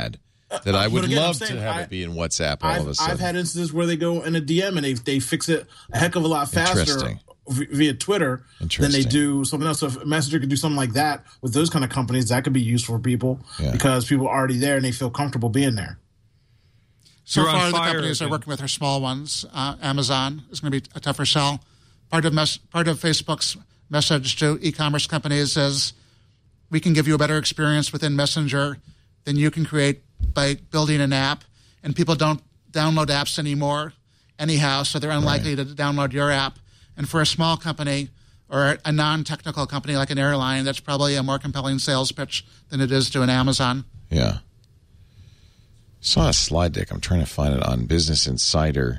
that I would again, love to have it be in WhatsApp all of a sudden. I've had instances where they go in a DM and they fix it a heck of a lot faster via Twitter than they do something else. So if Messenger could do something like that with those kind of companies, that could be useful for people because people are already there and they feel comfortable being there. So far, the companies they're working with are small ones. Amazon is going to be a tougher sell. Part of Facebook's message to e-commerce companies is we can give you a better experience within Messenger than you can create by building an app. And people don't download apps anymore anyhow, so they're unlikely to download your app. And for a small company or a non-technical company like an airline, that's probably a more compelling sales pitch than it is to an Amazon. Yeah. Saw a slide deck. I'm trying to find it on Business Insider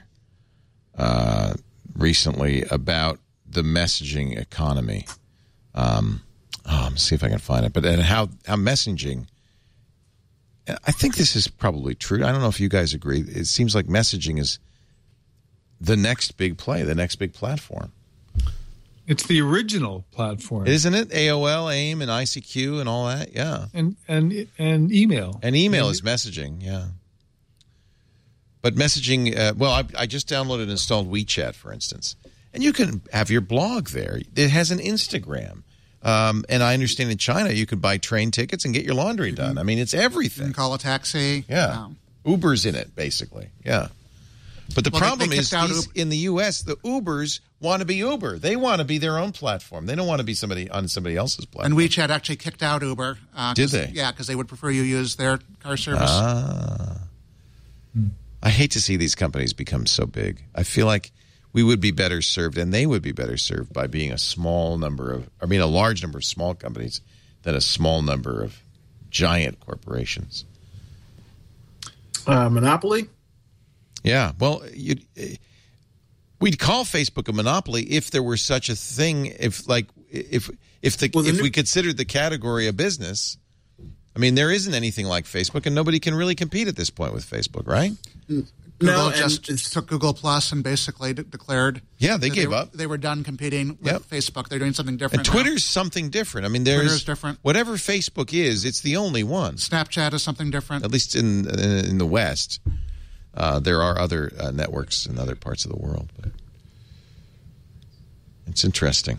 recently about the messaging economy. Let me see if I can find it. And how messaging, I think this is probably true. I don't know if you guys agree. It seems like messaging is the next big play, the next big platform. It's the original platform, isn't it? AOL, AIM, and ICQ, and all that. Yeah, and email. And email is messaging. Yeah, but messaging. I just downloaded and installed WeChat, for instance, and you can have your blog there. It has an Instagram, and I understand in China you could buy train tickets and get your laundry done. I mean, it's everything. You can call a taxi. Yeah, Uber's in it basically. Yeah. But the problem is in the U.S., the Ubers want to be Uber. They want to be their own platform. They don't want to be on somebody else's platform. And WeChat actually kicked out Uber. Did they? Yeah, because they would prefer you use their car service. I hate to see these companies become so big. I feel like we would be better served, and they would be better served by being a large number of small companies than a small number of giant corporations. Monopoly? Yeah, well, we'd call Facebook a monopoly if there were such a thing. If we considered the category a business, I mean, there isn't anything like Facebook, and nobody can really compete at this point with Facebook, right? Google just took Google Plus and basically declared. Yeah, they gave up. They were done competing with Facebook. They're doing something different. And Twitter's something different. I mean, Twitter's different. Whatever Facebook is, it's the only one. Snapchat is something different. At least in the West. There are other networks in other parts of the world, but it's interesting.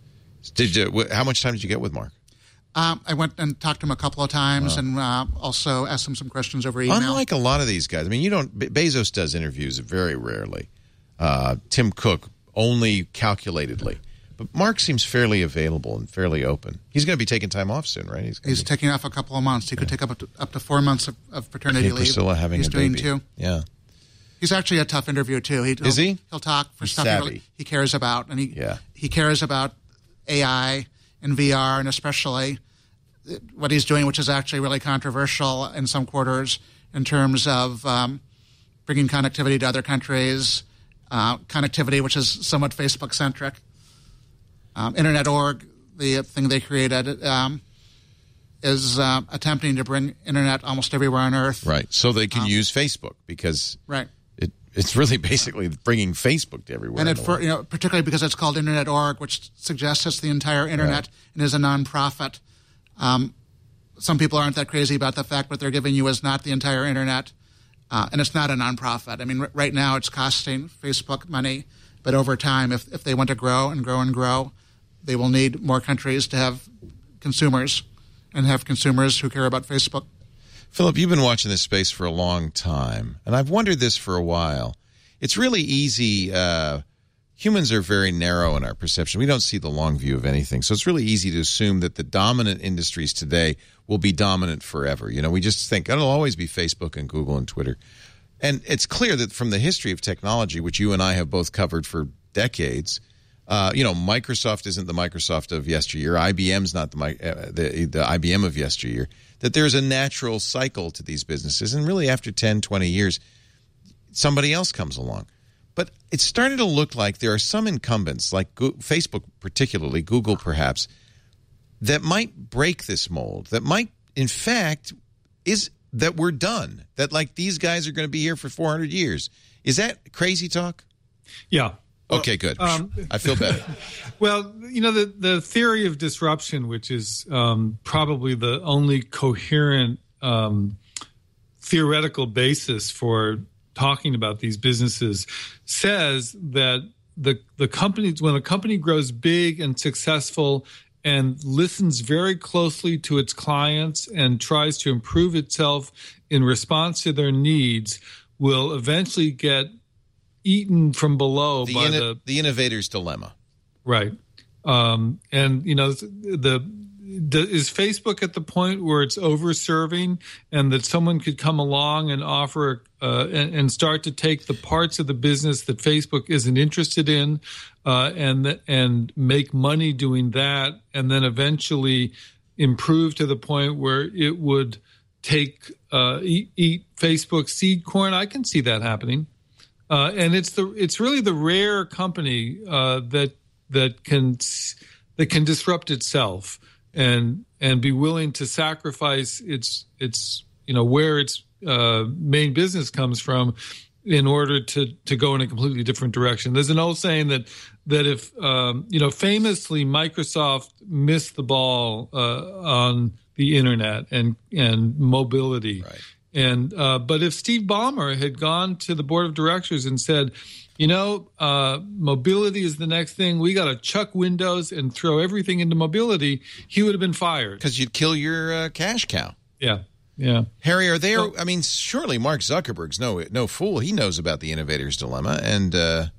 How much time did you get with Mark? I went and talked to him a couple of times, and also asked him some questions over email. Unlike a lot of these guys, I mean, Bezos does interviews very rarely. Tim Cook only calculatedly. But Mark seems fairly available and fairly open. He's going to be taking time off soon, right? He's taking off a couple of months. He could take up to 4 months of paternity leave. Priscilla having He's a baby. He's doing 2. Yeah. He's actually a tough interview, too. Is he? He'll talk for He's stuff savvy. he cares about. And he cares about AI and VR, and especially what he's doing, which is actually really controversial in some quarters in terms of bringing connectivity to other countries, connectivity which is somewhat Facebook-centric. Internet.org, the thing they created, is attempting to bring Internet almost everywhere on Earth. Right, so they can use Facebook because it's really basically bringing Facebook to everywhere. And particularly because it's called Internet.org, which suggests it's the entire Internet and is a nonprofit. Some people aren't that crazy about the fact what they're giving you is not the entire Internet, and it's not a nonprofit. I mean, right now it's costing Facebook money, but over time, if they want to grow and grow and grow, they will need more countries to have consumers and have consumers who care about Facebook. Philip, you've been watching this space for a long time, and I've wondered this for a while. It's really easy. Humans are very narrow in our perception. We don't see the long view of anything. So it's really easy to assume that the dominant industries today will be dominant forever. We just think it'll always be Facebook and Google and Twitter. And it's clear that from the history of technology, which you and I have both covered for decades, Microsoft isn't the Microsoft of yesteryear. IBM's not the IBM of yesteryear. That there's a natural cycle to these businesses. And really after 10, 20 years, somebody else comes along. But it's starting to look like there are some incumbents, like Facebook particularly, Google perhaps, that might break this mold, that might, in fact, is that we're done, that like these guys are going to be here for 400 years. Is that crazy talk? Yeah. Okay, good. I feel better. Well, the theory of disruption, which is probably the only coherent theoretical basis for talking about these businesses, says that the companies, when a company grows big and successful and listens very closely to its clients and tries to improve itself in response to their needs, will eventually get eaten from below by the innovator's dilemma. Right. And, is Facebook at the point where it's over-serving and that someone could come along and offer and start to take the parts of the business that Facebook isn't interested in and make money doing that, and then eventually improve to the point where it would eat Facebook seed corn? I can see that happening. And it's really the rare company that can disrupt itself and be willing to sacrifice its where its main business comes from in order to go in a completely different direction. There's an old saying that if famously Microsoft missed the ball on the internet and mobility. Right. But if Steve Ballmer had gone to the board of directors and said, mobility is the next thing, we got to chuck Windows and throw everything into mobility, he would have been fired. Because you'd kill your cash cow. Yeah. Yeah. Harry, are there, surely Mark Zuckerberg's no fool. He knows about the innovator's dilemma. And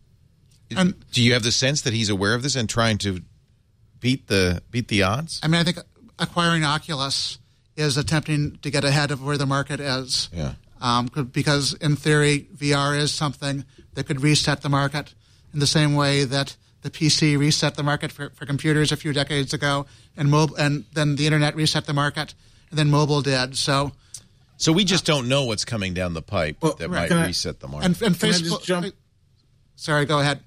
do you have the sense that he's aware of this and trying to beat the odds? I think acquiring Oculus is attempting to get ahead of where the market is. Yeah. Because in theory, VR is something that could reset the market in the same way that the PC reset the market for computers a few decades ago, and then the internet reset the market, and then mobile did. So we just don't know what's coming down the pipe that might reset the market. And Facebook. Sorry, go ahead.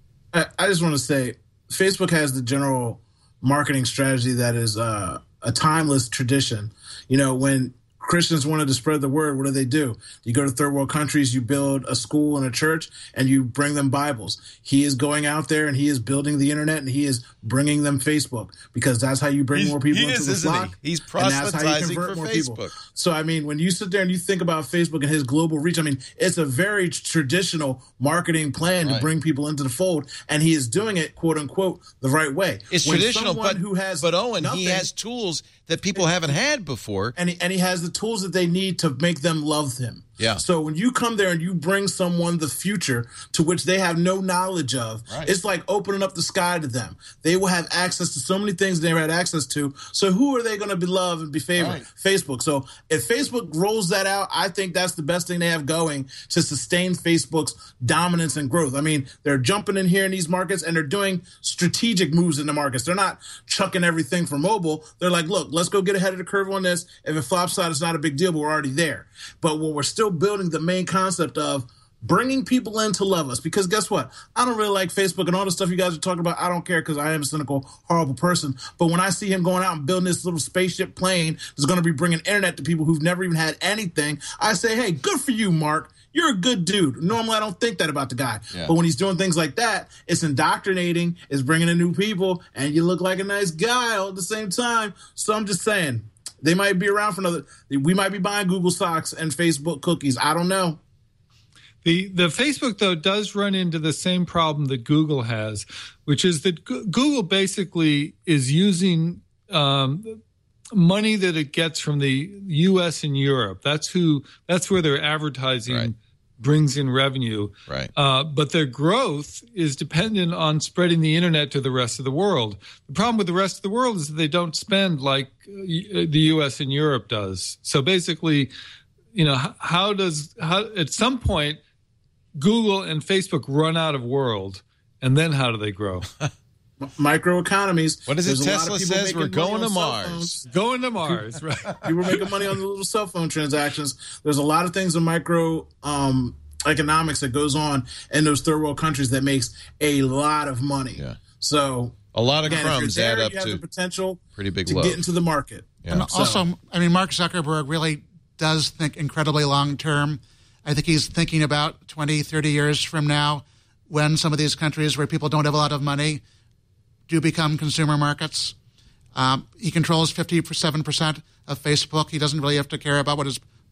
I just want to say, Facebook has the general marketing strategy that is a timeless tradition. When Christians wanted to spread the word, what do? You go to third world countries, you build a school and a church, and you bring them Bibles. He is going out there and he is building the internet and he is bringing them Facebook, because that's how you bring more people into the flock. He's proselytizing for more Facebook. People. So, when you sit there and you think about Facebook and his global reach, it's a very traditional marketing plan to bring people into the fold, and he is doing it, quote unquote, the right way. It's traditional, but Owen, he has tools that people haven't had before. And he has the tools that they need to make them love him. Yeah. So when you come there and you bring someone the future to which they have no knowledge of, it's like opening up the sky to them. They will have access to so many things they never had access to. So who are they going to be loved and be favored? Right. Facebook. So if Facebook rolls that out, I think that's the best thing they have going to sustain Facebook's dominance and growth. They're jumping in here in these markets and they're doing strategic moves in the markets. They're not chucking everything for mobile. They're like, look, let's go get ahead of the curve on this. If it flops out, it's not a big deal, but we're already there. But what we're still building the main concept of bringing people in to love us, because guess what? I don't really like Facebook and all the stuff you guys are talking about. I don't care, because I am a cynical, horrible person. But when I see him going out and building this little spaceship plane that's going to be bringing internet to people who've never even had anything, I say, hey, good for you, Mark. You're a good dude. Normally, I don't think that about the guy. Yeah. But when he's doing things like that, it's indoctrinating, it's bringing in new people, and you look like a nice guy all at the same time. So I'm just saying, they might be around we might be buying Google stocks and Facebook cookies. I don't know. The Facebook, though, does run into the same problem that Google has, which is that Google basically is using money that it gets from the U.S. and Europe. That's where their advertising brings in revenue. Right. But their growth is dependent on spreading the internet to the rest of the world. The problem with the rest of the world is that they don't spend like the U.S. and Europe does. So basically, how at some point Google and Facebook run out of world, and then how do they grow? Microeconomies. What is it Tesla says? We're going to Mars. Going to Mars, right. People are making money on the little cell phone transactions. There's a lot of things in economics that goes on in those third world countries that makes a lot of money. Yeah. So a lot of crumbs add up to the potential pretty big to load. Get into the market. Yeah. And also, Mark Zuckerberg really does think incredibly long term. I think he's thinking about 20, 30 years from now, when some of these countries where people don't have a lot of money do become consumer markets. He controls 57% of Facebook. He doesn't really have to care about what his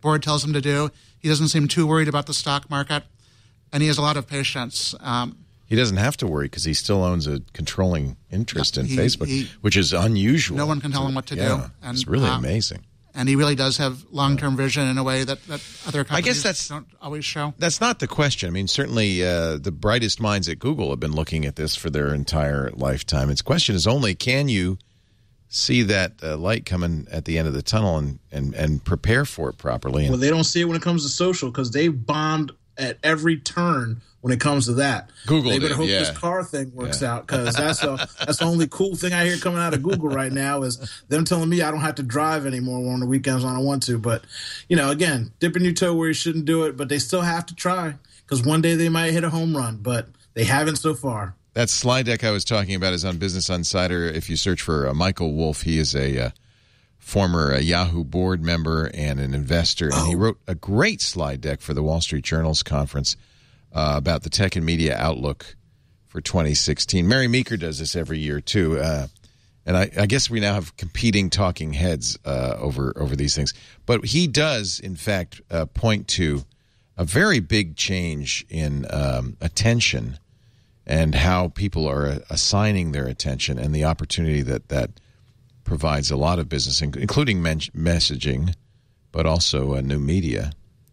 board tells him to do. He doesn't seem too worried about the stock market, and he has a lot of patience. He doesn't have to worry because he still owns a controlling interest in Facebook, which is unusual. No one can tell him what to do. And, it's really amazing. And he really does have long-term vision in a way that other companies don't always show. That's not the question. I mean, certainly the brightest minds at Google have been looking at this for their entire lifetime. Its question is only, can you see that light coming at the end of the tunnel and prepare for it properly? Well, they don't see it when it comes to social because they bombed at every turn when it comes to that. Google they better hope this car thing works out because that's the only cool thing I hear coming out of Google right now is them telling me I don't have to drive anymore on the weekends when I want to. But, again, dipping your toe where you shouldn't do it, but they still have to try because one day they might hit a home run, but they haven't so far. That slide deck I was talking about is on Business Insider. If you search for Michael Wolff, he is a former Yahoo board member and an investor, and he wrote a great slide deck for the Wall Street Journal's conference about the tech and media outlook for 2016. Mary Meeker does this every year, too. And I guess we now have competing talking heads over these things. But he does, in fact, point to a very big change in attention and how people are assigning their attention and the opportunity that provides a lot of business, including messaging, but also new media.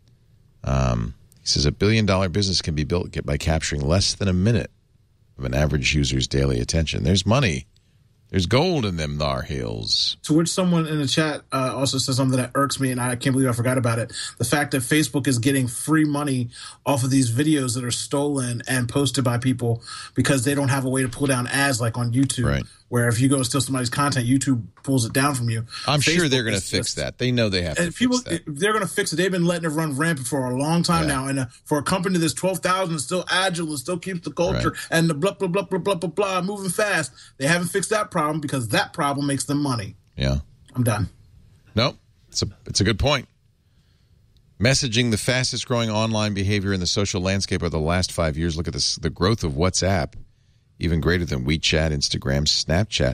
He says a $1 billion business can be built by capturing less than a minute of an average user's daily attention. There's money. There's gold in them thar hills. To which someone in the chat also says something that irks me, and I can't believe I forgot about it. The fact that Facebook is getting free money off of these videos that are stolen and posted by people because they don't have a way to pull down ads like on YouTube. Right. Where if you go and steal somebody's content, YouTube pulls it down from you. I'm sure they're going to fix that. They know they have to fix that. They're going to fix it. They've been letting it run rampant for a long time now. And for a company that's 12,000 is still agile and still keeps the culture and the blah, blah, blah, blah, blah, blah, blah, moving fast, they haven't fixed that problem because that problem makes them money. Yeah. I'm done. No, it's a good point. Messaging, the fastest growing online behavior in the social landscape of the last 5 years. Look at this, the growth of WhatsApp. Even greater than WeChat, Instagram, Snapchat.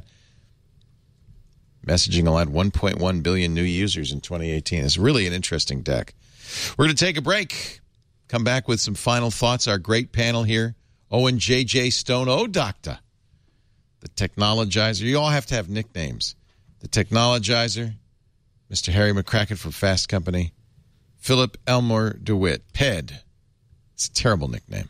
Messaging will add 1.1 billion new users in 2018. It's really an interesting deck. We're going to take a break. Come back with some final thoughts. Our great panel here. Owen J.J. Stone. Oh, Doctor. The Technologizer. You all have to have nicknames. The Technologizer. Mr. Harry McCracken from Fast Company. Philip Elmer DeWitt. PED. It's a terrible nickname.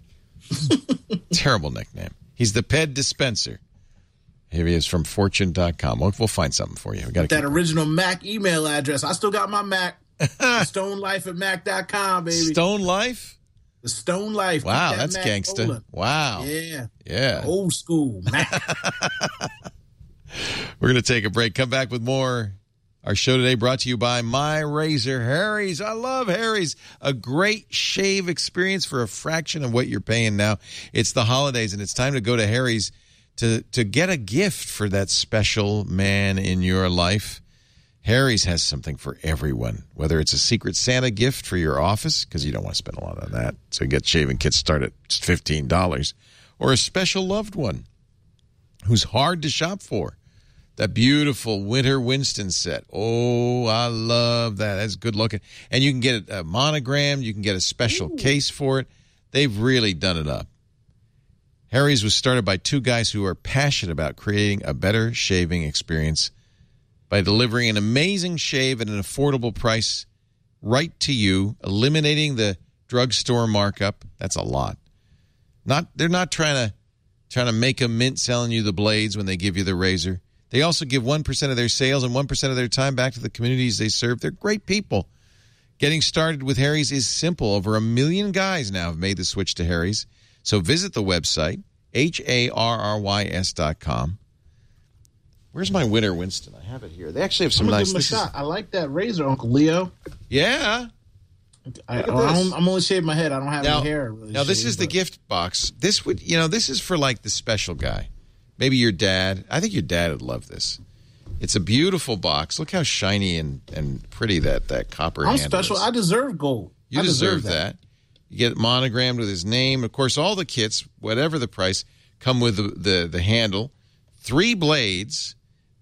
Terrible nickname. He's the PED dispenser. Here he is from Fortune.com. We'll find something for you. We got that original Mac email address. I still got my Mac. StoneLife@Mac.com, baby. Stone Life? The Stone Life. Wow, that's gangster. Rolling. Wow. Yeah. Old school Mac. We're going to take a break. Come back with more. Our show today brought to you by My Razor Harry's. I love Harry's. A great shave experience for a fraction of what you're paying now. It's the holidays, and it's time to go to Harry's to get a gift for that special man in your life. Harry's has something for everyone, whether it's a Secret Santa gift for your office, because you don't want to spend a lot on that, so you get shaving kits start at just $15, or a special loved one who's hard to shop for. That beautiful winter Winston set. Oh, I love that. That's good looking. And you can get it monogrammed. You can get a special case for it. They've really done it up. Harry's was started by two guys who are passionate about creating a better shaving experience by delivering an amazing shave at an affordable price right to you, eliminating the drugstore markup. That's a lot. They're not trying to make a mint selling you the blades when they give you the razor. They also give 1% of their sales and 1% of their time back to the communities they serve. They're great people. Getting started with Harry's is simple. Over 1 million guys now have made the switch to Harry's. So visit the website, HARRYS.com. Where's my winter Winston? I have it here. They actually have some nice... Give him a shot. I like that razor, Uncle Leo. Yeah. I'm only shaving my head. I don't have any hair. Really now, this is the gift box. This is for like the special guy. Maybe your dad. I think your dad would love this. It's a beautiful box. Look how shiny and pretty that copper handle is. I'm special. I deserve gold. You deserve that. You get it monogrammed with his name. Of course, all the kits, whatever the price, come with the handle, 3 blades,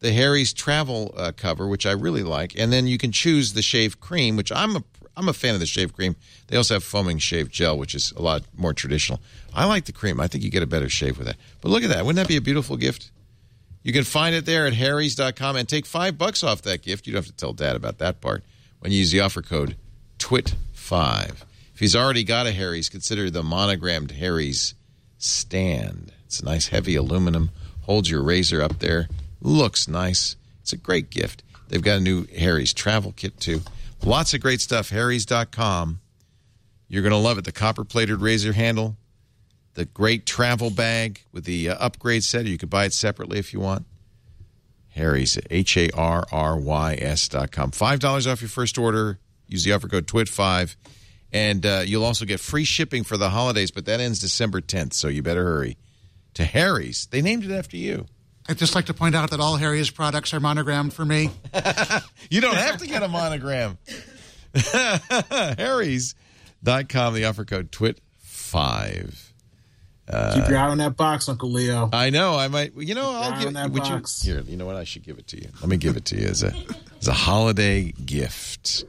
the Harry's travel cover, which I really like, and then you can choose the shave cream, which I'm a fan of the shave cream. They also have foaming shave gel, which is a lot more traditional. I like the cream. I think you get a better shave with that. But look at that. Wouldn't that be a beautiful gift? You can find it there at harrys.com and take $5 off that gift. You don't have to tell Dad about that part when you use the offer code TWIT5. If he's already got a Harry's, consider the monogrammed Harry's stand. It's a nice heavy aluminum. Holds your razor up there. Looks nice. It's a great gift. They've got a new Harry's travel kit, too. Lots of great stuff. Harrys.com. You're going to love it. The copper-plated razor handle. The great travel bag with the upgrade set. You could buy it separately if you want. Harry's, HARRYS.com. $5 off your first order. Use the offer code TWIT5. And you'll also get free shipping for the holidays, but that ends December 10th, so you better hurry. To Harry's. They named it after you. I'd just like to point out that all Harry's products are monogrammed for me. You don't have to get a monogram. Harrys.com, the offer code TWIT5. Keep your eye on that box, Uncle Leo. I know. I might. You know, I'll give that box. Here, you know what? I should give it to you. Let me give it to you as a holiday gift.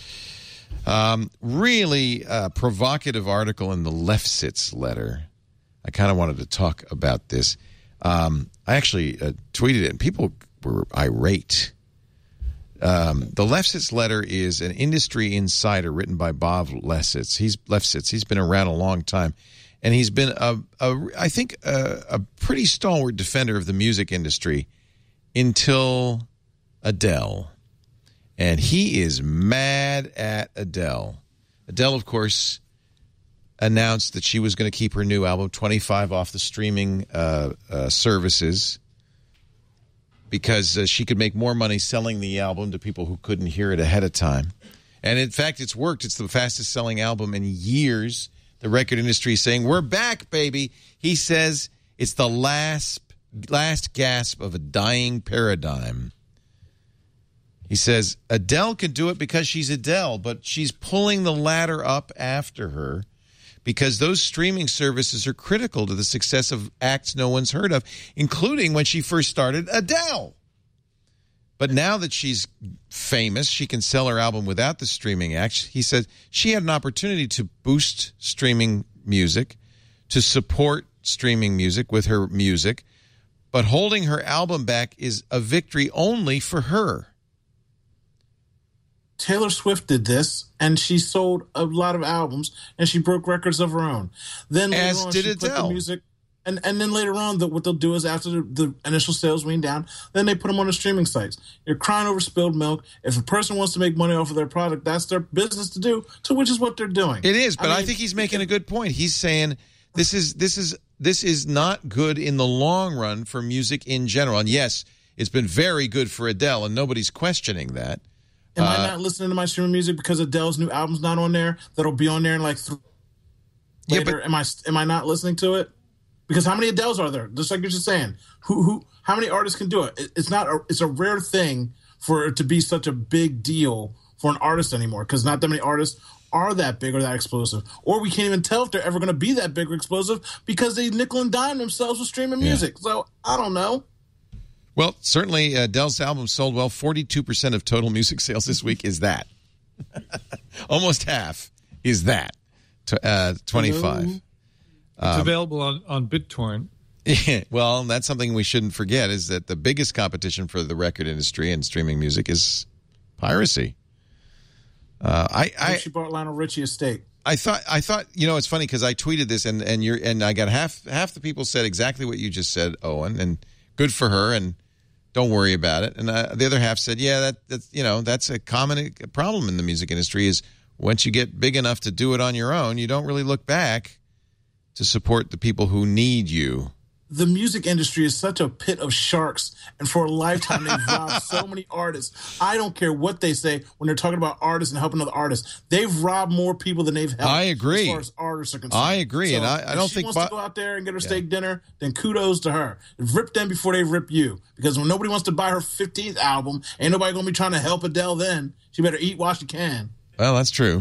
Really provocative article in the Lefsitz letter. I kind of wanted to talk about this. I actually tweeted it, and people were irate. The Lefsitz letter is an industry insider written by Bob Lefsitz. He's been around a long time, and he's been I think a pretty stalwart defender of the music industry until Adele. And he is mad at Adele. Adele, of course, announced that she was going to keep her new album, 25, off the streaming services because she could make more money selling the album to people who couldn't hear it ahead of time. And, in fact, it's worked. It's the fastest-selling album in years. The record industry is saying, we're back, baby. He says it's the last gasp of a dying paradigm. He says, Adele can do it because she's Adele, but she's pulling the ladder up after her because those streaming services are critical to the success of acts no one's heard of, including when she first started, Adele. But now that she's famous, she can sell her album without the streaming acts. He said she had an opportunity to boost streaming music, to support streaming music with her music, but holding her album back is a victory only for her. Taylor Swift did this, and she sold a lot of albums, and she broke records of her own. Then later As on, did she Adele. put the music, and then later on, what they'll do is after the initial sales went down, then they put them on the streaming sites. You're crying over spilled milk. If a person wants to make money off of their product, that's their business to do. To which is what they're doing. It is, but I think he's making a good point. He's saying this is not good in the long run for music in general. And yes, it's been very good for Adele, and nobody's questioning that. Am I not listening to my streaming music because Adele's new album's not on there? That'll be on there in like later. Am I not listening to it? Because how many Adeles are there? Just like you're just saying, how many artists can do it? It's a rare thing for it to be such a big deal for an artist anymore. Because not that many artists are that big or that explosive, or we can't even tell if they're ever going to be that big or explosive because they nickel and dime themselves with streaming music. So I don't know. Well, certainly Adele's album sold well. 42% of total music sales this week is that. Almost half is that. 25. It's available on BitTorrent. Well, that's something we shouldn't forget, is that the biggest competition for the record industry and streaming music is piracy. She bought Lionel Richie a steak. I thought it's funny because I tweeted this and I got half the people said exactly what you just said, Owen, and good for her, and don't worry about it. And the other half said, yeah, that's a common problem in the music industry is once you get big enough to do it on your own, you don't really look back to support the people who need you. The music industry is such a pit of sharks, and for a lifetime they've robbed so many artists. I don't care what they say when they're talking about artists and helping other artists. They've robbed more people than they've helped. I agree. As far as artists are concerned. I agree, so and I don't think she wants to go out there and get her steak dinner, then kudos to her. Rip them before they rip you, because when nobody wants to buy her 15th album, ain't nobody going to be trying to help Adele then. She better eat while she can. Well, that's true.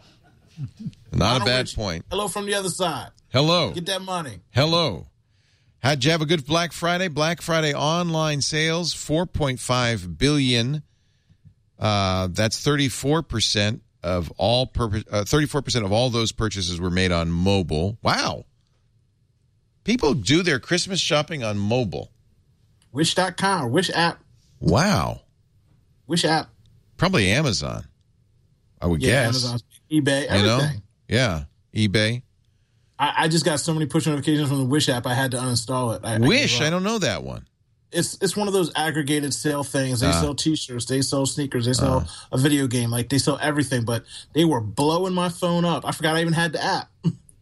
Not a bad point. Hello from the other side. Hello. Get that money. Hello. How'd you have a good Black Friday? Black Friday online sales, $4.5 billion. That's 34% of all 34% of all those purchases were made on mobile. Wow. People do their Christmas shopping on mobile. Wish.com or Wish app. Wow. Wish app. Probably Amazon, I would guess. Amazon, eBay, everything. Yeah, eBay. I just got so many push notifications from the Wish app, I had to uninstall it. I don't know that one. It's one of those aggregated sale things. They sell T-shirts, they sell sneakers, they sell a video game. Like, they sell everything, but they were blowing my phone up. I forgot I even had the app.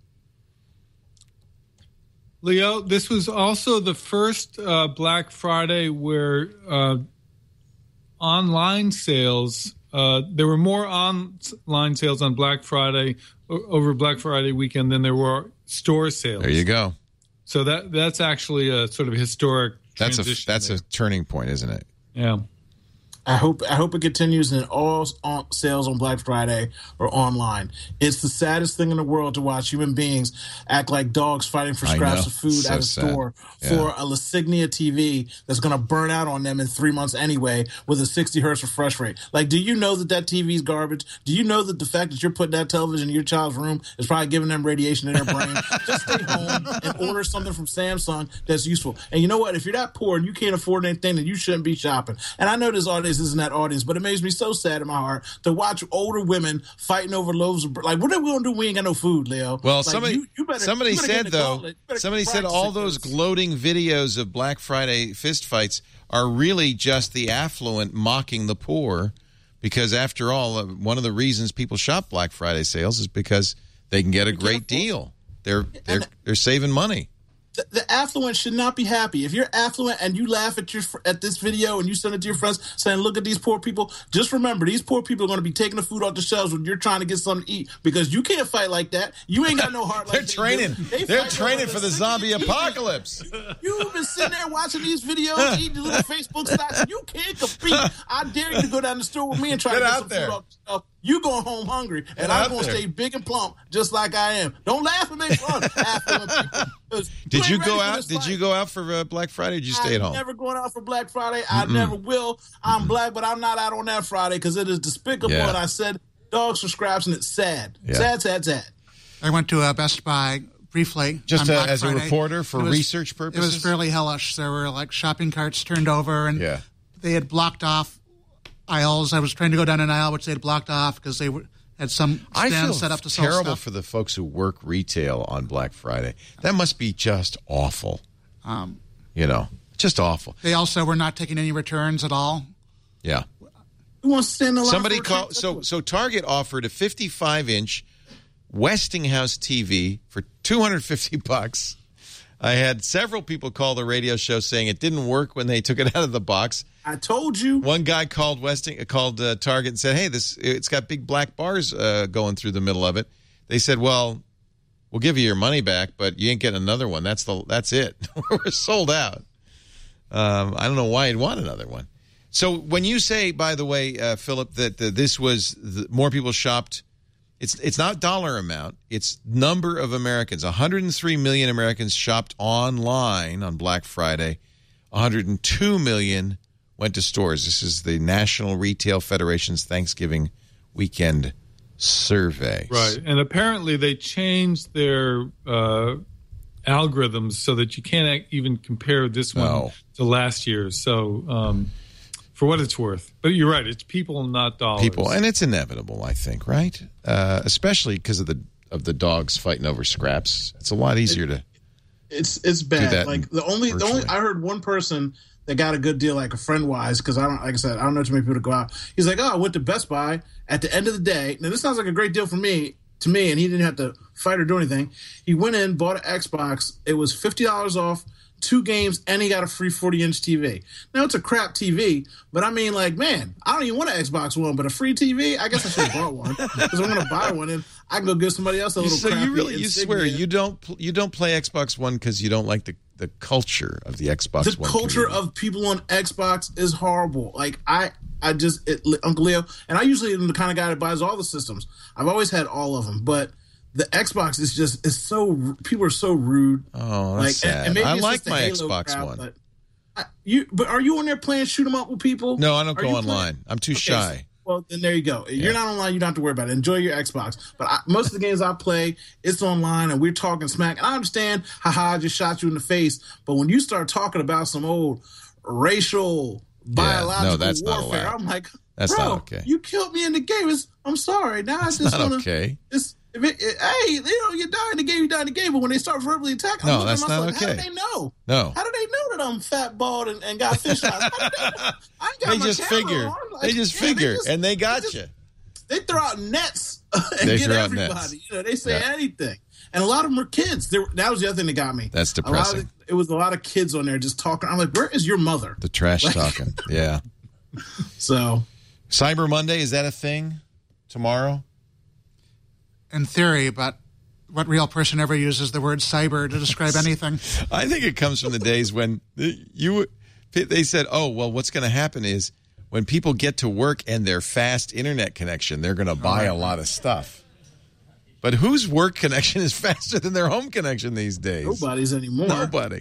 Leo, this was also the first Black Friday where online sales, there were more online sales on Black Friday over Black Friday weekend than there were store sales. There you go. So that's actually a sort of historic transition. That's a turning point, isn't it? Yeah. I hope it continues in all sales on Black Friday or online. It's the saddest thing in the world to watch human beings act like dogs fighting for scraps of food at a store for a Insignia TV that's going to burn out on them in 3 months anyway with a 60 hertz refresh rate. Like, do you know that TV's garbage? Do you know that the fact that you're putting that television in your child's room is probably giving them radiation in their brain? Just stay home and order something from Samsung that's useful. And you know what? If you're that poor and you can't afford anything, then you shouldn't be shopping. And I know this audience isn't that audience, but it makes me so sad in my heart to watch older women fighting over loaves of bread. Like, what are we going to do? We ain't got no food, Leo. Well, like, somebody said all those gloating videos of Black Friday fistfights are really just the affluent mocking the poor, because after all, one of the reasons people shop Black Friday sales is because they can get a great deal. They're saving money. The affluent should not be happy. If you're affluent and you laugh at this video and you send it to your friends saying, look at these poor people, just remember, these poor people are going to be taking the food off the shelves when you're trying to get something to eat, because you can't fight like that. You ain't got no heart like that. They're training for the zombie apocalypse. You've been sitting there watching these videos, eating little Facebook stocks, and you can't compete. I dare you to go down the store with me and try to get some food off the shelf. You going home hungry, and I'm going to stay big and plump just like I am. Don't laugh and make fun. Did you go out? Did you go out for Black Friday? Or did you stay at home? I'm never going out for Black Friday. I never will. I'm black, but I'm not out on that Friday because it is despicable. And I said dogs for scraps, and it's sad. Yeah. Sad. I went to Best Buy briefly. Just as a reporter for research purposes? It was fairly hellish. There were like shopping carts turned over, and they had blocked off aisles. I was trying to go down an aisle, which they had blocked off because they had some stands set up to sell stuff. I feel terrible for the folks who work retail on Black Friday. That must be just awful. Just awful. They also were not taking any returns at all. Yeah. Who wants to stand in line? Somebody called. So Target offered a 55-inch Westinghouse TV for $250. I had several people call the radio show saying it didn't work when they took it out of the box. I told you. One guy called Target and said, "Hey, it's got big black bars going through the middle of it." They said, "Well, we'll give you your money back, but you ain't getting another one. That's it. We're sold out." I don't know why you'd want another one. So when you say, by the way, Philip, that this was more people shopped. It's not dollar amount. It's number of Americans. 103 million Americans shopped online on Black Friday. 102 million went to stores. This is the National Retail Federation's Thanksgiving weekend survey. Right. And apparently they changed their algorithms so that you can't even compare this one to last year's. So for what it's worth. But you're right. It's people, not dollars. People. And it's inevitable, I think, right? Especially because of the dogs fighting over scraps. It's a lot easier to It's bad. Like the only I heard one person that got a good deal, like a friend wise, because I don't know too many people to go out. He's like, I went to Best Buy at the end of the day. Now this sounds like a great deal to me, and he didn't have to fight or do anything. He went in, bought an Xbox. It was $50 off, 2 games, and he got a free 40-inch TV. Now it's a crap TV, but I mean, like, man, I don't even want an Xbox One, but a free TV, I guess I should have bought one because I'm going to buy one and I can go give somebody else a little. So you swear you don't play Xbox One because you don't like the culture of the Xbox One. The culture of people on Xbox is horrible. Like Uncle Leo, and I usually am the kind of guy that buys all the systems. I've always had all of them, but the Xbox is so people are so rude. Oh, that's sad. And maybe I like my Xbox crowd, One. But are you on there playing shoot 'em up with people? No, I don't go online. I'm too shy. Well, then there you go. You're not online. You don't have to worry about it. Enjoy your Xbox. But most of the games I play, it's online, and we're talking smack. And I understand, I just shot you in the face. But when you start talking about some old racial, biological warfare, I'm like, that's bro, not okay. You killed me in the game. I'm sorry. Now that's I just not okay. Hey, you die in the game, you die in the game. But when they start verbally attacking, no, that's not okay. How do they know? No. How do they know that I'm fat, bald, and got fish eyes? I ain't got they just figure. Like, they just figure, and they got you. They throw out nets and get everybody. Nets. They say anything. And a lot of them are kids. That was the other thing that got me. That's depressing. It was a lot of kids on there just talking. I'm like, where is your mother? The trash talking. Yeah. So. Cyber Monday, is that a thing tomorrow? In theory, but what real person ever uses the word cyber to describe anything? I think it comes from the days when they said, oh, well, what's going to happen is when people get to work and their fast internet connection, they're going to buy a lot of stuff. But whose work connection is faster than their home connection these days? Nobody's anymore. Nobody.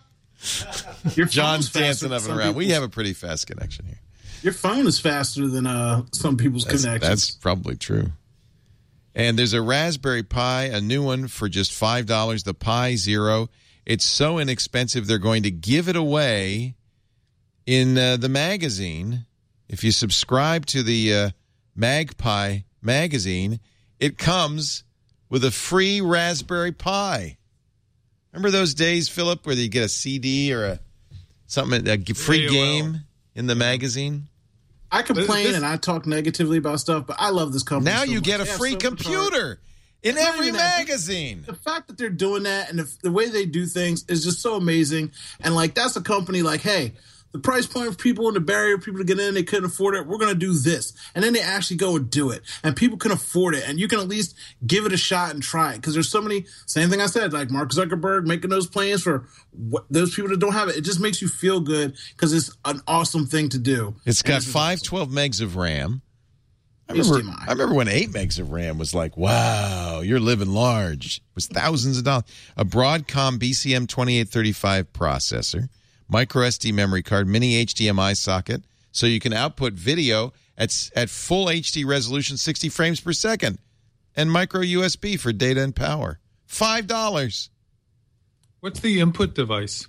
John's dancing up and around. We have a pretty fast connection here. Your phone is faster than some people's connections. That's probably true. And there's a Raspberry Pi, a new one for just $5, the Pi Zero. It's so inexpensive, they're going to give it away in the magazine. If you subscribe to the Magpie magazine, it comes with a free Raspberry Pi. Remember those days, Philip, where you get a CD or a free game in the magazine? I complain and I talk negatively about stuff, but I love this company. Now so you much. get a free computer in every magazine. The fact that they're doing that and the way they do things is just so amazing. And that's a company hey, the price point for people and the barrier for people to get in, they couldn't afford it. We're going to do this. And then they actually go and do it. And people can afford it. And you can at least give it a shot and try it. Because there's so many, same thing I said, like Mark Zuckerberg making those plans for those people that don't have it. It just makes you feel good because it's an awesome thing to do. It's got 512 megs of RAM. I remember when 8 megs of RAM was like, wow, you're living large. It was thousands of dollars. A Broadcom BCM 2835 processor. Micro SD memory card, mini HDMI socket, so you can output video at full HD resolution, 60 frames per second, and micro USB for data and power. $5. What's the input device?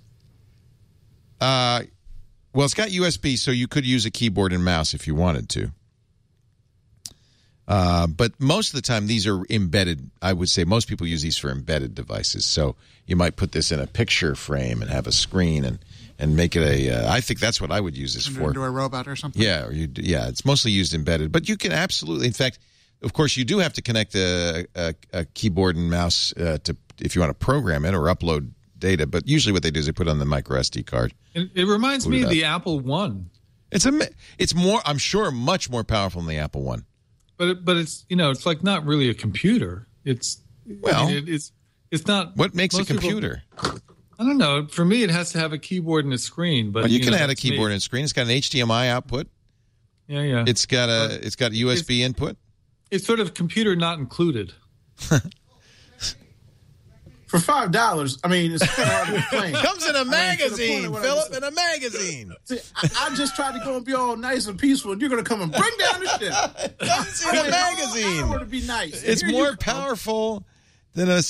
Well, it's got USB, so you could use a keyboard and mouse if you wanted to. But most of the time, these are embedded. I would say most people use these for embedded devices. So you might put this in a picture frame and have a screen and make it I think that's what I would use this for. Into a robot or something? Yeah, it's mostly used embedded. But you can absolutely, in fact, of course, you do have to connect a keyboard and mouse if you want to program it or upload data. But usually what they do is they put it on the micro SD card. It reminds me of the Apple One. It's more, I'm sure, much more powerful than the Apple One. But it's it's like not really a computer. It's not. What makes a computer? I don't know. For me, it has to have a keyboard and a screen. But you can add a keyboard and a screen. It's got an HDMI output. Yeah. It's got USB input. It's sort of computer not included. For $5, I mean, it's kind of hard to complain. Comes in a magazine, Philip, in a magazine. See, I just tried to go and be all nice and peaceful, and you're going to come and bring down the shit. Comes in a magazine. I want to be nice. It's more powerful than a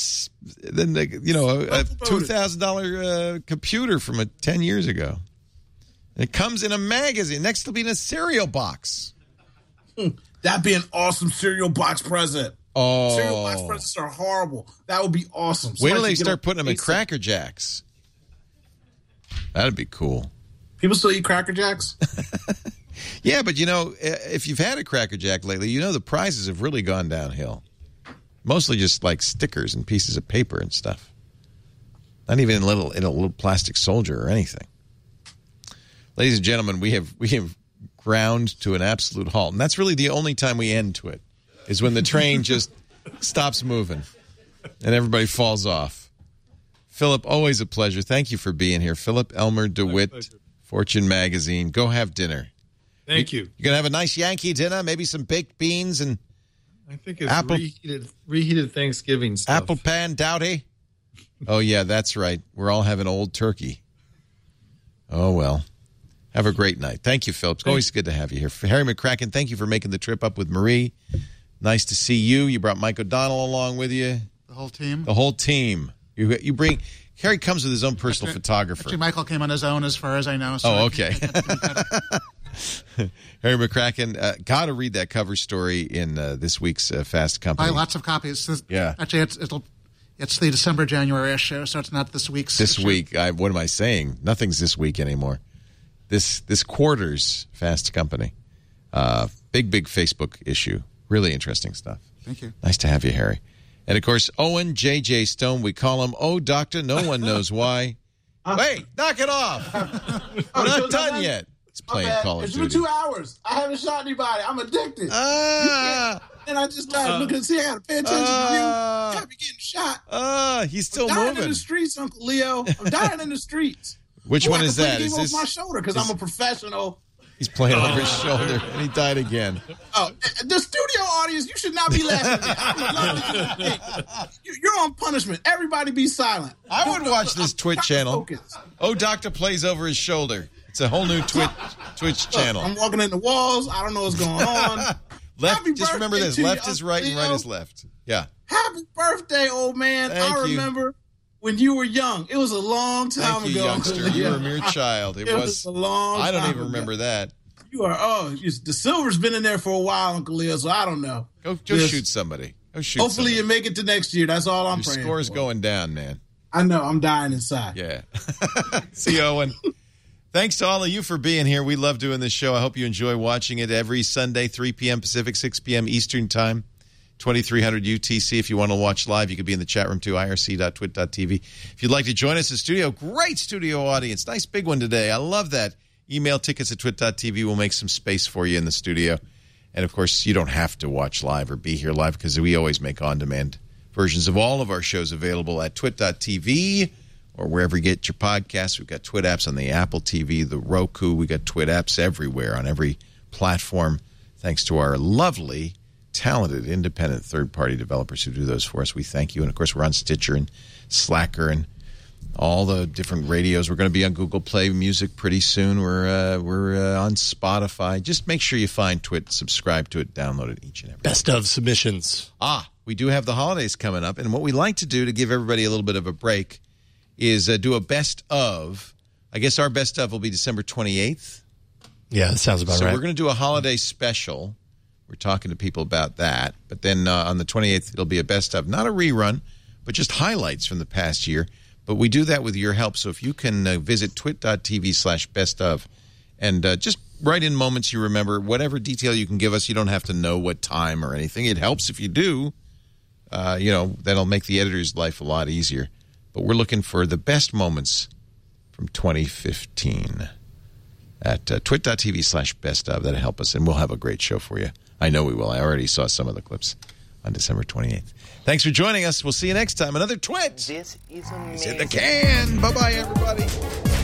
$2,000 computer from 10 years ago. It comes in a magazine. Next, it'll be in a cereal box. That'd be an awesome cereal box present. Oh, cereal box presents are horrible. That would be awesome. Wait till they start putting them in Cracker Jacks. That'd be cool. People still eat Cracker Jacks? Yeah, but if you've had a Cracker Jack lately, the prices have really gone downhill. Mostly just like stickers and pieces of paper and stuff. Not even in a little plastic soldier or anything. Ladies and gentlemen, we have ground to an absolute halt, and that's really the only time we end to it. Is when the train just stops moving and everybody falls off. Philip, always a pleasure. Thank you for being here. Philip Elmer DeWitt, Fortune Magazine. Go have dinner. Thank you. You're going to have a nice Yankee dinner, maybe some baked beans and I think it's reheated Thanksgiving stuff. Apple pan dowdy. Oh, yeah, that's right. We're all having old turkey. Oh, well. Have a great night. Thank you, Phillips. Always good to have you here. Harry McCracken, thank you for making the trip up with Marie. Nice to see you. You brought Mike O'Donnell along with you. The whole team. The whole team. You bring... Harry comes with his own personal photographer. Actually, Michael came on his own as far as I know. So okay. Harry McCracken, got to read that cover story in this week's Fast Company. Buy lots of copies. Yeah. Actually, it's the December-January issue, so it's not this week's issue. Week. What am I saying? Nothing's this week anymore. This quarter's Fast Company. Big Facebook issue. Really interesting stuff. Thank you. Nice to have you, Harry. And, of course, Owen J.J. Stone, we call him Doctor. No one knows why. Wait, knock it off. We're not done yet. He's playing Call of Duty. It's been 2 hours. I haven't shot anybody. I'm addicted. And I just got to look and see. I got to pay attention to you. I got to be getting shot. He's still I'm dying moving. in the streets, Uncle Leo. I'm dying in the streets. Which one is that? Is this off my shoulder because I'm a professional. He's playing over his shoulder, and he died again. Oh, the studio audience, you should not be laughing at me. You're on punishment. Everybody be silent. I would watch this Twitch channel. Doctor plays over his shoulder. It's a whole new Twitch channel. I'm walking in the walls. I don't know what's going on. Just remember this. Left is right and right is left. Yeah. Happy birthday, old man. I remember when you were young. It was a long time ago. Youngster. You were a mere child. It was a long time I don't even remember that. You are, the silver's been in there for a while, Uncle Leo, so I don't know. Go shoot somebody. Hopefully you make it to next year. That's all I'm praying for. Your score's going down, man. I know. I'm dying inside. Yeah. See you, Owen. Thanks to all of you for being here. We love doing this show. I hope you enjoy watching it every Sunday, 3 p.m. Pacific, 6 p.m. Eastern Time, 2300 UTC. If you want to watch live, you could be in the chat room too, irc.twit.tv. If you'd like to join us in studio, great studio audience. Nice big one today. I love that. Email tickets at twit.tv. We'll make some space for you in the studio. And, of course, you don't have to watch live or be here live because we always make on-demand versions of all of our shows available at twit.tv or wherever you get your podcasts. We've got Twit apps on the Apple TV, the Roku. We got Twit apps everywhere on every platform, thanks to our lovely, talented, independent third-party developers who do those for us. We thank you. And, of course, we're on Stitcher and Slacker and all the different radios. We're going to be on Google Play Music pretty soon. We're on Spotify. Just make sure you find Twit, subscribe to it, download it each and every Best of submissions. We do have the holidays coming up, and what we like to do to give everybody a little bit of a break is do a best of. I guess our best of will be December 28th. Yeah, that sounds about right. So we're going to do a holiday special. We're talking to people about that. But then on the 28th, it'll be a best of. Not a rerun, but just highlights from the past year. But we do that with your help. So if you can visit twit.tv/bestof and just write in moments you remember, whatever detail you can give us. You don't have to know what time or anything. It helps if you do. That'll make the editor's life a lot easier. But we're looking for the best moments from 2015 at twit.tv/bestof. That'll help us, and we'll have a great show for you. I know we will. I already saw some of the clips on December 28th. Thanks for joining us. We'll see you next time. Another Twit. This is amazing. It's in the can. Bye-bye, everybody.